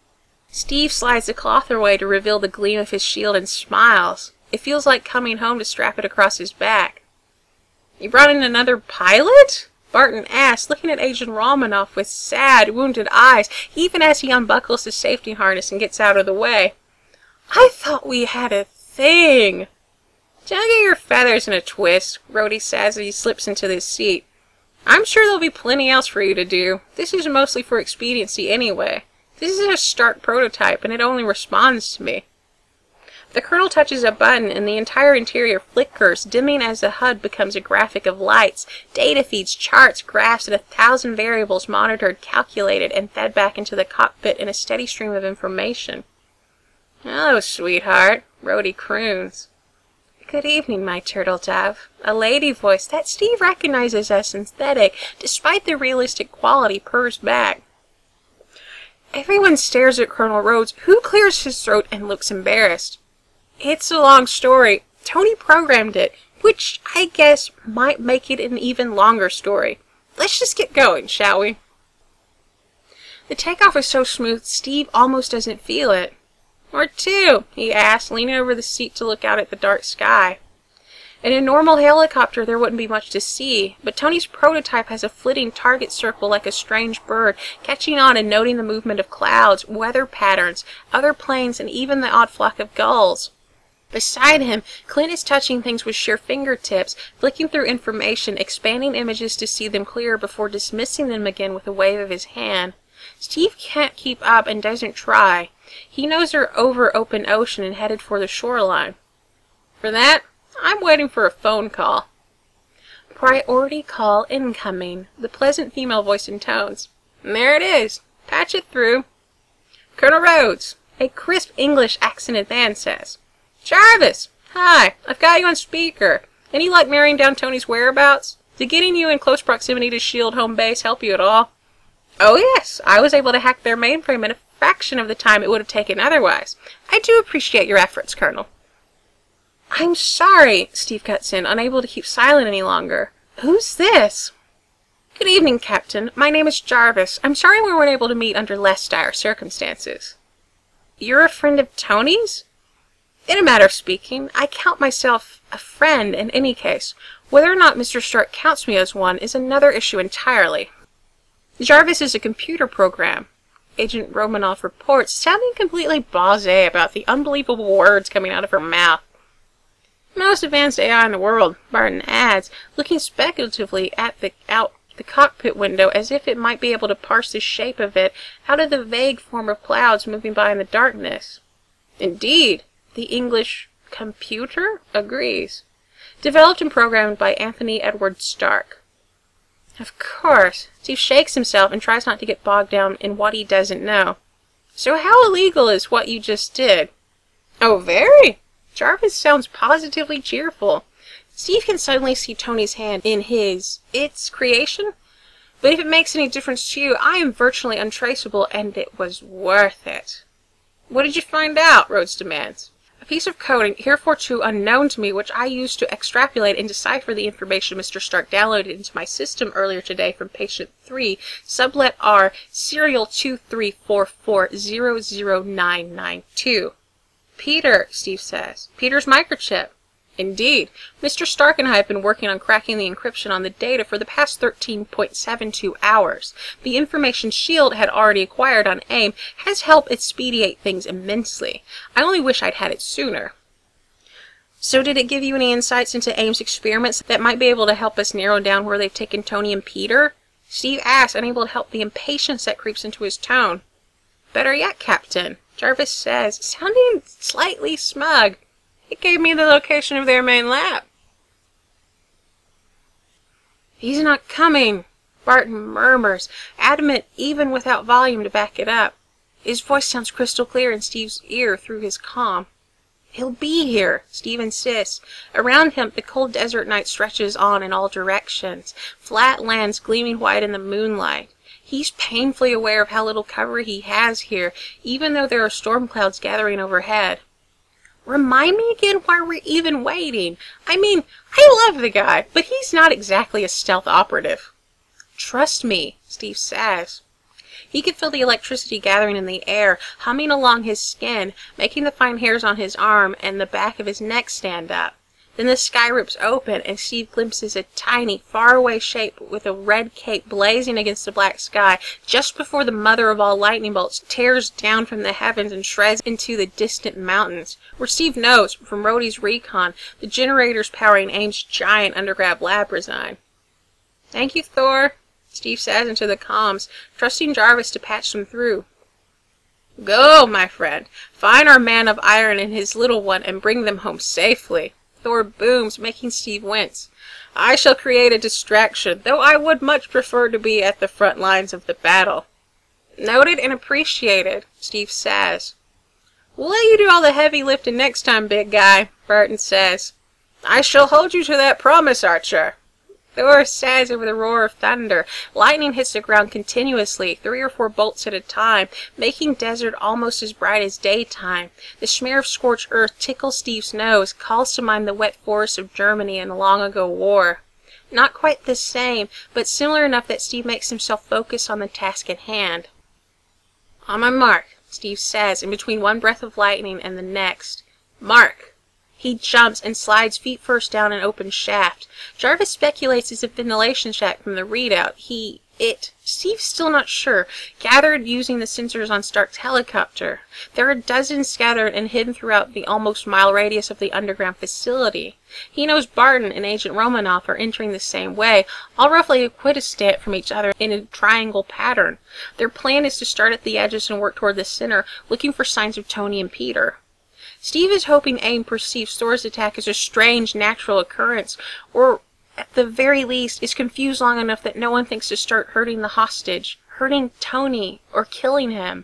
Steve slides the cloth away to reveal the gleam of his shield and smiles. It feels like coming home to strap it across his back. "You brought in another pilot?" Barton asks, looking at Agent Romanoff with sad, wounded eyes, even as he unbuckles his safety harness and gets out of the way. "I thought we had a thing." "Don't get your feathers in a twist," Rhodey says as he slips into his seat. "I'm sure there'll be plenty else for you to do. This is mostly for expediency anyway. This is a stark prototype, and it only responds to me." The colonel touches a button, and the entire interior flickers, dimming as the H U D becomes a graphic of lights, data feeds, charts, graphs, and a thousand variables monitored, calculated, and fed back into the cockpit in a steady stream of information. "Hello, sweetheart," Rhodey croons. Good evening, my turtle dove. A lady voice that Steve recognizes as synthetic, despite the realistic quality, purrs back. Everyone stares at Colonel Rhodes, who clears his throat and looks embarrassed. It's a long story. Tony programmed it, which I guess might make it an even longer story. Let's just get going, shall we? The takeoff is so smooth, Steve almost doesn't feel it. Where to? He asked, leaning over the seat to look out at the dark sky. In a normal helicopter, there wouldn't be much to see, but Tony's prototype has a flitting target circle like a strange bird, catching on and noting the movement of clouds, weather patterns, other planes, and even the odd flock of gulls. Beside him, Clint is touching things with sheer fingertips, flicking through information, expanding images to see them clearer before dismissing them again with a wave of his hand. Steve can't keep up and doesn't try. He knows they're over open ocean and headed for the shoreline. For that, I'm waiting for a phone call. Priority call incoming, the pleasant female voice intones. And there it is. Patch it through. Colonel Rhodes, a crisp English accented man says. Jarvis, hi, I've got you on speaker. Any luck narrowing down Tony's whereabouts? Did getting you in close proximity to SHIELD home base help you at all? Oh yes, I was able to hack their mainframe in a fraction of the time it would have taken otherwise. I do appreciate your efforts, Colonel. I'm sorry, Steve cuts in, unable to keep silent any longer. Who's this? Good evening, Captain. My name is Jarvis. I'm sorry we weren't able to meet under less dire circumstances. You're a friend of Tony's? In a matter of speaking, I count myself a friend in any case. Whether or not Mister Stark counts me as one is another issue entirely. Jarvis is a computer program, Agent Romanoff reports, sounding completely blasé about the unbelievable words coming out of her mouth. Most advanced A I in the world, Barton adds, looking speculatively at the out the cockpit window as if it might be able to parse the shape of it out of the vague form of clouds moving by in the darkness. Indeed, the English computer agrees. Developed and programmed by Anthony Edward Stark. Of course, Steve shakes himself and tries not to get bogged down in what he doesn't know. So how illegal is what you just did? Oh, very. Jarvis sounds positively cheerful. Steve can suddenly see Tony's hand in his, its creation. But if it makes any difference to you, I am virtually untraceable, and it was worth it. What did you find out? Rhodes demands. A piece of coding, heretofore unknown to me, which I used to extrapolate and decipher the information Mister Stark downloaded into my system earlier today from patient three, sublet R, serial two three four four zero zero nine nine two. Peter, Steve says. Peter's microchip. Indeed. Mister Stark and I have been working on cracking the encryption on the data for the past thirteen point seven two hours. The information SHIELD had already acquired on AIM has helped expedite things immensely. I only wish I'd had it sooner. So did it give you any insights into AIM's experiments that might be able to help us narrow down where they've taken Tony and Peter? Steve asks, unable to help the impatience that creeps into his tone. Better yet, Captain, Jarvis says, sounding slightly smug. It gave me the location of their main lab. He's not coming, Barton murmurs, adamant even without volume to back it up. His voice sounds crystal clear in Steve's ear through his comm. He'll be here, Steve insists. Around him, the cold desert night stretches on in all directions, flat lands gleaming white in the moonlight. He's painfully aware of how little cover he has here, even though there are storm clouds gathering overhead. Remind me again why we're even waiting. I mean, I love the guy, but he's not exactly a stealth operative. Trust me, Steve says. He could feel the electricity gathering in the air, humming along his skin, making the fine hairs on his arm and the back of his neck stand up. Then the sky rips open, and Steve glimpses a tiny, faraway shape with a red cape blazing against the black sky, just before the mother of all lightning bolts tears down from the heavens and shreds into the distant mountains, where Steve knows, from Rhodey's recon, the generators powering AIM's giant underground lab reside. Thank you, Thor, Steve says into the comms, trusting Jarvis to patch them through. Go, my friend. Find our man of iron and his little one and bring them home safely. Thor booms, making Steve wince. I shall create a distraction, though I would much prefer to be at the front lines of the battle. Noted and appreciated, Steve says. We'll let you do all the heavy lifting next time, big guy, Barton says. I shall hold you to that promise, Archer. Thor says over the roar of thunder. Lightning hits the ground continuously, three or four bolts at a time, making desert almost as bright as daytime. The smear of scorched earth tickles Steve's nose, calls to mind the wet forests of Germany in a long-ago war. Not quite the same, but similar enough that Steve makes himself focus on the task at hand. On my mark, Steve says, in between one breath of lightning and the next. Mark! He jumps and slides feet first down an open shaft. Jarvis speculates it's a ventilation shaft from the readout. He, it, Steve's still not sure, gathered using the sensors on Stark's helicopter. There are dozens scattered and hidden throughout the almost mile radius of the underground facility. He knows Barton and Agent Romanoff are entering the same way, all roughly equidistant from each other in a triangle pattern. Their plan is to start at the edges and work toward the center, looking for signs of Tony and Peter. Steve is hoping AIM perceives Thor's attack as a strange natural occurrence, or at the very least is confused long enough that no one thinks to start hurting the hostage, hurting Tony, or killing him.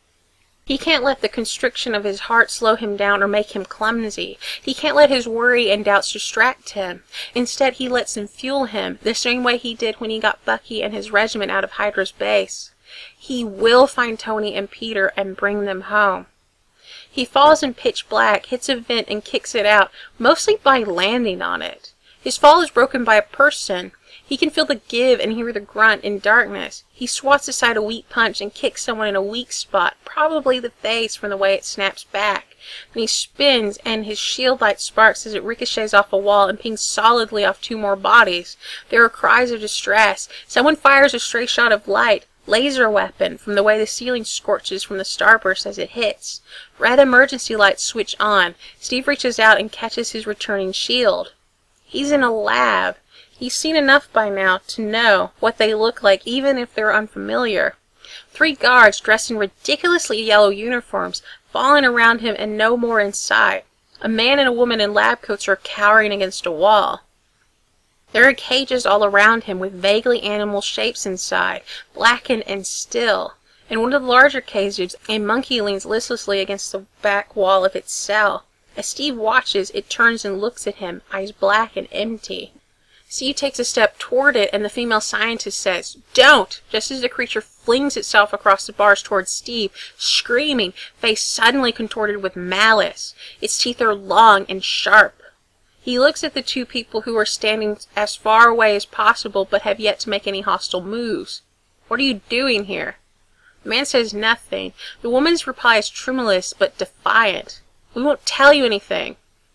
He can't let the constriction of his heart slow him down or make him clumsy. He can't let his worry and doubts distract him. Instead, he lets them fuel him, the same way he did when he got Bucky and his regiment out of Hydra's base. He will find Tony and Peter and bring them home. He falls in pitch black, hits a vent, and kicks it out, mostly by landing on it. His fall is broken by a person. He can feel the give and hear the grunt in darkness. He swats aside a weak punch and kicks someone in a weak spot, probably the face from the way it snaps back. Then he spins, and his shield light sparks as it ricochets off a wall and pings solidly off two more bodies. There are cries of distress. Someone fires a stray shot of light. Laser weapon, from the way the ceiling scorches from the starburst as it hits. Red emergency lights switch on. Steve reaches out and catches his returning shield. He's in a lab. He's seen enough by now to know what they look like, even if they're unfamiliar. Three guards dressed in ridiculously yellow uniforms, falling around him and no more in sight. A man and a woman in lab coats are cowering against a wall. There are cages all around him with vaguely animal shapes inside, blackened and still. In one of the larger cages, a monkey leans listlessly against the back wall of its cell. As Steve watches, it turns and looks at him, eyes black and empty. Steve takes a step toward it, and the female scientist says, "Don't!" just as the creature flings itself across the bars towards Steve, screaming, face suddenly contorted with malice. Its teeth are long and sharp. He looks at the two people who are standing as far away as possible but have yet to make any hostile moves. "What are you doing here?" The man says nothing. The woman's reply is tremulous but defiant. "We won't tell you anything."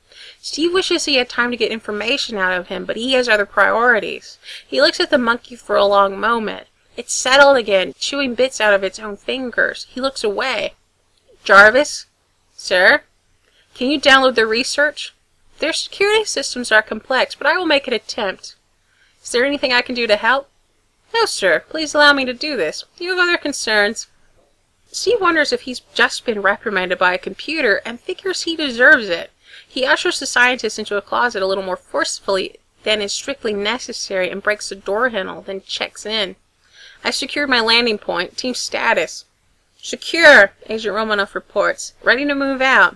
Steve wishes he had time to get information out of him, but he has other priorities. He looks at the monkey for a long moment. It's settled again, chewing bits out of its own fingers. He looks away. "Jarvis?" "Sir?" "Can you download the research?" "Their security systems are complex, but I will make an attempt." "Is there anything I can do to help?" "No, sir. Please allow me to do this. You have other concerns." Steve wonders if he's just been reprimanded by a computer and figures he deserves it. He ushers the scientist into a closet a little more forcefully than is strictly necessary and breaks the door handle, then checks in. "I secured my landing point. Team status." "Secure," Agent Romanoff reports. "Ready to move out."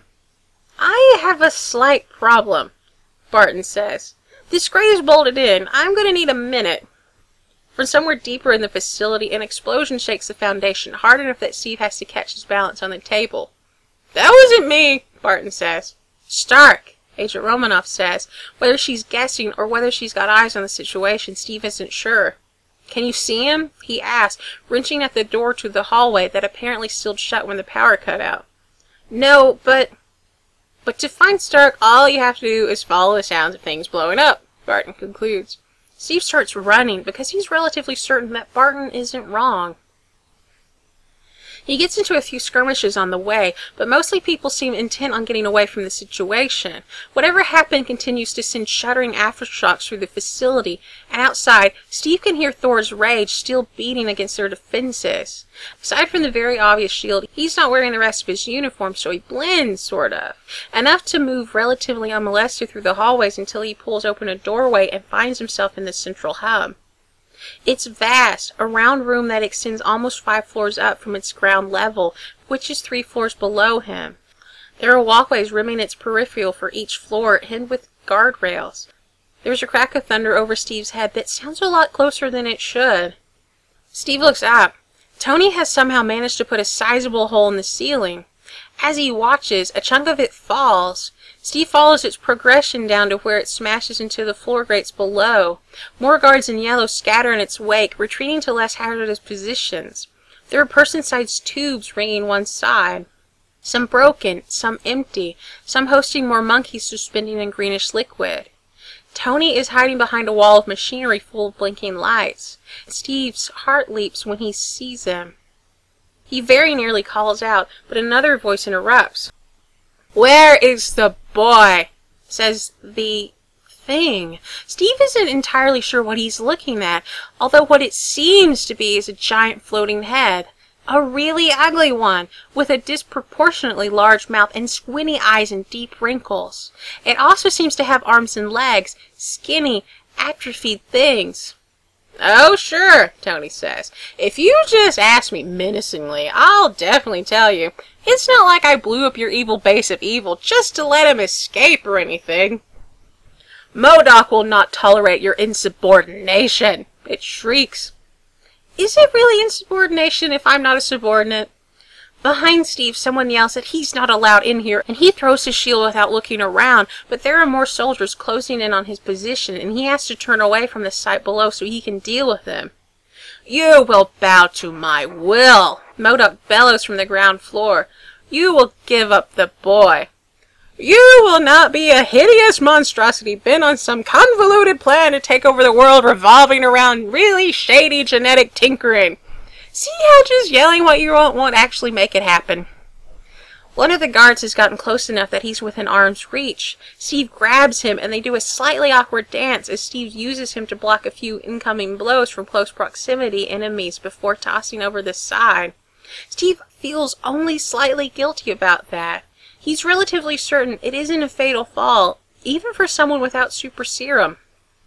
"I have a slight problem," Barton says. "This grate is bolted in. I'm going to need a minute." From somewhere deeper in the facility, an explosion shakes the foundation hard enough that Steve has to catch his balance on the table. "That wasn't me," Barton says. "Stark," Agent Romanoff says. Whether she's guessing or whether she's got eyes on the situation, Steve isn't sure. "Can you see him?" he asks, wrenching at the door to the hallway that apparently sealed shut when the power cut out. "No, but... But to find Stark, all you have to do is follow the sounds of things blowing up," Barton concludes. Steve starts running because he's relatively certain that Barton isn't wrong. He gets into a few skirmishes on the way, but mostly people seem intent on getting away from the situation. Whatever happened continues to send shuddering aftershocks through the facility, and outside, Steve can hear Thor's rage still beating against their defenses. Aside from the very obvious shield, he's not wearing the rest of his uniform, so he blends, sort of. Enough to move relatively unmolested through the hallways until he pulls open a doorway and finds himself in the central hub. It's vast, a round room that extends almost five floors up from its ground level, which is three floors below him. There are walkways rimming its peripheral for each floor, hidden with guardrails. There's a crack of thunder over Steve's head that sounds a lot closer than it should. Steve looks up. Tony has somehow managed to put a sizable hole in the ceiling. As he watches, a chunk of it falls. Steve follows its progression down to where it smashes into the floor grates below. More guards in yellow scatter in its wake, retreating to less hazardous positions. There are person-sized tubes ringing one side. Some broken, some empty, some hosting more monkeys suspending in greenish liquid. Tony is hiding behind a wall of machinery full of blinking lights. Steve's heart leaps when he sees him. He very nearly calls out, but another voice interrupts. "Where is the boy?" says the thing. Steve isn't entirely sure what he's looking at, although what it seems to be is a giant floating head. A really ugly one, with a disproportionately large mouth and squinty eyes and deep wrinkles. It also seems to have arms and legs, skinny, atrophied things. "Oh, sure," Tony says. "If you just ask me menacingly, I'll definitely tell you. It's not like I blew up your evil base of evil just to let him escape or anything." "MODOK will not tolerate your insubordination," it shrieks. Is it really insubordination if I'm not a subordinate? Behind Steve, someone yells that he's not allowed in here, and he throws his shield without looking around, but there are more soldiers closing in on his position, and he has to turn away from the sight below so he can deal with them. "You will bow to my will," MODOK bellows from the ground floor. "You will give up the boy. You will not be a hideous monstrosity bent on some convoluted plan to take over the world revolving around really shady genetic tinkering. See how just yelling what you want won't actually make it happen." One of the guards has gotten close enough that he's within arm's reach. Steve grabs him and they do a slightly awkward dance as Steve uses him to block a few incoming blows from close proximity enemies before tossing over the side. Steve feels only slightly guilty about that. He's relatively certain it isn't a fatal fall, even for someone without super serum.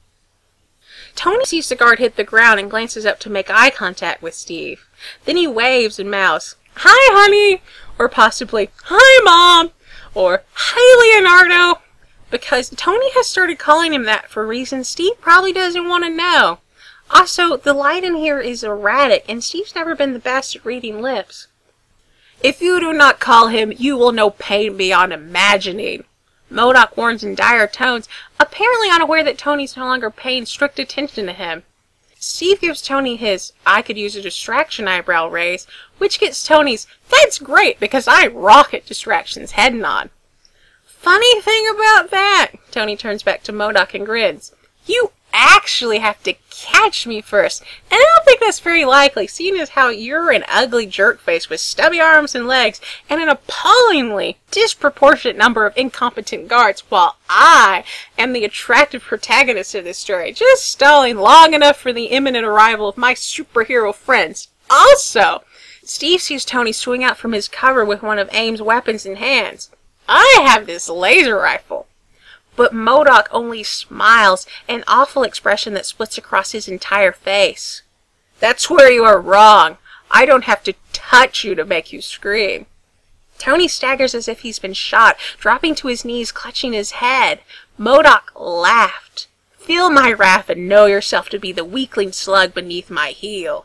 Tony sees the guard hit the ground and glances up to make eye contact with Steve. Then he waves and mouths, "Hi, honey," or possibly, "Hi, Mom," or "Hi, Leonardo," because Tony has started calling him that for reasons Steve probably doesn't want to know. Also, the light in here is erratic, and Steve's never been the best at reading lips. "If you do not call him, you will know pain beyond imagining," MODOK warns in dire tones, apparently unaware that Tony's no longer paying strict attention to him. Steve gives Tony his "I could use a distraction" eyebrow raise, which gets Tony's "That's great because I rock at distractions" head nod. "Funny thing about that," Tony turns back to MODOK and grins. "You actually have to catch me first, and I don't think that's very likely, seeing as how you're an ugly jerkface with stubby arms and legs and an appallingly disproportionate number of incompetent guards, while I am the attractive protagonist of this story, just stalling long enough for the imminent arrival of my superhero friends. Also," Steve sees Tony swing out from his cover with one of AIM's weapons in hands, "I have this laser rifle." But MODOK only smiles, an awful expression that splits across his entire face. "That's where you are wrong. I don't have to touch you to make you scream." Tony staggers as if he's been shot, dropping to his knees, clutching his head. MODOK laughed. "Feel my wrath and know yourself to be the weakling slug beneath my heel."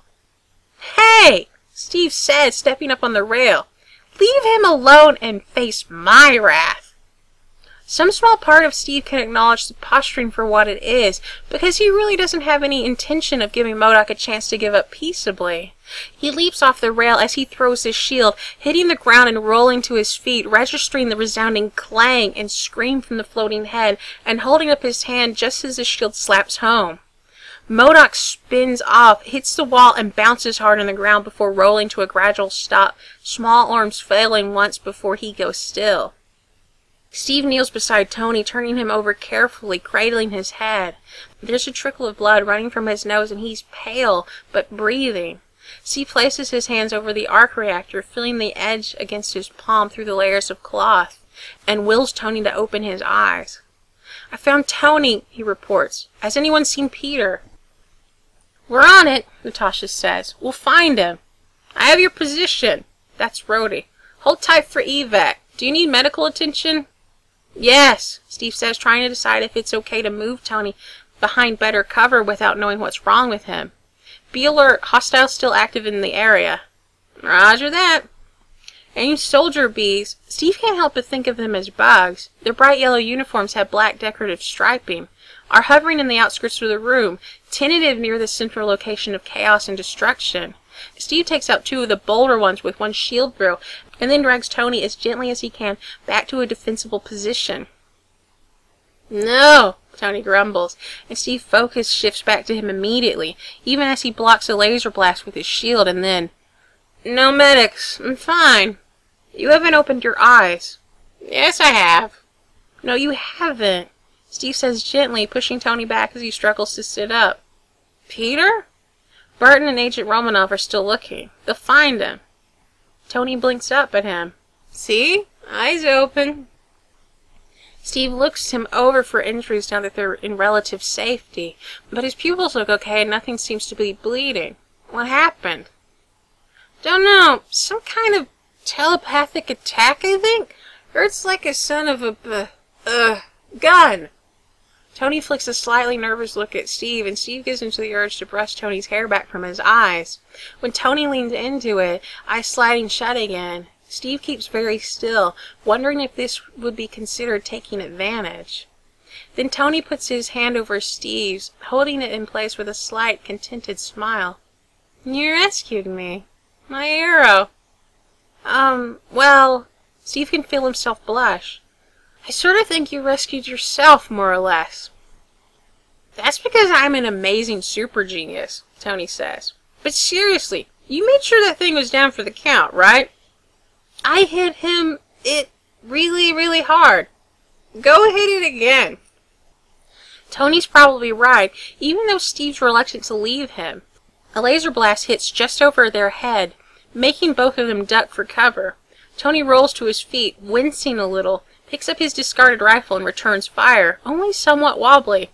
"Hey!" Steve says, stepping up on the rail. "Leave him alone and face my wrath." Some small part of Steve can acknowledge the posturing for what it is, because he really doesn't have any intention of giving MODOK a chance to give up peaceably. He leaps off the rail as he throws his shield, hitting the ground and rolling to his feet, registering the resounding clang and scream from the floating head, and holding up his hand just as the shield slaps home. MODOK spins off, hits the wall, and bounces hard on the ground before rolling to a gradual stop, small arms failing once before he goes still. Steve kneels beside Tony, turning him over carefully, cradling his head. There's a trickle of blood running from his nose, and he's pale, but breathing. Steve places his hands over the arc reactor, feeling the edge against his palm through the layers of cloth, and wills Tony to open his eyes. "I found Tony," he reports. "Has anyone seen Peter?" "We're on it," Natasha says. "We'll find him." "I have your position." That's Rhodey. "Hold tight for evac. Do you need medical attention?" Yes, Steve says, trying to decide if it's okay to move Tony behind better cover without knowing what's wrong with him. Be alert, hostiles still active in the area. Roger that. And soldier bees, Steve can't help but think of them as bugs. Their bright yellow uniforms have black decorative striping, are hovering in the outskirts of the room, tentative near the central location of chaos and destruction. Steve takes out two of the bolder ones with one shield throw, and then drags Tony as gently as he can back to a defensible position. No, Tony grumbles, and Steve's focus shifts back to him immediately, even as he blocks a laser blast with his shield, and then, no medics, I'm fine. You haven't opened your eyes. Yes, I have. No, you haven't, Steve says gently, pushing Tony back as he struggles to sit up. Peter? Barton and Agent Romanov are still looking. They'll find him. Tony blinks up at him. See? Eyes open. Steve looks him over for injuries now that they're in relative safety, but his pupils look okay and nothing seems to be bleeding. What happened? Don't know. Some kind of telepathic attack, I think? Hurts like a son of a... Uh, uh, gun. Tony flicks a slightly nervous look at Steve, and Steve gives into the urge to brush Tony's hair back from his eyes. When Tony leans into it, eyes sliding shut again, Steve keeps very still, wondering if this would be considered taking advantage. Then Tony puts his hand over Steve's, holding it in place with a slight, contented smile. You rescued me. My hero. Um, well, Steve can feel himself blush. I sort of think you rescued yourself, more or less. That's because I'm an amazing super genius, Tony says. But seriously, you made sure that thing was down for the count, right? I hit him it really, really hard. Go hit it again. Tony's probably right, even though Steve's reluctant to leave him. A laser blast hits just over their head, making both of them duck for cover. Tony rolls to his feet, wincing a little, picks up his discarded rifle and returns fire, only somewhat wobbly.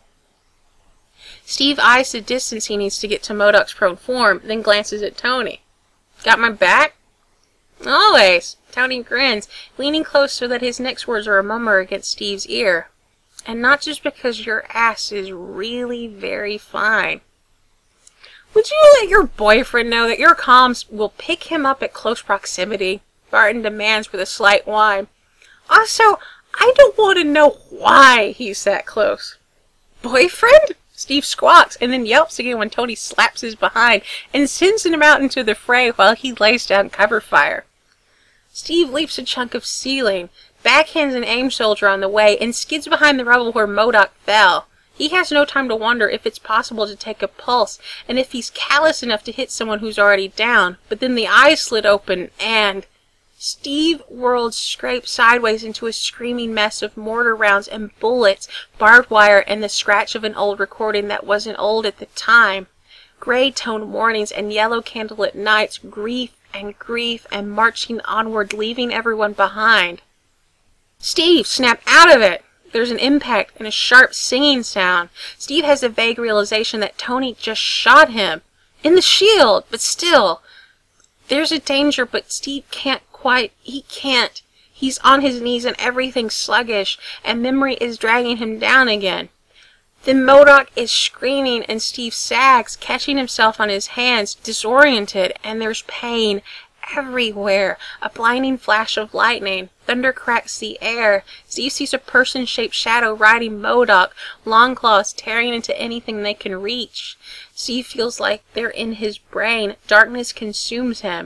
Steve eyes the distance he needs to get to MODOK's prone form, then glances at Tony. Got my back? Always. Tony grins, leaning close so that his next words are a murmur against Steve's ear. And not just because your ass is really very fine. Would you let your boyfriend know that your comms will pick him up at close proximity? Barton demands with a slight whine. Also, I don't want to know why he's that close. Boyfriend? Steve squawks and then yelps again when Tony slaps his behind and sends him out into the fray while he lays down cover fire. Steve leaps a chunk of ceiling, backhands an AIM soldier on the way, and skids behind the rubble where MODOK fell. He has no time to wonder if it's possible to take a pulse, and if he's callous enough to hit someone who's already down, but then the eyes slid open, and... Steve whirled scraped sideways into a screaming mess of mortar rounds and bullets, barbed wire, and the scratch of an old recording that wasn't old at the time. Gray-toned mornings and yellow candlelit nights, grief and grief, and marching onward, leaving everyone behind. Steve, snap out of it! There's an impact and a sharp singing sound. Steve has a vague realization that Tony just shot him. In the shield, but still. There's a danger, but Steve can't quite, he can't. He's on his knees and everything's sluggish, and memory is dragging him down again. Then MODOK is screaming and Steve sags, catching himself on his hands, disoriented, and there's pain everywhere. A blinding flash of lightning. Thunder cracks the air. Steve sees a person-shaped shadow riding MODOK, long claws tearing into anything they can reach. Steve feels like they're in his brain. Darkness consumes him.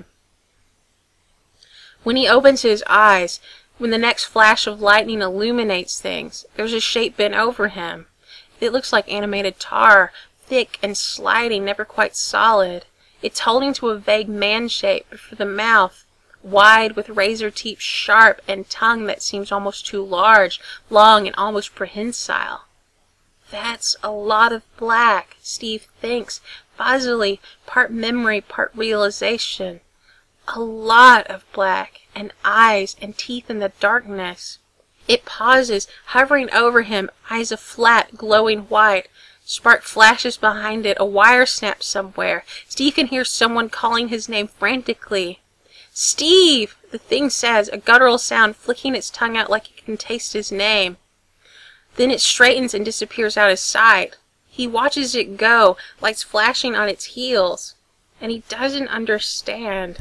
When he opens his eyes, when the next flash of lightning illuminates things, there's a shape bent over him. It looks like animated tar, thick and sliding, never quite solid. It's holding to a vague man shape, but for the mouth, wide with razor teeth sharp and tongue that seems almost too large, long and almost prehensile. That's a lot of black, Steve thinks, fuzzily, part memory, part realization. A lot of black, and eyes and teeth in the darkness. It pauses, hovering over him, eyes a flat, glowing white. Spark flashes behind it, a wire snaps somewhere. Steve can hear someone calling his name frantically. "Steve!" the thing says, a guttural sound flicking its tongue out like it can taste his name. Then it straightens and disappears out of sight. He watches it go, lights flashing on its heels, and he doesn't understand.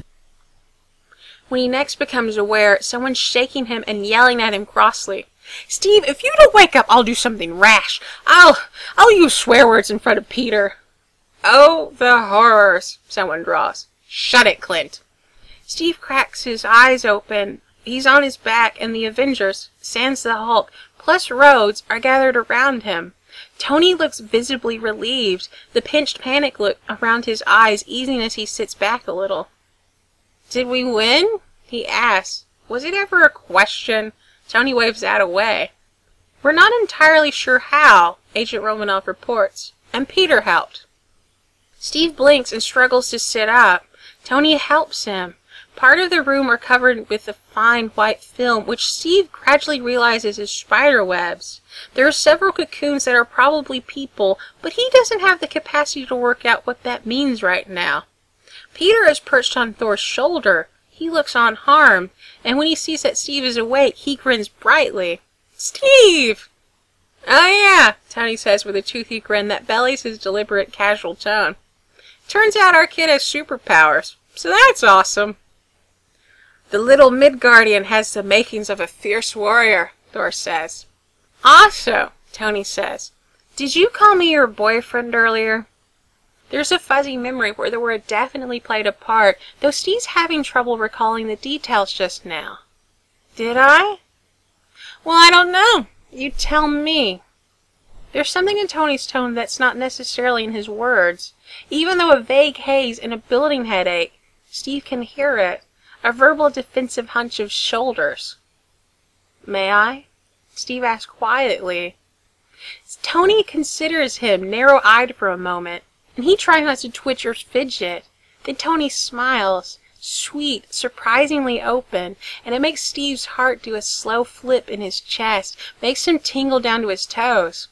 When he next becomes aware, someone's shaking him and yelling at him crossly. "Steve, if you don't wake up, I'll do something rash. I'll, I'll use swear words in front of Peter." "Oh, the horrors," someone draws. "Shut it, Clint." Steve cracks his eyes open. He's on his back, and the Avengers, sans the Hulk, plus Rhodes, are gathered around him. Tony looks visibly relieved, the pinched panic look around his eyes easing as he sits back a little. "Did we win?" he asks. "Was it ever a question?" Tony waves that away. "We're not entirely sure how," Agent Romanoff reports, "and Peter helped." Steve blinks and struggles to sit up. Tony helps him. Part of the room are covered with a fine white film, which Steve gradually realizes is spider webs. There are several cocoons that are probably people, but he doesn't have the capacity to work out what that means right now. Peter is perched on Thor's shoulder. He looks unharmed, and when he sees that Steve is awake, he grins brightly. "Steve!" "Oh yeah," Tony says with a toothy grin that belies his deliberate, casual tone. "Turns out our kid has superpowers, so that's awesome." "The little Midgardian has the makings of a fierce warrior," Thor says. "Also," Tony says, "did you call me your boyfriend earlier?" There's a fuzzy memory where the word definitely played a part, though Steve's having trouble recalling the details just now. "Did I?" "Well, I don't know. You tell me." There's something in Tony's tone that's not necessarily in his words. Even though a vague haze and a building headache, Steve can hear it. A verbal defensive hunch of shoulders. "May I?" Steve asks quietly. Tony considers him, narrow-eyed for a moment, and he tries not to twitch or fidget. Then Tony smiles, sweet, surprisingly open, and it makes Steve's heart do a slow flip in his chest, makes him tingle down to his toes.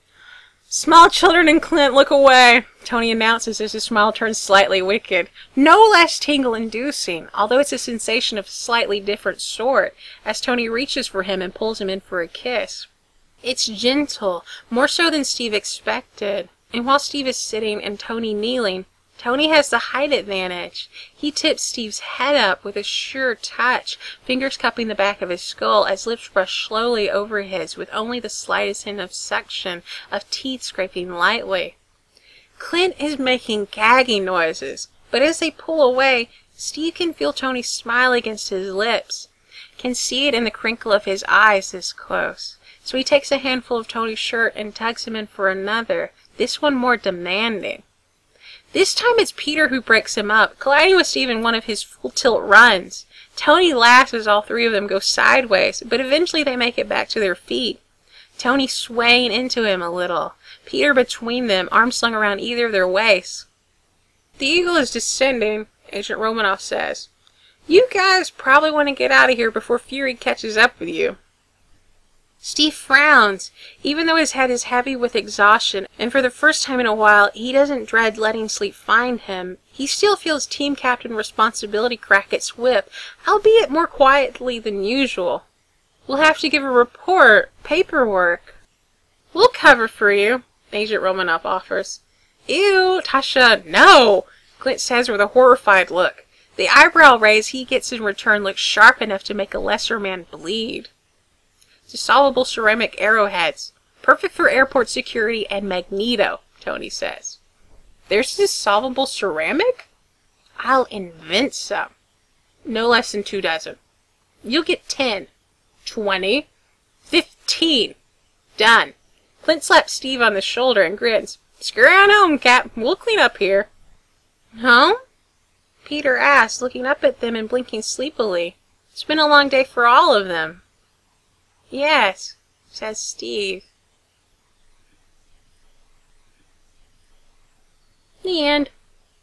"Small children and Clint, look away," Tony announces as his smile turns slightly wicked. No less tingle-inducing, although it's a sensation of a slightly different sort, as Tony reaches for him and pulls him in for a kiss. It's gentle, more so than Steve expected, and while Steve is sitting and Tony kneeling, Tony has the height advantage. He tips Steve's head up with a sure touch, fingers cupping the back of his skull as lips brush slowly over his with only the slightest hint of suction, of teeth scraping lightly. Clint is making gagging noises, but as they pull away, Steve can feel Tony smile against his lips, can see it in the crinkle of his eyes this close. So he takes a handful of Tony's shirt and tugs him in for another, this one more demanding. This time it's Peter who breaks him up, colliding with Steve in one of his full-tilt runs. Tony laughs as all three of them go sideways, but eventually they make it back to their feet. Tony swaying into him a little, Peter between them, arms slung around either of their waists. "The Eagle is descending," Agent Romanoff says. "You guys probably want to get out of here before Fury catches up with you." Steve frowns, even though his head is heavy with exhaustion, and for the first time in a while, he doesn't dread letting sleep find him. He still feels team captain responsibility crack its whip, albeit more quietly than usual. "We'll have to give a report, paperwork." "We'll cover for you," Agent Romanoff offers. "Ew, Tasha, no!" Clint says with a horrified look. The eyebrow raise he gets in return looks sharp enough to make a lesser man bleed. "Dissolvable ceramic arrowheads. Perfect for airport security and Magneto," Tony says. "There's dissolvable ceramic?" "I'll invent some." "No less than two dozen." "You'll get ten." "Twenty." "Fifteen." "Done." Clint slaps Steve on the shoulder and grins. "Scurry on home, Cap. We'll clean up here." "Home?" Peter asks, looking up at them and blinking sleepily. It's been a long day for all of them. "Yes," says Steve. The end.